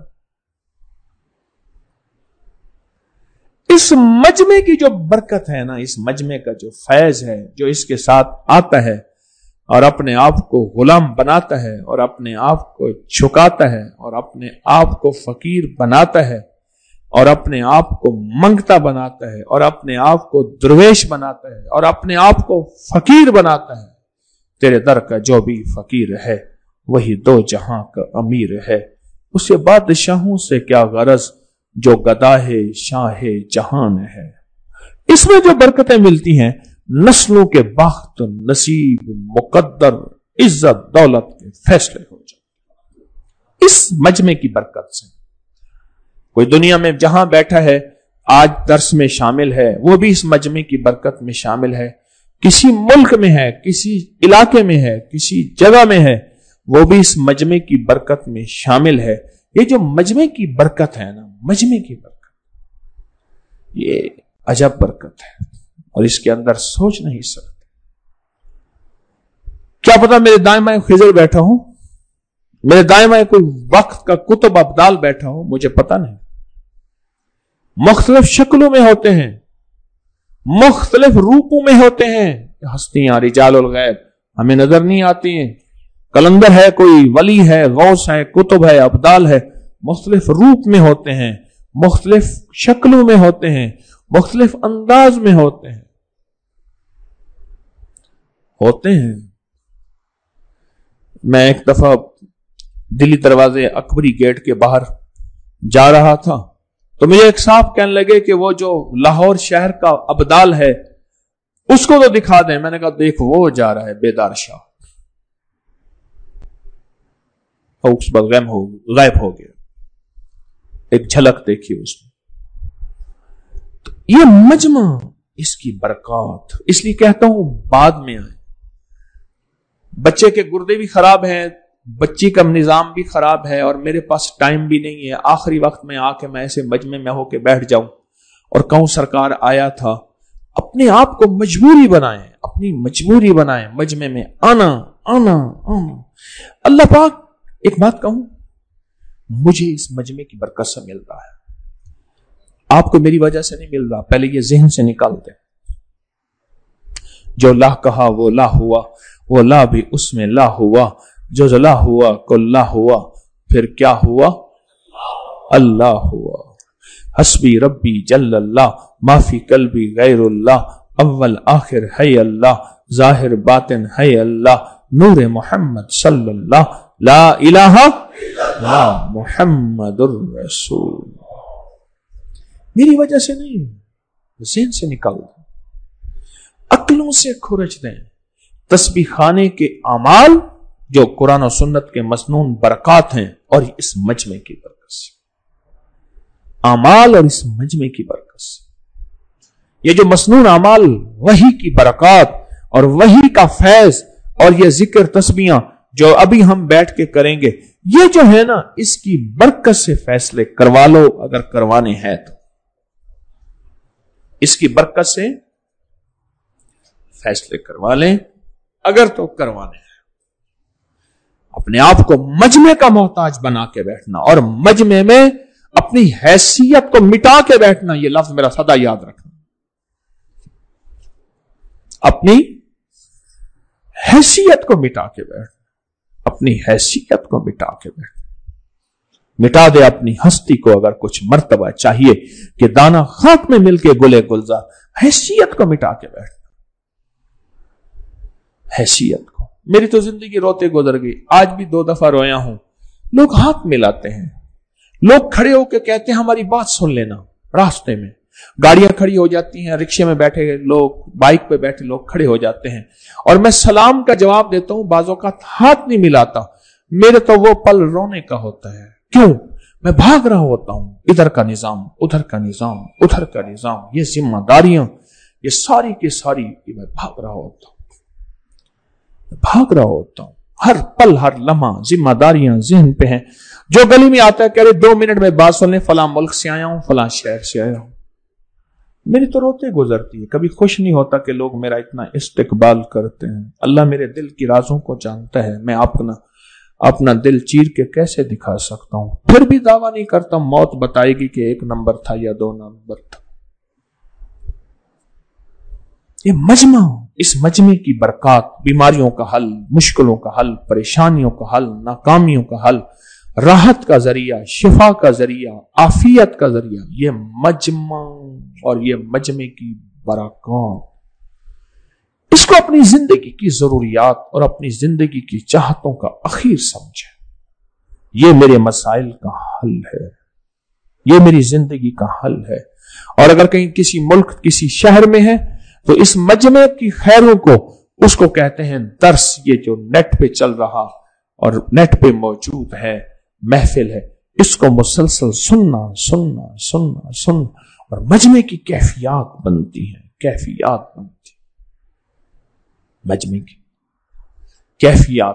اس مجمع کی جو برکت ہے نا، اس مجمع کا جو فیض ہے، جو اس کے ساتھ آتا ہے اور اپنے آپ کو غلام بناتا ہے اور اپنے آپ کو جھکاتا ہے اور اپنے آپ کو فقیر بناتا ہے اور اپنے آپ کو منگتا بناتا ہے اور اپنے آپ کو درویش بناتا ہے اور اپنے آپ کو فقیر بناتا ہے. تیرے در کا جو بھی فقیر ہے وہی دو جہاں کا امیر ہے. اسے بادشاہوں سے کیا غرض جو گداہ شاہ جہان ہے. اس میں جو برکتیں ملتی ہیں، نسلوں کے بخت، نصیب، مقدر، عزت، دولت کے فیصلے ہو جائیں اس مجمع کی برکت سے. کوئی دنیا میں جہاں بیٹھا ہے، آج درس میں شامل ہے، وہ بھی اس مجمع کی برکت میں شامل ہے. کسی ملک میں ہے، کسی علاقے میں ہے، کسی جگہ میں ہے، وہ بھی اس مجمع کی برکت میں شامل ہے. یہ جو مجمع کی برکت ہے نا، مجمع کی برکت، یہ عجب برکت ہے اور اس کے اندر سوچ نہیں سکتے. کیا پتا میرے دائیں بائیں خضر بیٹھا ہوں، میرے دائیں بائیں کوئی وقت کا کتب ابدال بیٹھا ہوں، مجھے پتا نہیں. مختلف شکلوں میں ہوتے ہیں، مختلف روپوں میں ہوتے ہیں. ہستیاں، رجال الغیب ہمیں نظر نہیں آتی ہیں. کلندر ہے، کوئی ولی ہے، غوث ہے، کتب ہے، ابدال ہے. مختلف روپ میں ہوتے ہیں، مختلف شکلوں میں ہوتے ہیں، مختلف انداز میں ہوتے ہیں. میں ایک دفعہ دلی دروازے اکبری گیٹ کے باہر جا رہا تھا تو مجھے ایک صاحب کہنے لگے کہ وہ جو لاہور شہر کا ابدال ہے اس کو تو دکھا دیں. میں نے کہا دیکھ وہ جا رہا ہے بیدار شاہ. غائب ہو گیا. ایک جھلک دیکھی اس میں. یہ مجمع، اس کی برکات، اس لیے کہتا ہوں بعد میں آئے. بچے کے گردے بھی خراب ہیں، بچی کا نظام بھی خراب ہے اور میرے پاس ٹائم بھی نہیں ہے. آخری وقت میں آ کے میں ایسے مجمع میں ہو کے بیٹھ جاؤں اور کہوں سرکار آیا تھا. اپنے آپ کو مجبوری بنائیں، اپنی مجبوری بنائیں مجمع میں آنا آنا آنا. اللہ پاک ایک بات کہوں، مجھے اس مجمع کی برکت سے مل رہا ہے، آپ کو میری وجہ سے نہیں مل رہا. پہلے یہ ذہن سے نکال دیں. جو لا کہا وہ لا ہوا، وہ لا بھی اس میں لا ہوا. جو لا ہوا کو لا ہوا، پھر کیا ہوا؟ اللہ ہوا. حسبی ربی جل اللہ، ما فی قلبی غیر اللہ، اول آخر ہے اللہ، ظاہر باطن ہے اللہ، نور محمد صلی اللہ، لا الہ الا محمد الرسول. میری وجہ سے نہیں، ذہن سے نکال دیں، عقلوں سے کھرچ دیں. تسبیح خانے کے اعمال جو قرآن و سنت کے مسنون برکات ہیں اور اس مجمع کی برکت سے، اعمال اور اس مجمع کی برکت سے، یہ جو مسنون اعمال وحی کی برکات اور وحی کا فیض اور یہ ذکر تسبیحاں جو ابھی ہم بیٹھ کے کریں گے، یہ جو ہے نا اس کی برکت سے فیصلے کروا لو اگر کروانے ہیں تو. اس کی برکت سے فیصلے کروا لیں اگر تو کروانے ہیں. اپنے آپ کو مجمع کا محتاج بنا کے بیٹھنا اور مجمع میں اپنی حیثیت کو مٹا کے بیٹھنا، یہ لفظ میرا سدا یاد رکھنا. اپنی حیثیت کو مٹا کے بیٹھنا، اپنی حیثیت کو مٹا کے بیٹھنا. مٹا دے اپنی ہستی کو اگر کچھ مرتبہ چاہیے کہ دانا خاک میں مل کے گلے گلزار. حیثیت کو مٹا کے بیٹھنا، حیثیت کو. میری تو زندگی روتے گزر گئی، آج بھی 2 دفعہ رویا ہوں. لوگ ہاتھ ملاتے ہیں، لوگ کھڑے ہو کے کہتے ہیں ہماری بات سن لینا. راستے میں گاڑیاں کھڑی ہو جاتی ہیں، رکشے میں بیٹھے لوگ، بائک پہ بیٹھے لوگ کھڑے ہو جاتے ہیں اور میں سلام کا جواب دیتا ہوں، بعض اوقات ہاتھ نہیں ملاتا. میرے تو وہ پل رونے کا ہوتا ہے. کیوں؟ میں بھاگ رہا ہوتا ہوں، ادھر کا نظام، ادھر کا نظام، ادھر کا نظام، یہ ذمہ داریاں، یہ ساری کی ساری میں بھاگ رہا ہوتا ہوں. ہر پل ہر لمحہ ذمہ داریاں ذہن پہ ہیں. جو گلی میں آتا ہے کہہ رہے 2 منٹ میں بات سن لیں، فلاں ملک سے آیا ہوں، فلاں شہر سے آیا ہوں. میری تو روتے گزرتی ہے. کبھی خوش نہیں ہوتا کہ لوگ میرا اتنا استقبال کرتے ہیں. اللہ میرے دل کی رازوں کو جانتا ہے. میں اپنا دل چیر کے کیسے دکھا سکتا ہوں؟ پھر بھی دعویٰ نہیں کرتا. موت بتائے گی کہ 1 نمبر تھا یا 2 نمبر تھا. یہ مجمع، اس مجمع کی برکات، بیماریوں کا حل، مشکلوں کا حل، پریشانیوں کا حل، ناکامیوں کا حل، راحت کا ذریعہ، شفا کا ذریعہ، عافیت کا ذریعہ، یہ مجمع اور یہ مجمع کی برکات. اس کو اپنی زندگی کی ضروریات اور اپنی زندگی کی چاہتوں کا اخیر سمجھے. یہ میرے مسائل کا حل ہے، یہ میری زندگی کا حل ہے. اور اگر کہیں کسی ملک، کسی شہر میں ہے تو اس مجمع کی خیروں کو، اس کو کہتے ہیں درس. یہ جو نیٹ پہ چل رہا اور نیٹ پہ موجود ہے، محفل ہے، اس کو مسلسل سننا سننا سننا سننا اور مجمع کی کیفیات بنتی ہیں. کیفیات بنتی، مجمع کی کیفیات.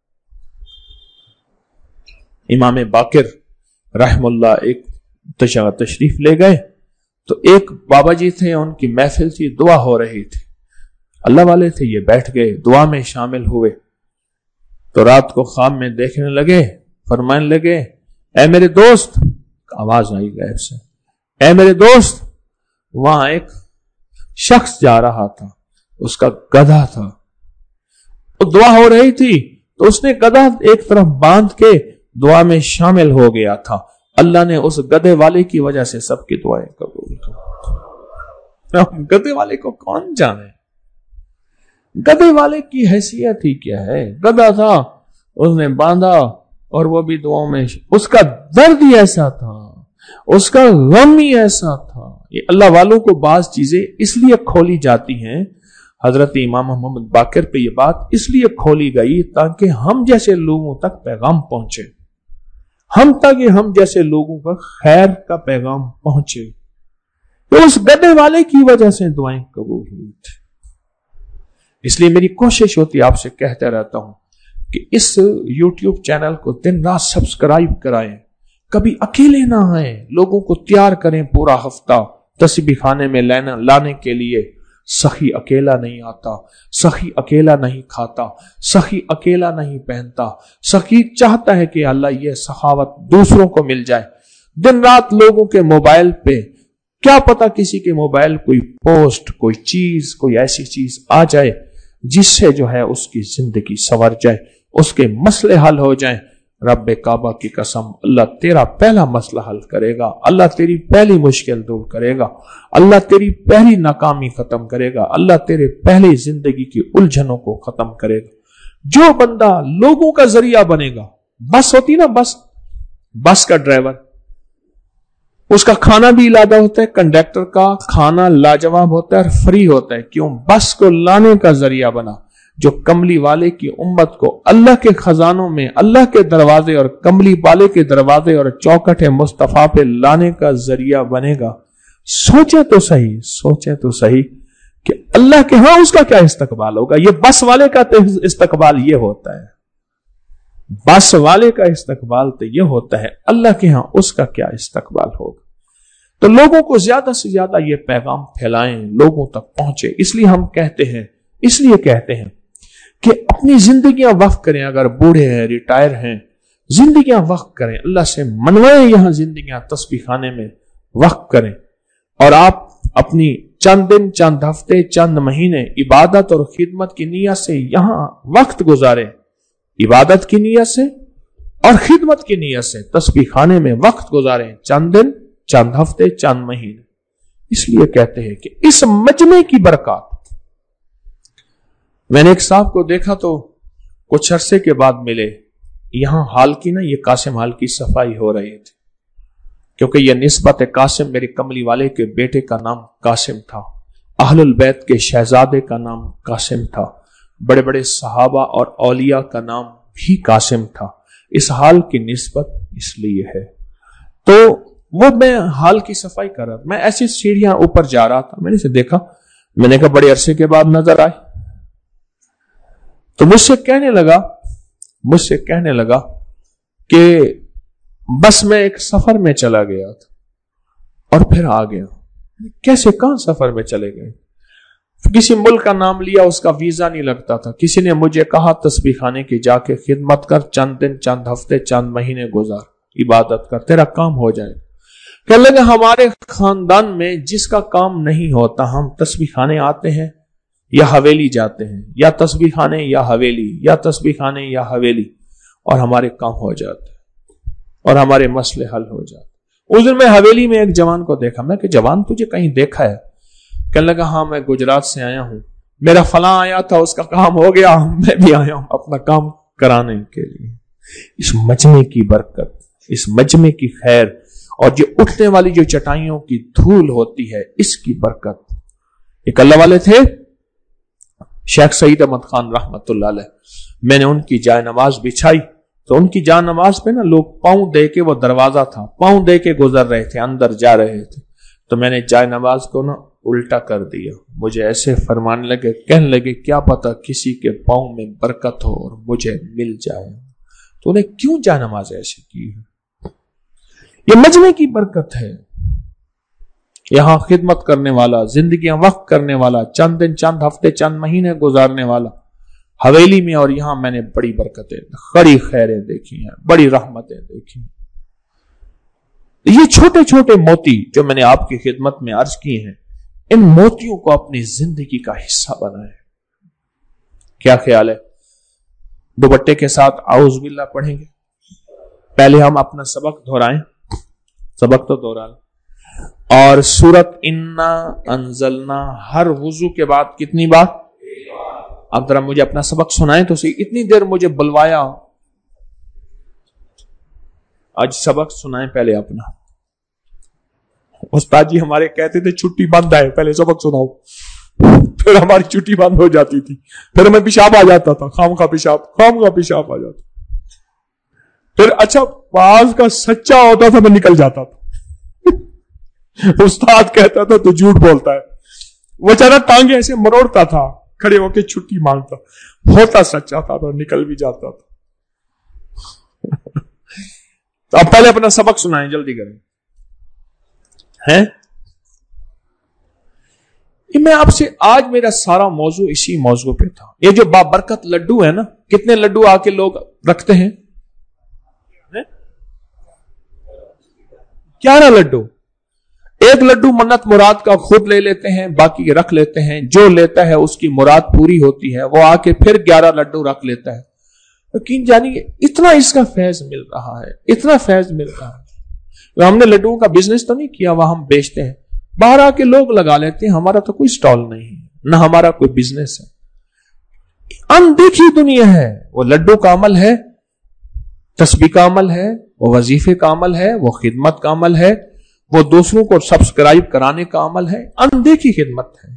امام باقر رحم اللہ ایک تشریف لے گئے تو ایک بابا جی تھے، ان کی محفل تھی، دعا ہو رہی تھی. اللہ والے تھے، یہ بیٹھ گئے، دعا میں شامل ہوئے. تو رات کو خواب میں دیکھنے لگے، فرمانے لگے اے میرے دوست، آواز آئی غیب سے، اے میرے دوست، وہاں ایک شخص جا رہا تھا، اس کا گدھا تھا، وہ دعا ہو رہی تھی تو اس نے گدھا ایک طرف باندھ کے دعا میں شامل ہو گیا تھا. اللہ نے اس گدھے والے کی وجہ سے سب کی دعائیں قبول کی. گدھے والے کو کون جانے، گدھے والے کی حیثیت ہی کیا ہے. گدھا تھا، اس نے باندھا اور وہ بھی دعاؤں میں. اس کا درد ہی ایسا تھا، اس کا غم ہی ایسا تھا. یہ اللہ والوں کو بعض چیزیں اس لیے کھولی جاتی ہیں. حضرت امام محمد باقر پہ یہ بات اس لیے کھولی گئی تاکہ ہم جیسے لوگوں تک پیغام پہنچے، ہم جیسے لوگوں کا خیر کا پیغام پہنچے. تو اس گدھے والے کی وجہ سے دعائیں قبول ہوئی تھی. اس لیے میری کوشش ہوتی ہے، آپ سے کہتا رہتا ہوں کہ اس یوٹیوب چینل کو دن رات سبسکرائب کرائیں. کبھی اکیلے نہ آئیں، لوگوں کو تیار کریں پورا ہفتہ تسبیح خانے میں لانے کے لیے. سخی اکیلا نہیں آتا، سخی اکیلا نہیں کھاتا، سخی اکیلا نہیں پہنتا. سخی چاہتا ہے کہ اللہ یہ سخاوت دوسروں کو مل جائے. دن رات لوگوں کے موبائل پہ، کیا پتا کسی کے موبائل کوئی پوسٹ، کوئی چیز، کوئی ایسی چیز آ جائے جس سے جو ہے اس کی زندگی سنور جائے، اس کے مسئلے حل ہو جائیں. رب کعبہ کی قسم، اللہ تیرا پہلا مسئلہ حل کرے گا، اللہ تیری پہلی مشکل دور کرے گا، اللہ تیری پہلی ناکامی ختم کرے گا، اللہ تیرے پہلی زندگی کی الجھنوں کو ختم کرے گا. جو بندہ لوگوں کا ذریعہ بنے گا، بس ہوتی نا بس کا ڈرائیور، اس کا کھانا بھی لادا ہوتا ہے، کنڈکٹر کا کھانا لاجواب ہوتا ہے اور فری ہوتا ہے، کیوں؟ بس کو لانے کا ذریعہ بنا۔ جو کملی والے کی امت کو اللہ کے خزانوں میں، اللہ کے دروازے اور کملی والے کے دروازے اور چوکھٹ مصطفیٰ پہ لانے کا ذریعہ بنے گا، سوچے تو صحیح کہ اللہ کے ہاں اس کا کیا استقبال ہوگا۔ یہ بس والے کا تو استقبال یہ ہوتا ہے، بس والے کا استقبال تو یہ ہوتا ہے، اللہ کے ہاں اس کا کیا استقبال ہوگا۔ تو لوگوں کو زیادہ سے زیادہ یہ پیغام پھیلائیں، لوگوں تک پہنچے۔ اس لیے ہم کہتے ہیں کہ اپنی زندگیاں وقف کریں، اگر بوڑھے ہیں، ریٹائر ہیں، زندگیاں وقف کریں، اللہ سے منوائیں، یہاں زندگیاں تسبیح خانے میں وقف کریں، اور آپ اپنی چند دن، چند ہفتے، چند مہینے عبادت اور خدمت کی نیت سے یہاں وقت گزاریں، عبادت کی نیت سے اور خدمت کی نیت سے تسبیح خانے میں وقت گزاریں، چند دن، چند ہفتے، چند مہینے۔ اس لیے کہتے ہیں کہ اس مجمع کی برکات، میں نے ایک صاحب کو دیکھا تو کچھ عرصے کے بعد ملے، یہاں حال کی نا، یہ قاسم حال کی صفائی ہو رہی تھی، کیونکہ یہ نسبت قاسم، میرے کملی والے کے بیٹے کا نام قاسم تھا، اہل البیت کے شہزادے کا نام قاسم تھا، بڑے بڑے صحابہ اور اولیاء کا نام بھی قاسم تھا۔ اس حال کی نسبت اس لیے ہے۔ تو وہ میں حال کی صفائی کر رہا تھا، میں ایسی سیڑھیاں اوپر جا رہا تھا، میں نے اسے دیکھا، میں نے کہا بڑے عرصے کے بعد نظر آئے، تو مجھ سے کہنے لگا کہ بس میں ایک سفر میں چلا گیا تھا اور پھر آ گیا۔ کیسے، کہاں سفر میں چلے گئے؟ کسی ملک کا نام لیا، اس کا ویزا نہیں لگتا تھا، کسی نے مجھے کہا تسبیح خانے کی جا کے خدمت کر، چند دن، چند ہفتے، چند مہینے گزار، عبادت کر، تیرا کام ہو جائے گا۔ کہنے لگے ہمارے خاندان میں جس کا کام نہیں ہوتا، ہم تسبیح خانے آتے ہیں یا حویلی جاتے ہیں، یا تسبیح خانے یا حویلی، یا تسبیح خانے یا حویلی، اور ہمارے کام ہو جاتے اور ہمارے مسئلے حل ہو جاتے۔ اس دن میں حویلی میں ایک جوان کو دیکھا، میں کہ جوان تجھے کہیں دیکھا ہے؟ کہنے لگا ہاں میں گجرات سے آیا ہوں، میرا فلاں آیا تھا، اس کا کام ہو گیا، میں بھی آیا ہوں اپنا کام کرانے کے لیے۔ اس مجمع کی برکت، اس مجمع کی خیر، اور جو اٹھنے والی جو چٹائیوں کی دھول ہوتی ہے، اس کی برکت۔ ایک اللہ والے تھے شیخ سعید احمد خان رحمت اللہ علیہ، میں نے ان کی جائے نماز بچھائی تو ان کی جائے نماز پہ نا لوگ پاؤں دے کے، وہ دروازہ تھا، پاؤں دے کے گزر رہے تھے، اندر جا رہے تھے، تو میں نے جائے نماز کو نا الٹا کر دیا۔ مجھے ایسے فرمانے لگے، کہنے لگے کیا پتا کسی کے پاؤں میں برکت ہو اور مجھے مل جائے، تو انہیں کیوں جائے نماز ایسی کی ہے؟ یہ مجمع کی برکت ہے۔ یہاں خدمت کرنے والا، زندگیاں وقف کرنے والا، چند دن، چند ہفتے، چند مہینے گزارنے والا حویلی میں، اور یہاں میں نے بڑی برکتیں، بڑی خیریں دیکھی ہیں، بڑی رحمتیں دیکھی ہیں۔ یہ چھوٹے چھوٹے موتی جو میں نے آپ کی خدمت میں عرض کی ہیں، ان موتیوں کو اپنی زندگی کا حصہ بنائیں۔ کیا خیال ہے؟ دوپٹے کے ساتھ اعوذ باللہ پڑھیں گے، پہلے ہم اپنا سبق دہرائیں، سبق تو دہرا لیں، اور سورت انا انزلنا ہر وضو کے بعد کتنی بار؟ اب ذرا مجھے اپنا سبق سنائیں تو صحیح، اتنی دیر مجھے بلوایا، آج سبق سنائیں پہلے اپنا۔ استاد جی ہمارے کہتے تھے چھٹی بند ہے، پہلے سبق سناؤ، پھر ہماری چھٹی بند ہو جاتی تھی، پھر ہمیں پیشاب آ جاتا تھا، خام کا پیشاب آ جاتا، پھر اچھا باز کا سچا ہوتا تھا، میں نکل جاتا تھا، استاد کہتا تھا تو جھوٹ بولتا ہے، وہ چارہ ٹانگیں ایسے مروڑتا تھا، کھڑے ہو کے چھٹی مانگتا، ہوتا سچا تھا تو نکل بھی جاتا تھا۔ تو اب پہلے اپنا سبق سنائیں، جلدی کریں ہیں۔ میں آپ سے آج میرا سارا موضوع اسی موضوع پہ تھا۔ یہ جو بابرکت لڈو ہے نا، کتنے لڈو آ کے لوگ رکھتے ہیں؟ 11 لڈو۔ ایک لڈو منت مراد کا خود لے لیتے ہیں، باقی رکھ لیتے ہیں، جو لیتا ہے اس کی مراد پوری ہوتی ہے، وہ آ کے پھر 11 لڈو رکھ لیتا ہے۔ یقین جانیے اتنا اس کا فیض مل رہا ہے، اتنا فیض مل رہا ہے۔ ہم نے لڈوؤں کا بزنس تو نہیں کیا، وہاں ہم بیچتے ہیں، باہر آ کے لوگ لگا لیتے ہیں، ہمارا تو کوئی سٹال نہیں ہے، نہ ہمارا کوئی بزنس ہے۔ अनदेखी दुनिया है। वो लड्डू का अमल है, तस्बीह का अमल है, वो वजीफे का अमल है, वो खिदमत का अमल है, वो दूसरों को सब्सक्राइब कराने का अमल है, अनदेखी खिदमत है।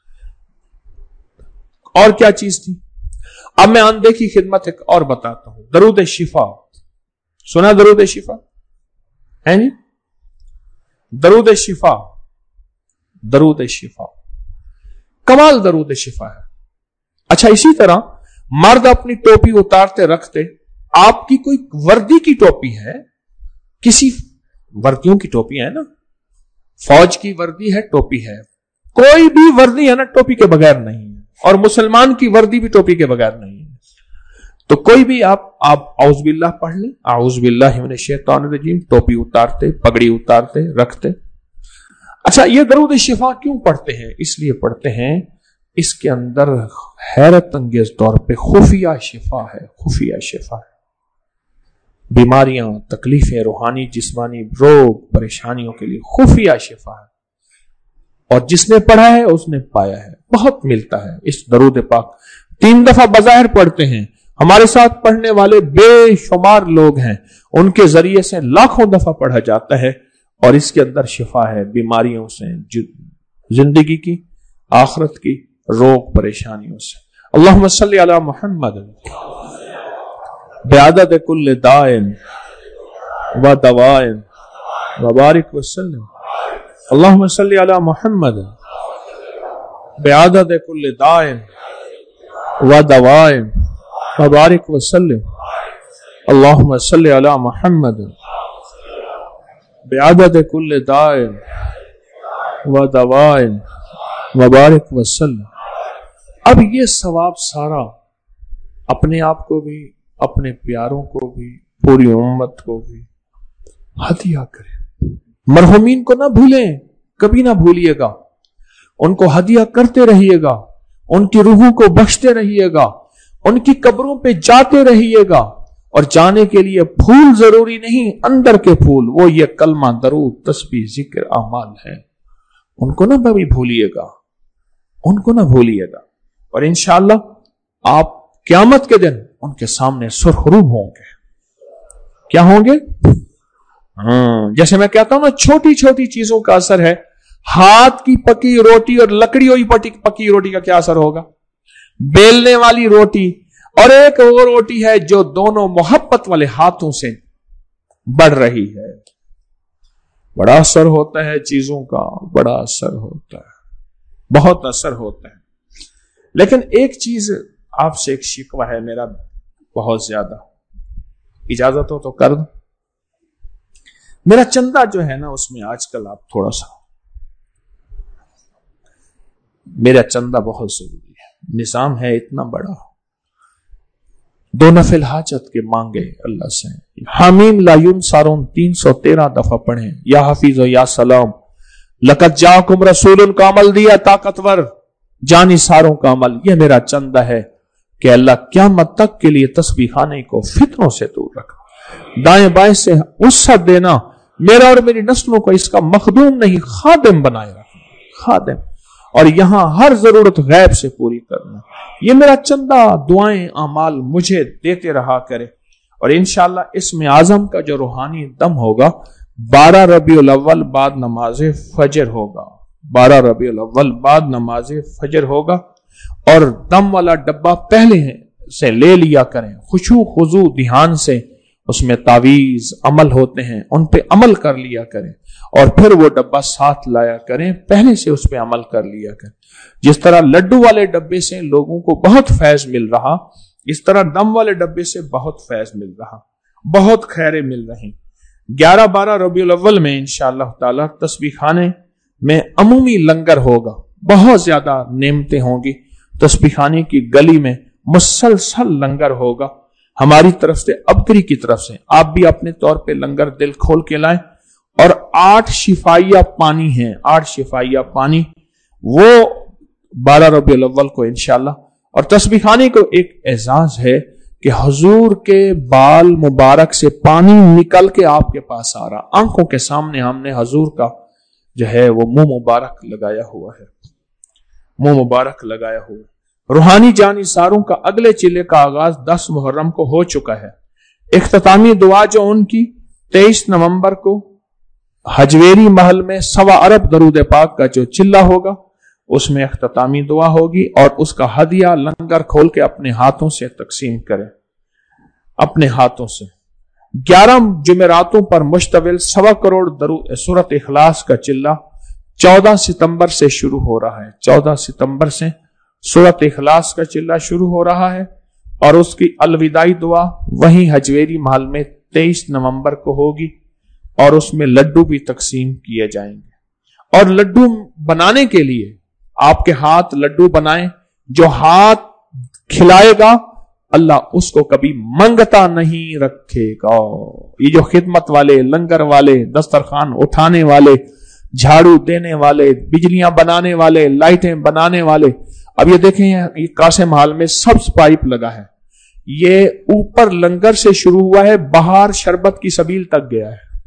और क्या चीज थी? अब मैं अनदेखी खिदमत एक और बताता हूं, दरूद शिफा। सुना दरूद शिफा है जी? दरूद शिफा, दरूद शिफा कमाल दरूद शिफा है। अच्छा, इसी तरह मर्द अपनी टोपी उतारते रखते, आपकी कोई वर्दी की टोपी है, किसी वर्दियों की टोपी है ना, फौज की वर्दी है, टोपी है, कोई भी वर्दी है ना टोपी के बगैर नहीं है, और मुसलमान की वर्दी भी टोपी के बगैर नहीं है। तो कोई भी आप औज़ बिल्लाह पढ़ लें, औज़ बिल्लाहि मिनश शैतानिर रजीम, टोपी उतारते, पगड़ी उतारते रखते। अच्छा, ये दरूद शिफा क्यों पढ़ते हैं? इसलिए पढ़ते हैं, इसके अंदर हैरत अंगेज तौर पे खुफिया शिफा है, खुफिया शिफा है। बीमारियां, तकलीफें, रूहानी जिस्मानी रोग परेशानियों के लिए खुफिया शिफा है, और जिसने पढ़ा है उसने पाया है, बहुत मिलता है। इस दरूद पाक 3 दफा बज़ाहिर पढ़ते हैं, हमारे साथ पढ़ने वाले बेशुमार लोग हैं, उनके जरिए से लाखों दफा पढ़ा जाता है, और इसके अंदर शिफा है बीमारियों से, जिंदगी की, आखिरत की, रोग परेशानियों से। अल्लाहुम्मा सल्ली अला मुहम्मद बिअदद कुल्ल दाइन व दवाइन व बारिक वसल्लम। अल्लाहुम्मा सल्ली अला मुहम्मद बिअदद कुल्ल दाइन व दवाइन व बारिक वसल्लम। अल्लाहुम्मा सल्ली अला मुहम्मद बिअदद कुल्ल दाइन व दवाइन व बारिक वसल्लम। अब ये सवाब सारा अपने आप को भी, अपने प्यारों को भी, पूरी उम्मत को भी हदिया करें। मरहुमीन को ना भूलें, कभी ना भूलिएगा, उनको हदिया करते रहिएगा, उनकी रूहों को बख्शते रहिएगा, उनकी कब्रों पे जाते रहिएगा। और जाने के लिए फूल जरूरी नहीं, अंदर के फूल, वो ये कलमा, दरूद, तस्बीह, जिक्र, अमाल है, उनको ना कभी भूलिएगा, उनको ना भूलिएगा। और इंशाअल्लाह आप क़यामत के दिन उनके सामने सुरखरू होंगे। क्या होंगे? जैसे मैं कहता हूं ना, छोटी छोटी चीजों का असर है। हाथ की पकी रोटी और लकड़ियों की पकी रोटी का क्या असर होगा? बेलने वाली रोटी, और एक वो रोटी है जो दोनों मोहब्बत वाले हाथों से बढ़ रही है। बड़ा असर होता है चीजों का, बड़ा असर होता है, बहुत असर होता है। लेकिन एक चीज आपसे, एक शिकवा है मेरा बहुत ज्यादा, इजाजत हो तो कर दो। मेरा चंदा जो है ना, उसमें आजकल आप थोड़ा सा, मेरा चंदा बहुत जरूरी है। निजाम है इतना बड़ा, 2 नफिल हाजत के मांगे अल्लाह से। हामीम लायुन सारून 313 दफा पढ़े। या हाफिज या सलाम लकद जाकुम रसूलुन का अमल दिया ताकतवर, जानी सारों का अमल। यह मेरा चंदा है कि अल्लाह क़यामत तक के लिए तस्बीह खाने को फितनों से दूर रखा। दाएं बाएं से वसअत देना, मेरा और मेरी नस्लों को इसका मखदूम नहीं, खादिम बनाए रखना, खादिम। और यहां हर जरूरत गैब से पूरी करना। ये मेरा चंदा, दुआएं, अमाल मुझे देते रहा करे। और इंशाअल्लाह इसमें आजम का जो रूहानी दम होगा, 12 रबीउल अव्वल बाद नमाज फजर होगा, 12 रबीउल अव्वल बाद नमाज फजर होगा। और दम वाला डब्बा पहले से ले लिया करें, खुशू खुजू ध्यान से, उसमें तावीज अमल होते हैं, उन पे अमल कर लिया करें। और फिर वो डब्बा साथ लाया करें, पहले से उस पे अमल कर लिया करें। जिस तरह लड्डू वाले डब्बे से लोगों को बहुत फैज मिल रहा, इस तरह दम वाले डब्बे से बहुत फैज मिल रहा, बहुत खैरें मिल रही। 11-12 रबीउल अव्वल में इंशाअल्लाह ताला तस्बीह खाने में अमूमी लंगर होगा, बहुत ज्यादा नेमतें होंगी। तस्बीह खाने की गली में मुसलसल लंगर होगा, हमारी तरफ से, अबकरी की तरफ से। आप भी अपने तौर पे लंगर दिल खोल के लाएं। और 8 शिफाइया पानी है, 8 शिफाइया पानी, वो 12 रबीउल अव्वल को इंशाअल्लाह। और तस्बीह खाने को एक एजाज है कि हुजूर के बाल मुबारक से पानी निकल के आपके पास आ रहा, आंखों के सामने हमने हुजूर का जो है वो मुंह मुबारक लगाया हुआ है, मुंह मुबारक लगाया हुआ। روحانی جانثاروں کا اگلے چلے کا آغاز 10 محرم کو ہو چکا ہے۔ اختتامی دعا جو ان کی 23 نومبر کو حجویری محل میں 1.25 ارب درود پاک کا جو چلہ ہوگا اس میں اختتامی دعا ہوگی، اور اس کا ہدیہ لنگر کھول کے اپنے ہاتھوں سے تقسیم کریں، اپنے ہاتھوں سے۔ 11 جمعراتوں پر مشتمل 1.25 کروڑ سورۃ اخلاص کا چلہ 14 ستمبر سے شروع ہو رہا ہے۔ 14 ستمبر سے سورۃ اخلاص کا چلہ شروع ہو رہا ہے، اور اس کی الوداعی دعا وہیں حجویری محل میں 23 نومبر کو ہوگی، اور اس میں لڈو بھی تقسیم کیے جائیں گے۔ اور لڈو بنانے کے لیے آپ کے ہاتھ لڈو بنائیں، جو ہاتھ کھلائے گا اللہ اس کو کبھی منگتا نہیں رکھے گا۔ یہ جو خدمت والے، لنگر والے، دسترخوان اٹھانے والے، جھاڑو دینے والے، بجلیاں بنانے والے، لائٹیں بنانے والے، اب یہ دیکھیں یہ قاسم محل میں سبز پائپ لگا ہے، یہ اوپر لنگر سے شروع ہوا ہے، باہر شربت کی سبیل تک گیا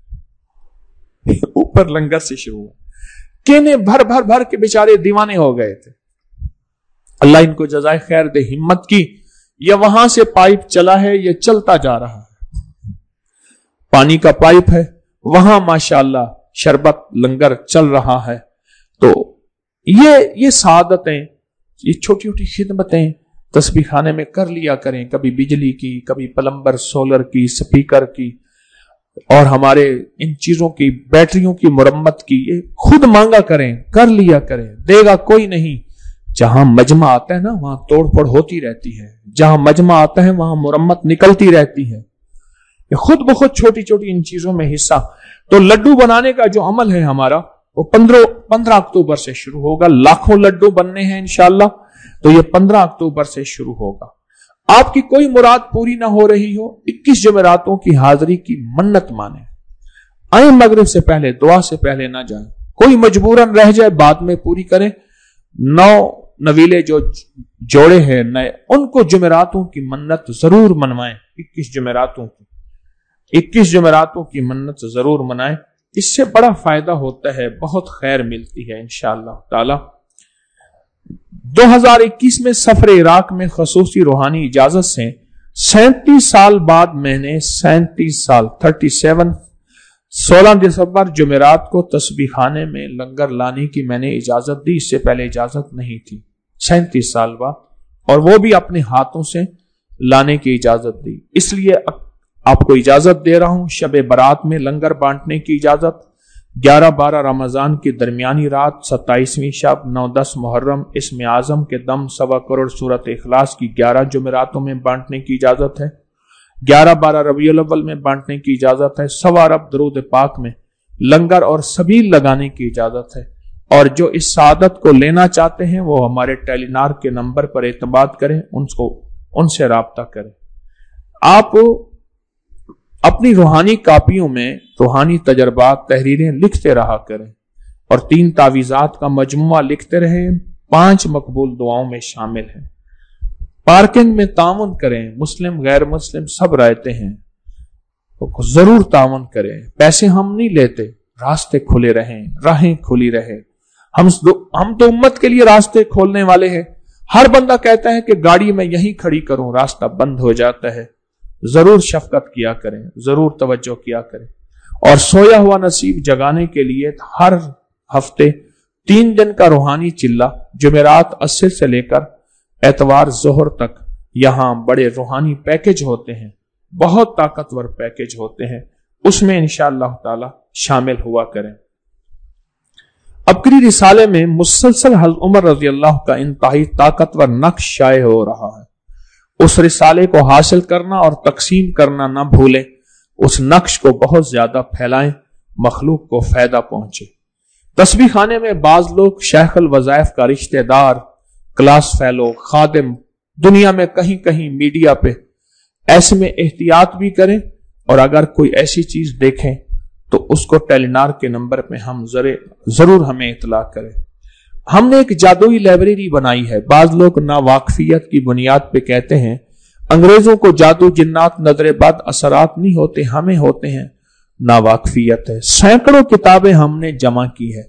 ہے، اوپر لنگر سے شروع ہوا، کینے بھر بھر بھر کے بیچارے دیوانے ہو گئے تھے۔ اللہ ان کو جزائے خیر دے، ہمت کی۔ یہ وہاں سے پائپ چلا ہے، یہ چلتا جا رہا ہے، پانی کا پائپ ہے، وہاں ماشاءاللہ شربت لنگر چل رہا ہے۔ تو یہ سعادتیں، یہ چھوٹی چھوٹی خدمتیں تسبیح خانے میں کر لیا کریں، کبھی بجلی کی، کبھی پلمبر سولر کی، سپیکر کی، اور ہمارے ان چیزوں کی، بیٹریوں کی مرمت کی، یہ خود مانگا کریں، کر لیا کریں، دے گا کوئی نہیں۔ جہاں مجمع آتا ہے نا وہاں توڑ پھوڑ ہوتی رہتی ہے، جہاں مجمع آتا ہے وہاں مرمت نکلتی رہتی ہے، یہ خود بخود چھوٹی چھوٹی ان چیزوں میں حصہ۔ تو لڈو بنانے کا جو عمل ہے ہمارا وہ 15 اکتوبر سے شروع ہوگا، لاکھوں لڈو بننے ہیں انشاءاللہ، تو یہ 15 اکتوبر سے شروع ہوگا۔ آپ کی کوئی مراد پوری نہ ہو رہی ہو، 21 جمعراتوں کی حاضری کی منت مانیں، آئیں مغرب سے پہلے، دعا سے پہلے نہ جائیں، کوئی مجبوراً رہ جائے بعد میں پوری کریں۔ 9 نویلے جو جوڑے ہیں نئے، ان کو جمعراتوں کی منت ضرور منوائیں، 21 جمعراتوں کی منت ضرور منائیں، اس سے بڑا فائدہ ہوتا ہے، بہت خیر ملتی ہے انشاءاللہ تعالی۔ 2021 میں سفر عراق میں خصوصی روحانی اجازت سے 37 سال بعد میں نے 16 دسمبر جمعرات کو تسبیح خانے میں لنگر لانے کی میں نے اجازت دی، اس سے پہلے اجازت نہیں تھی، 37 سال بعد، اور وہ بھی اپنے ہاتھوں سے لانے کی اجازت دی۔ اس لیے آپ کو اجازت دے رہا ہوں، شب برات میں لنگر بانٹنے کی اجازت، 11-12 رمضان کی درمیانی رات، 27ویں شب، 9-10 محرم، اسم اعظم کے دم 1.25 کروڑ سورۃ اخلاص کی 11 جمعراتوں میں بانٹنے کی اجازت ہے، 11-12 ربیع الاول میں بانٹنے کی اجازت ہے، 1.25 ارب درود پاک میں لنگر اور سبیل لگانے کی اجازت ہے۔ اور جو اس سعادت کو لینا چاہتے ہیں وہ ہمارے ٹیلی نار کے نمبر پر اعتماد کریں، ان سے رابطہ کریں۔ آپ اپنی روحانی کاپیوں میں روحانی تجربات، تحریریں لکھتے رہا کریں، اور 3 تعویذات کا مجموعہ لکھتے رہیں، 5 مقبول دعاؤں میں شامل ہیں۔ پارکنگ میں تعاون کریں، مسلم غیر مسلم سب رہتے ہیں، تو ضرور تعاون کریں، پیسے ہم نہیں لیتے، راستے کھلے رہیں، راہیں کھلی رہے، ہم تو امت کے لیے راستے کھولنے والے ہیں۔ ہر بندہ کہتا ہے کہ گاڑی میں یہیں کھڑی کروں، راستہ بند ہو جاتا ہے، ضرور شفقت کیا کریں، ضرور توجہ کیا کریں۔ اور سویا ہوا نصیب جگانے کے لیے ہر ہفتے 3 دن کا روحانی چلہ، جمعرات عصر سے لے کر اتوار ظہر تک، یہاں بڑے روحانی پیکج ہوتے ہیں، بہت طاقتور پیکج ہوتے ہیں، اس میں انشاءاللہ تعالی شامل ہوا کریں۔ ابکری رسالے میں مسلسل حضرت عمر رضی اللہ کا انتہائی طاقتور نقش شائع ہو رہا ہے، اس رسالے کو حاصل کرنا اور تقسیم کرنا نہ بھولیں، اس نقش کو بہت زیادہ پھیلائیں، مخلوق کو فائدہ پہنچے۔ تسبیح خانے میں بعض لوگ شیخ الوظائف کا رشتہ دار، کلاس فیلو، خادم، دنیا میں کہیں کہیں میڈیا پہ، ایسے میں احتیاط بھی کریں، اور اگر کوئی ایسی چیز دیکھیں تو اس کو ٹیلی نار کے نمبر پہ ہم ضرور ہمیں اطلاع کریں۔ ہم نے ایک جادوئی لائبریری بنائی ہے، بعض لوگ ناواقفیت کی بنیاد پہ کہتے ہیں انگریزوں کو جادو، جنات، نظر بد اثرات نہیں ہوتے، ہمیں ہوتے ہیں، ناواقفیت ہے۔ سینکڑوں کتابیں ہم نے جمع کی ہے،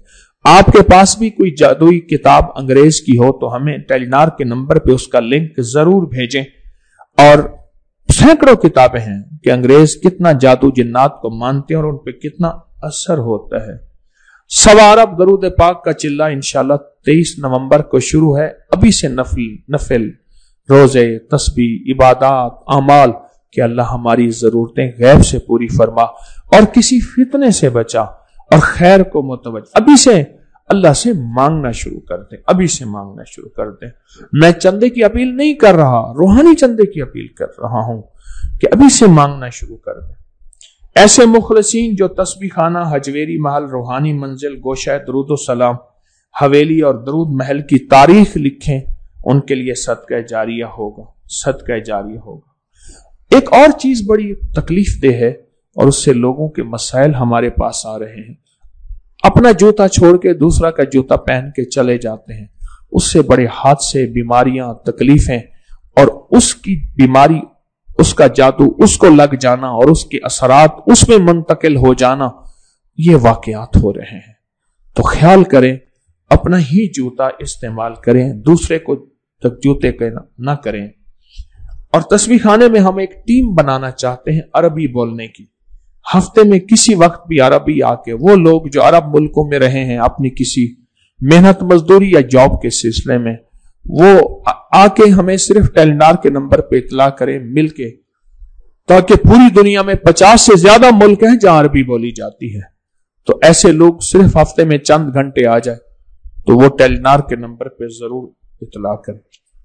آپ کے پاس بھی کوئی جادوئی کتاب انگریز کی ہو تو ہمیں ٹیلی نار کے نمبر پہ اس کا لنک ضرور بھیجیں. اور سینکڑوں کتابیں ہیں کہ انگریز کتنا جادو جنات کو مانتے ہیں اور ان پہ کتنا اثر ہوتا ہے. 1.25 ارب درود پاک کا چلہ انشاءاللہ 23 نومبر کو شروع ہے. ابھی سے نفل روزے، تسبیح، عبادات، اعمال کہ اللہ ہماری ضرورتیں غیب سے پوری فرما اور کسی فتنے سے بچا اور خیر کو متوجہ. ابھی سے اللہ سے مانگنا شروع کر دیں، ابھی سے مانگنا شروع کر دیں. میں چندے کی اپیل نہیں کر رہا، روحانی چندے کی اپیل کر رہا ہوں کہ ابھی سے مانگنا شروع کر دیں. ایسے مخلصین جو تسبیح خانہ، حجویری محل، روحانی منزل، گوشہ درود و سلام، حویلی اور درود محل کی تاریخ لکھیں، ان کے لیے صدقہ جاریہ ہوگا، صدقہ جاریہ ہوگا. ایک اور چیز بڑی تکلیف دہ ہے اور اس سے لوگوں کے مسائل ہمارے پاس آ رہے ہیں. اپنا جوتا چھوڑ کے دوسرا کا جوتا پہن کے چلے جاتے ہیں. اس سے بڑے حادثے، بیماریاں، تکلیفیں اور اس کی بیماری، اس کا جادو اس کو لگ جانا اور اس کے اثرات اس میں منتقل ہو جانا، یہ واقعات ہو رہے ہیں. تو خیال کریں، اپنا ہی جوتا استعمال کریں، دوسرے کو جوتے کے نہ کریں. اور تسبیح خانے میں ہم ایک ٹیم بنانا چاہتے ہیں عربی بولنے کی. ہفتے میں کسی وقت بھی عربی آ کے، وہ لوگ جو عرب ملکوں میں رہے ہیں اپنی کسی محنت مزدوری یا جاب کے سلسلے میں، وہ آ کے ہمیں صرف ٹیلی نار کے نمبر پہ اطلاع کریں مل کے، تاکہ پوری دنیا میں 50 سے زیادہ ملک ہیں جہاں عربی بولی جاتی ہے. تو ایسے لوگ صرف ہفتے میں چند گھنٹے آ جائے تو وہ ٹیلی نار کے نمبر پہ ضرور اطلاع کریں.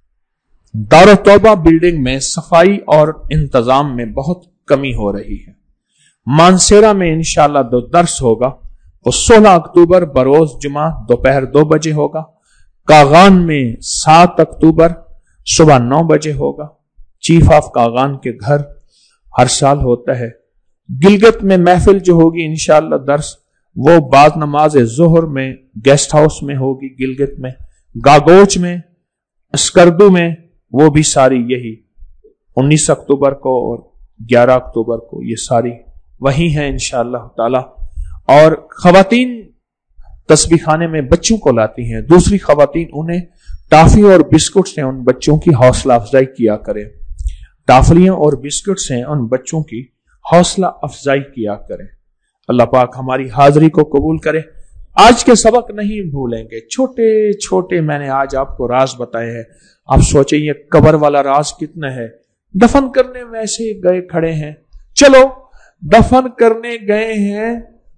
دارالتوبہ بلڈنگ میں صفائی اور انتظام میں بہت کمی ہو رہی ہے. مانسیرا میں انشاءاللہ 2 درس ہوگا، وہ 16 اکتوبر بروز جمعہ دوپہر 2 بجے ہوگا. کاغان میں 7 اکتوبر صبح 9 بجے ہوگا. چیف آف کاغان کے گھر ہر سال ہوتا ہے. گلگت میں محفل جو ہوگی انشاءاللہ درس، وہ بعد نماز ظہر میں گیسٹ ہاؤس میں ہوگی گلگت میں. گاگوچ میں، اسکردو میں، وہ بھی ساری یہی 19 اکتوبر کو اور 11 اکتوبر کو یہ ساری وہی ہیں انشاءاللہ تعالی. اور خواتین تسبیح خانے میں بچوں کو لاتی ہیں، دوسری خواتین انہیں ٹافی اور بسکٹ سے ان بچوں کی حوصلہ افزائی کیا کریں. ٹافلیاں اور بسکٹ سے ان بچوں کی حوصلہ افزائی کیا کریں. اللہ پاک ہماری حاضری کو قبول کرے. آج کے سبق نہیں بھولیں گے، چھوٹے چھوٹے میں نے آج آپ کو راز بتائے ہیں. آپ سوچیں یہ قبر والا راز کتنا ہے. دفن کرنے ویسے گئے کھڑے ہیں، چلو دفن کرنے گئے ہیں،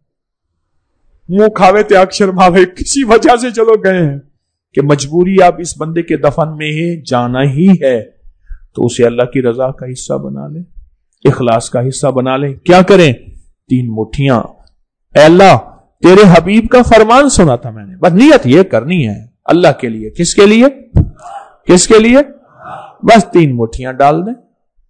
منہ کھاوے تیاگ شرماوے، کسی وجہ سے چلو گئے ہیں کہ مجبوری آپ اس بندے کے دفن میں ہی جانا ہی ہے، تو اسے اللہ کی رضا کا حصہ بنا لیں، اخلاص کا حصہ بنا لیں. کیا کریں؟ 3 مٹھیاں. اے اللہ تیرے حبیب کا فرمان سنا تھا میں نے، بس نیت یہ کرنی ہے اللہ کے لیے. کس کے لیے؟ کس کے لیے؟ بس 3 مٹھیاں ڈال دیں.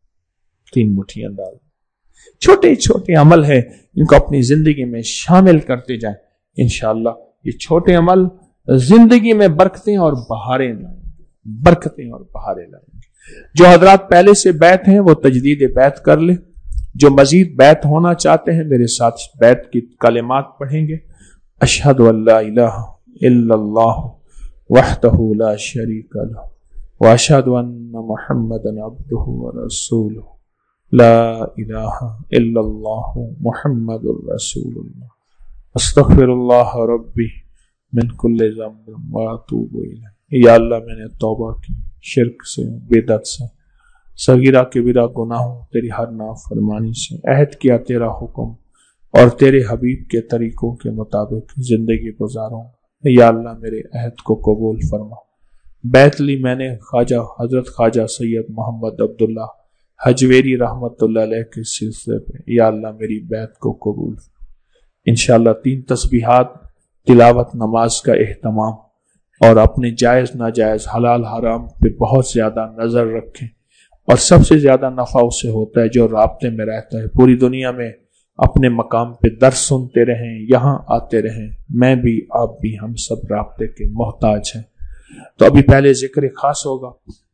3 مٹھیاں ڈال دیں. چھوٹے چھوٹے عمل ہیں، ان کو اپنی زندگی میں شامل کرتے جائیں. انشاءاللہ یہ چھوٹے عمل زندگی میں برکتیں اور بہاریں لائیں گے، برکتیں اور بہاریں لائیں گے. جو حضرات پہلے سے بیت ہیں وہ تجدید بیت کر لیں. جو مزید بیت ہونا چاہتے ہیں میرے ساتھ بیت کی کلمات پڑھیں گے. اشہد ان لا الہ الا اللہ وحدہ لا شریک لہ واشہد ان محمدا عبدہ ورسولہ لا الہ الا اللہ محمد رسول اللہ استغفر اللہ ربی من کل ذنب واتوب الیہ. یا اللہ میں نے توبہ کی شرک سے، بدعت سے، صغیرہ کبیرہ گناہوں، تیری ہر نافرمانی سے. عہد کیا تیرا حکم اور تیرے حبیب کے طریقوں کے مطابق زندگی گزاروں. یا اللہ میرے عہد کو قبول فرما. بیت لی میں نے خواجہ حضرت خواجہ سید محمد عبداللہ حجویری رحمت اللہ علیہ کے سلسلے پہ. یا اللہ میری بیت کو قبول. انشاءاللہ 3 تسبیحات، تلاوت، نماز کا اہتمام اور اپنے جائز ناجائز حلال حرام پہ بہت زیادہ نظر رکھیں. اور سب سے زیادہ نفع اسے ہوتا ہے جو رابطے میں رہتا ہے. پوری دنیا میں اپنے مقام پہ درس سنتے رہیں، یہاں آتے رہیں. میں بھی، آپ بھی، ہم سب رابطے کے محتاج ہیں. تو ابھی پہلے ذکر خاص ہوگا.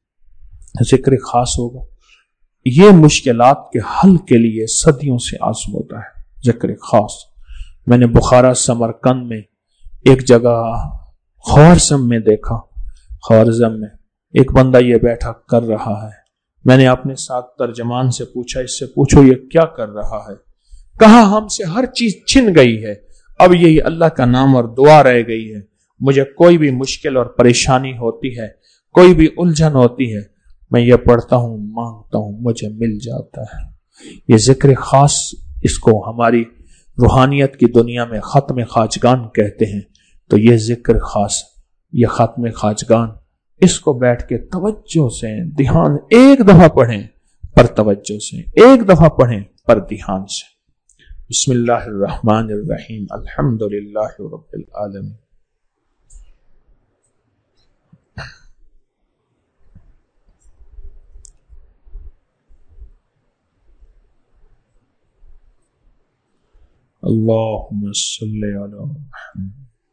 یہ مشکلات کے حل کے لیے صدیوں سے آزمودہ ہے ذکر خاص. میں نے بخارا سمرقند میں ایک جگہ خوارزم میں دیکھا، خوارزم میں ایک بندہ یہ بیٹھا کر رہا ہے. میں نے اپنے ساتھ ترجمان سے پوچھا، اس سے پوچھو یہ کیا کر رہا ہے؟ کہا ہم سے ہر چیز چھن گئی ہے، اب یہی اللہ کا نام اور دعا رہ گئی ہے. مجھے کوئی بھی مشکل اور پریشانی ہوتی ہے، کوئی بھی الجھن ہوتی ہے، میں یہ پڑھتا ہوں، مانگتا ہوں، مجھے مل جاتا ہے. یہ ذکر خاص، اس کو ہماری روحانیت کی دنیا میں ختم خواجگان کہتے ہیں. تو یہ ذکر خاص، یہ ختم خواجگان، اس کو بیٹھ کے توجہ سے دھیان، ایک دفعہ پڑھیں پر توجہ سے، ایک دفعہ پڑھیں پر دھیان سے. بسم اللہ الرحمن الرحیم، الحمد للہ رب العالمین. اللہم صلی علی محمد.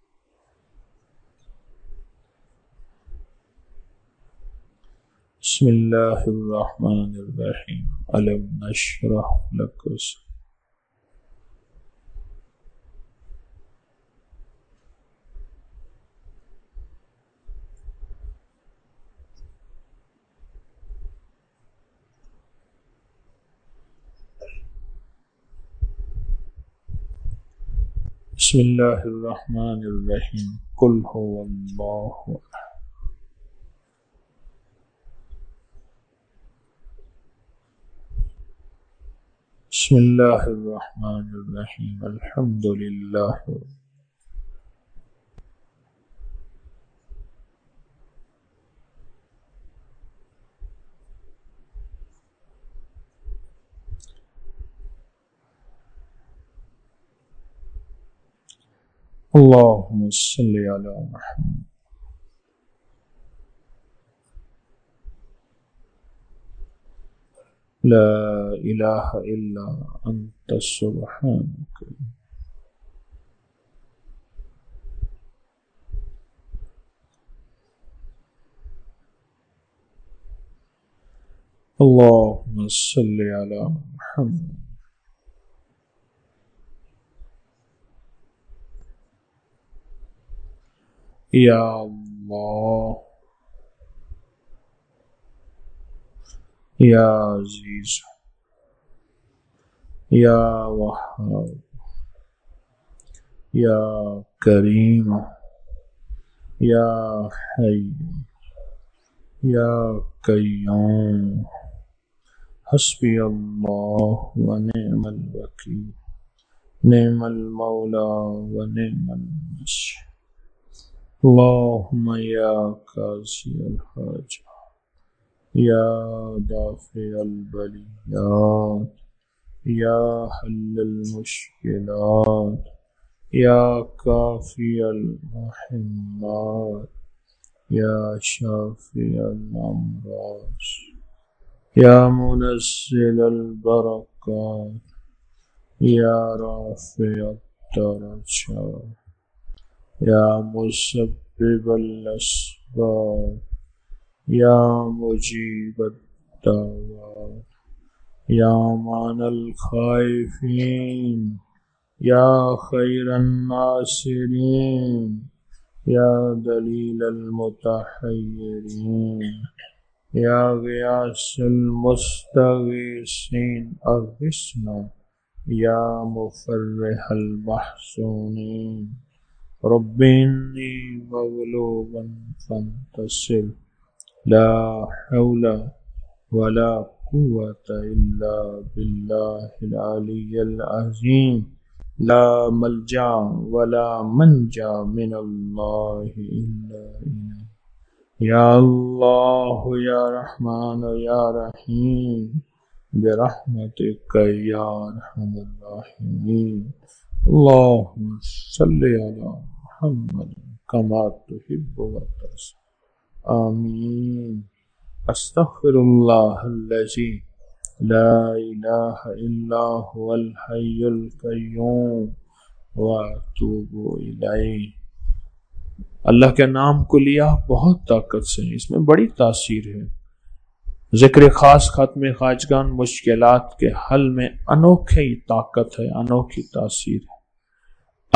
بسم اللہ الرحمن الرحیم، الم نشرح لک صدرک. بسم اللہ الرحمن الرحیم، قل هو اللہ احد. بسم اللہ الرحمن الرحیم، الحمد للہ. اللہم صلی علی محمد. لا الہ الا انت سبحانک. اللہم صلی علی محمد. یا اللہ، یا عزیز، یا وہاب، یا کریم، یا حی، یا قیوم. حسبی اللہ و نعم الوکیل، نعم المولا و نعم النصیر. اللہم یا قاضی الحاجات، یا دافع البلیات، یا حل المشکلات، یا کافی المحمات، یا شافی الامراض، یا منزل البرکات، یا رافع الدرجات، یا مسبب الاسباب، یا مجیب الدعوات، یا مان الخائفین، یا خیر الناصرین، یا دلیل المتحیرین، یا غیاث المستغیثین اغثنا، یا مفرح المحزونین. رب انی مغلوب فانتصر، لا حول ولا قوة الا باللہ العلی العظیم. لا ملجا ولا منجا من اللہ الا الیہ. یا اللہ یا رحمان یا رحیم، برحمتک یا ارحم الراحمین. اللہم صلی علی محمد کما تحب و ترضی. آمین. استغفر اللہ الذی لا الہ الا هو الحی القیوم واتوب الیہ. اللہ کے نام کو لیا بہت طاقت سے، اس میں بڑی تاثیر ہے. ذکر خاص ختم خواجگان مشکلات کے حل میں انوکھی طاقت ہے، انوکھی تاثیر ہے.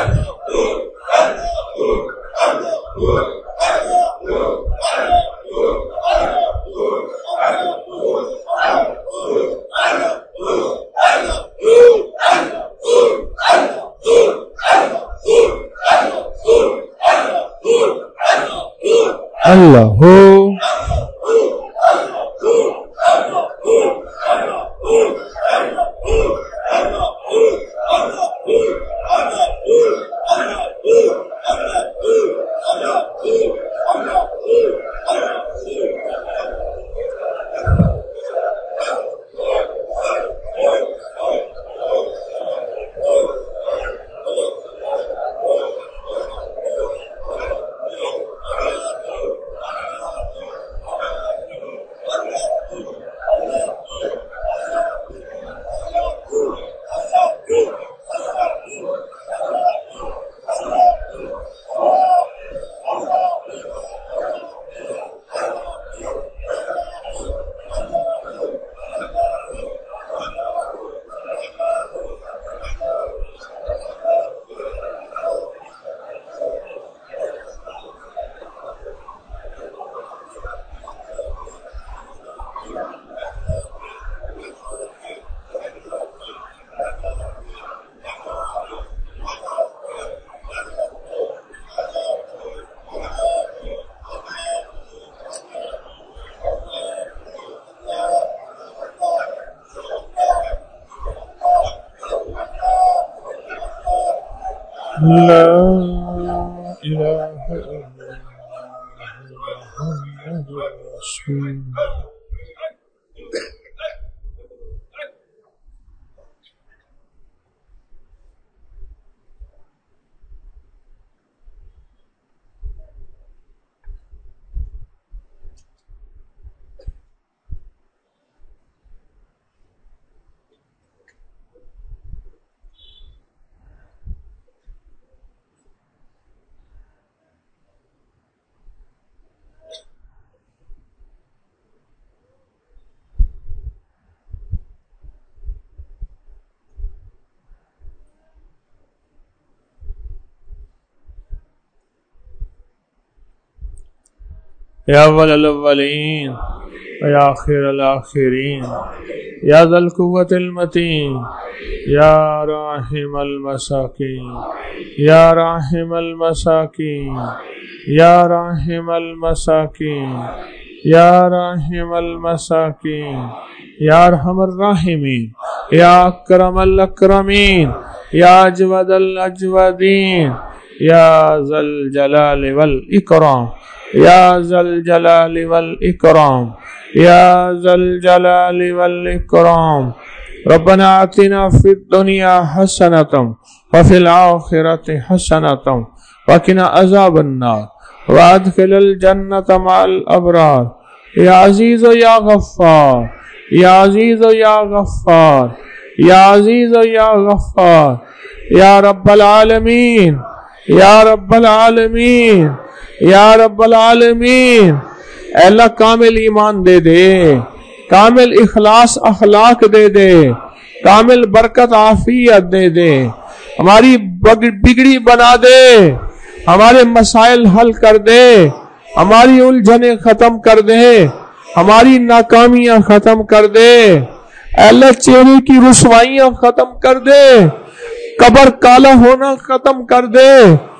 اللہ ہو لا إله إلا محمد رسول الله. یا اول الاولین یا آخر الاخرین یا ذا القوة المتین یا راحم المساکین یا راحم المساکین یا راحم المساکین یا راحم المساکین یا ارحم الراحمین یا اکرم الاکرمین یا اجود الاجودین یا ذا الجلال والاکرام یا ذا الجلال والاکرام یا ذا الجلال والاکرام ربنا آتنا فی الدنیا حسنۃ وفی الآخرۃ حسنۃ وقنا عذاب النار وادخل الجنۃ مع الابرار یا عزیز یا غفار یا عزیز یا غفار یا عزیز یا غفار یا رب العالمین یا رب العالمین یا رب العالمین. اے اللہ کامل ایمان دے دے، کامل اخلاص اخلاق دے دے، کامل برکت عافیت دے دے، ہماری بگڑی بنا دے، ہمارے مسائل حل کر دے، ہماری الجھنیں ختم کر دے، ہماری ناکامیاں ختم کر دے. اے اللہ چہرے کی رسوائیاں ختم کر دے، قبر کالا ہونا ختم کر دے،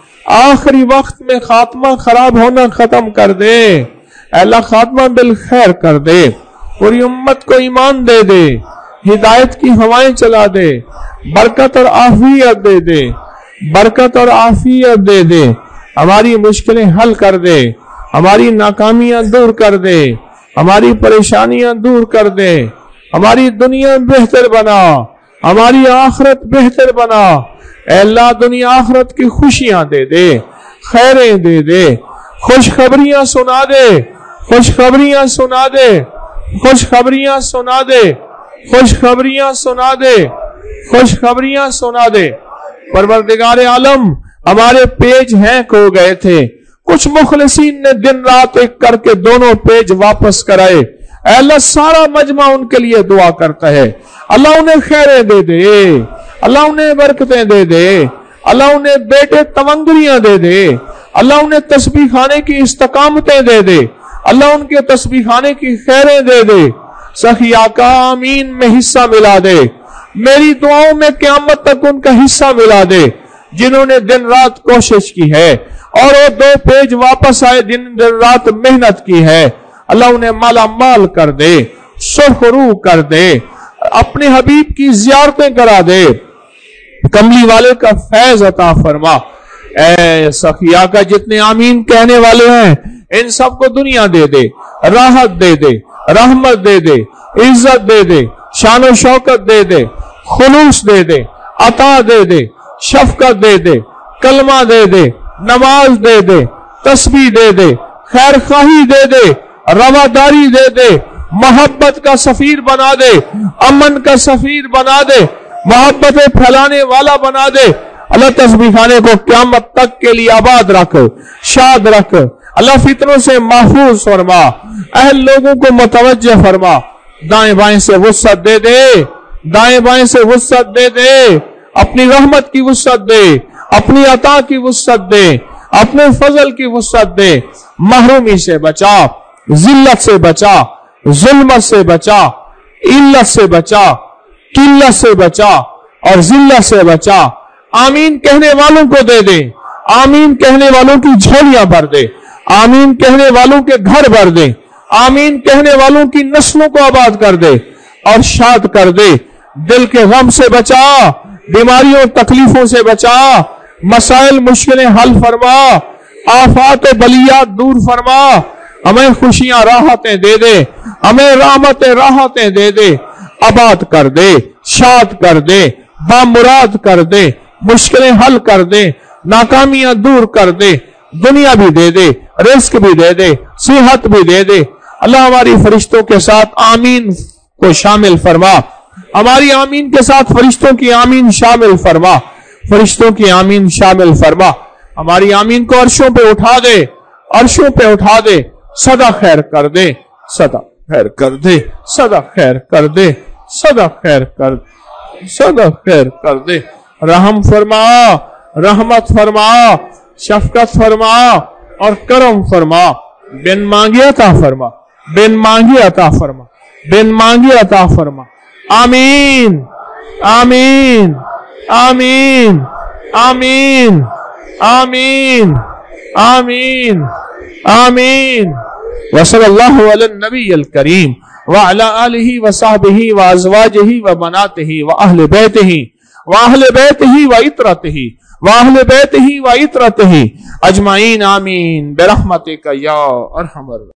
آخری وقت میں خاتمہ خراب ہونا ختم کر دے. اے اللہ خاتمہ بالخیر کر دے، پوری امت کو ایمان دے دے، ہدایت کی ہوائیں چلا دے، برکت اور عافیت دے دے، برکت اور عافیت دے دے، ہماری مشکلیں حل کر دے، ہماری ناکامیاں دور کر دے، ہماری پریشانیاں دور کر دے، ہماری دنیا بہتر بنا، ہماری آخرت بہتر بنا. اے اللہ دنیا آخرت کی خوشیاں دے دے، خیریں دے دے، خوشخبریاں سنا دے، خوشخبریاں سنا دے، خوشخبریاں سنا دے، خوشخبریاں سنا دے، خوشخبریاں سنا دے. پروردگار عالم ہمارے پیج ہینگ ہو گئے تھے، کچھ مخلصین نے دن رات ایک کر کے دونوں پیج واپس کرائے. اے اللہ سارا مجمع ان کے لیے دعا کرتا ہے، اللہ انہیں خیریں دے دے، اللہ انہیں برکتیں دے دے، اللہ انہیں بیٹے تمنگریاں دے دے، اللہ انہیں تسبیح خانے کی استقامتیں دے دے، اللہ ان کے تسبیح خانے کی خیریں دے دے. سخی آقا آمین میں حصہ ملا دے، میری دعاؤں میں قیامت تک ان کا حصہ ملا دے. جنہوں نے دن رات کوشش کی ہے اور وہ 2 پیج واپس آئے، دن رات محنت کی ہے، اللہ انہیں مالا مال کر دے، سرخ روح کر دے، اپنے حبیب کی زیارتیں کرا دے، کملی والے کا فیض عطا فرما۔ اے سخی آقا جتنے آمین کہنے والے ہیں ان سب کو دنیا دے دے، راحت دے دے، رحمت دے دے، عزت دے دے، شان و شوکت دے دے، خلوص دے دے، عطا دے دے، شفقت دے دے، کلمہ دے دے، نماز دے دے، تسبیح دے دے، خیر خواہی دے دے، رواداری دے دے، محبت کا سفیر بنا دے، امن کا سفیر بنا دے، محبت پھیلانے والا بنا دے۔ اللہ تسبیح خانے کو قیامت تک کے لیے آباد رکھ، شاد رکھ، اللہ فتنوں سے محفوظ فرما، اہل لوگوں کو متوجہ فرما، دائیں بائیں سے وسعت دے دے، دائیں بائیں سے وسعت دے دے، اپنی رحمت کی وسعت دے، اپنی عطا کی وسعت دے، اپنے فضل کی وسعت دے، محرومی سے بچا، ذلت سے بچا، ظلمت سے بچا، علت سے بچا، قلت سے بچا اور ذلت سے بچا۔ آمین کہنے والوں کو دے دے، آمین کہنے والوں کی جھولیاں بھر دے، آمین کہنے والوں کے گھر بھر دے، آمین کہنے والوں کی نسلوں کو آباد کر دے اور شاد کر دے۔ دل کے غم سے بچا، بیماریوں تکلیفوں سے بچا، مسائل مشکلیں حل فرما، آفات و بلیات دور فرما، ہمیں خوشیاں راحتیں دے دے، ہمیں رحمتیں راحتیں دے دے، آباد کر دے، شاد کر دے، بامراد کر دے، مشکلیں حل کر دے، ناکامیاں دور کر دے، دنیا بھی دے دے، رزق بھی دے دے، صحت بھی دے دے۔ اللہ ہماری فرشتوں کے ساتھ آمین کو شامل فرما، ہماری آمین کے ساتھ فرشتوں کی آمین شامل فرما، فرشتوں کی آمین شامل فرما، ہماری آمین کو عرشوں پہ اٹھا دے، عرشوں پہ اٹھا دے، سدا خیر کر دے، سدا خیر کر دے، سدا خیر کر دے، سدا خیر کر دے، سدا خیر کر دے، رحم فرما، رحمت فرما، شفقت فرما اور کرم فرما، بن مانگے عطا فرما، بن مانگے عطا فرما، بن مانگے عطا فرما۔ آمین آمین آمین آمین آمین آمین آمین۔ وصلی اللہ علی النبی الکریم وعلی آلہ وصحبہ وازواجہ وبناتہ واہل بیتہ واہل بیتہ وعطرتہ واہل بیتہ وعطرتہ اجمعین آمین برحمتک یا ارحم الراحمین۔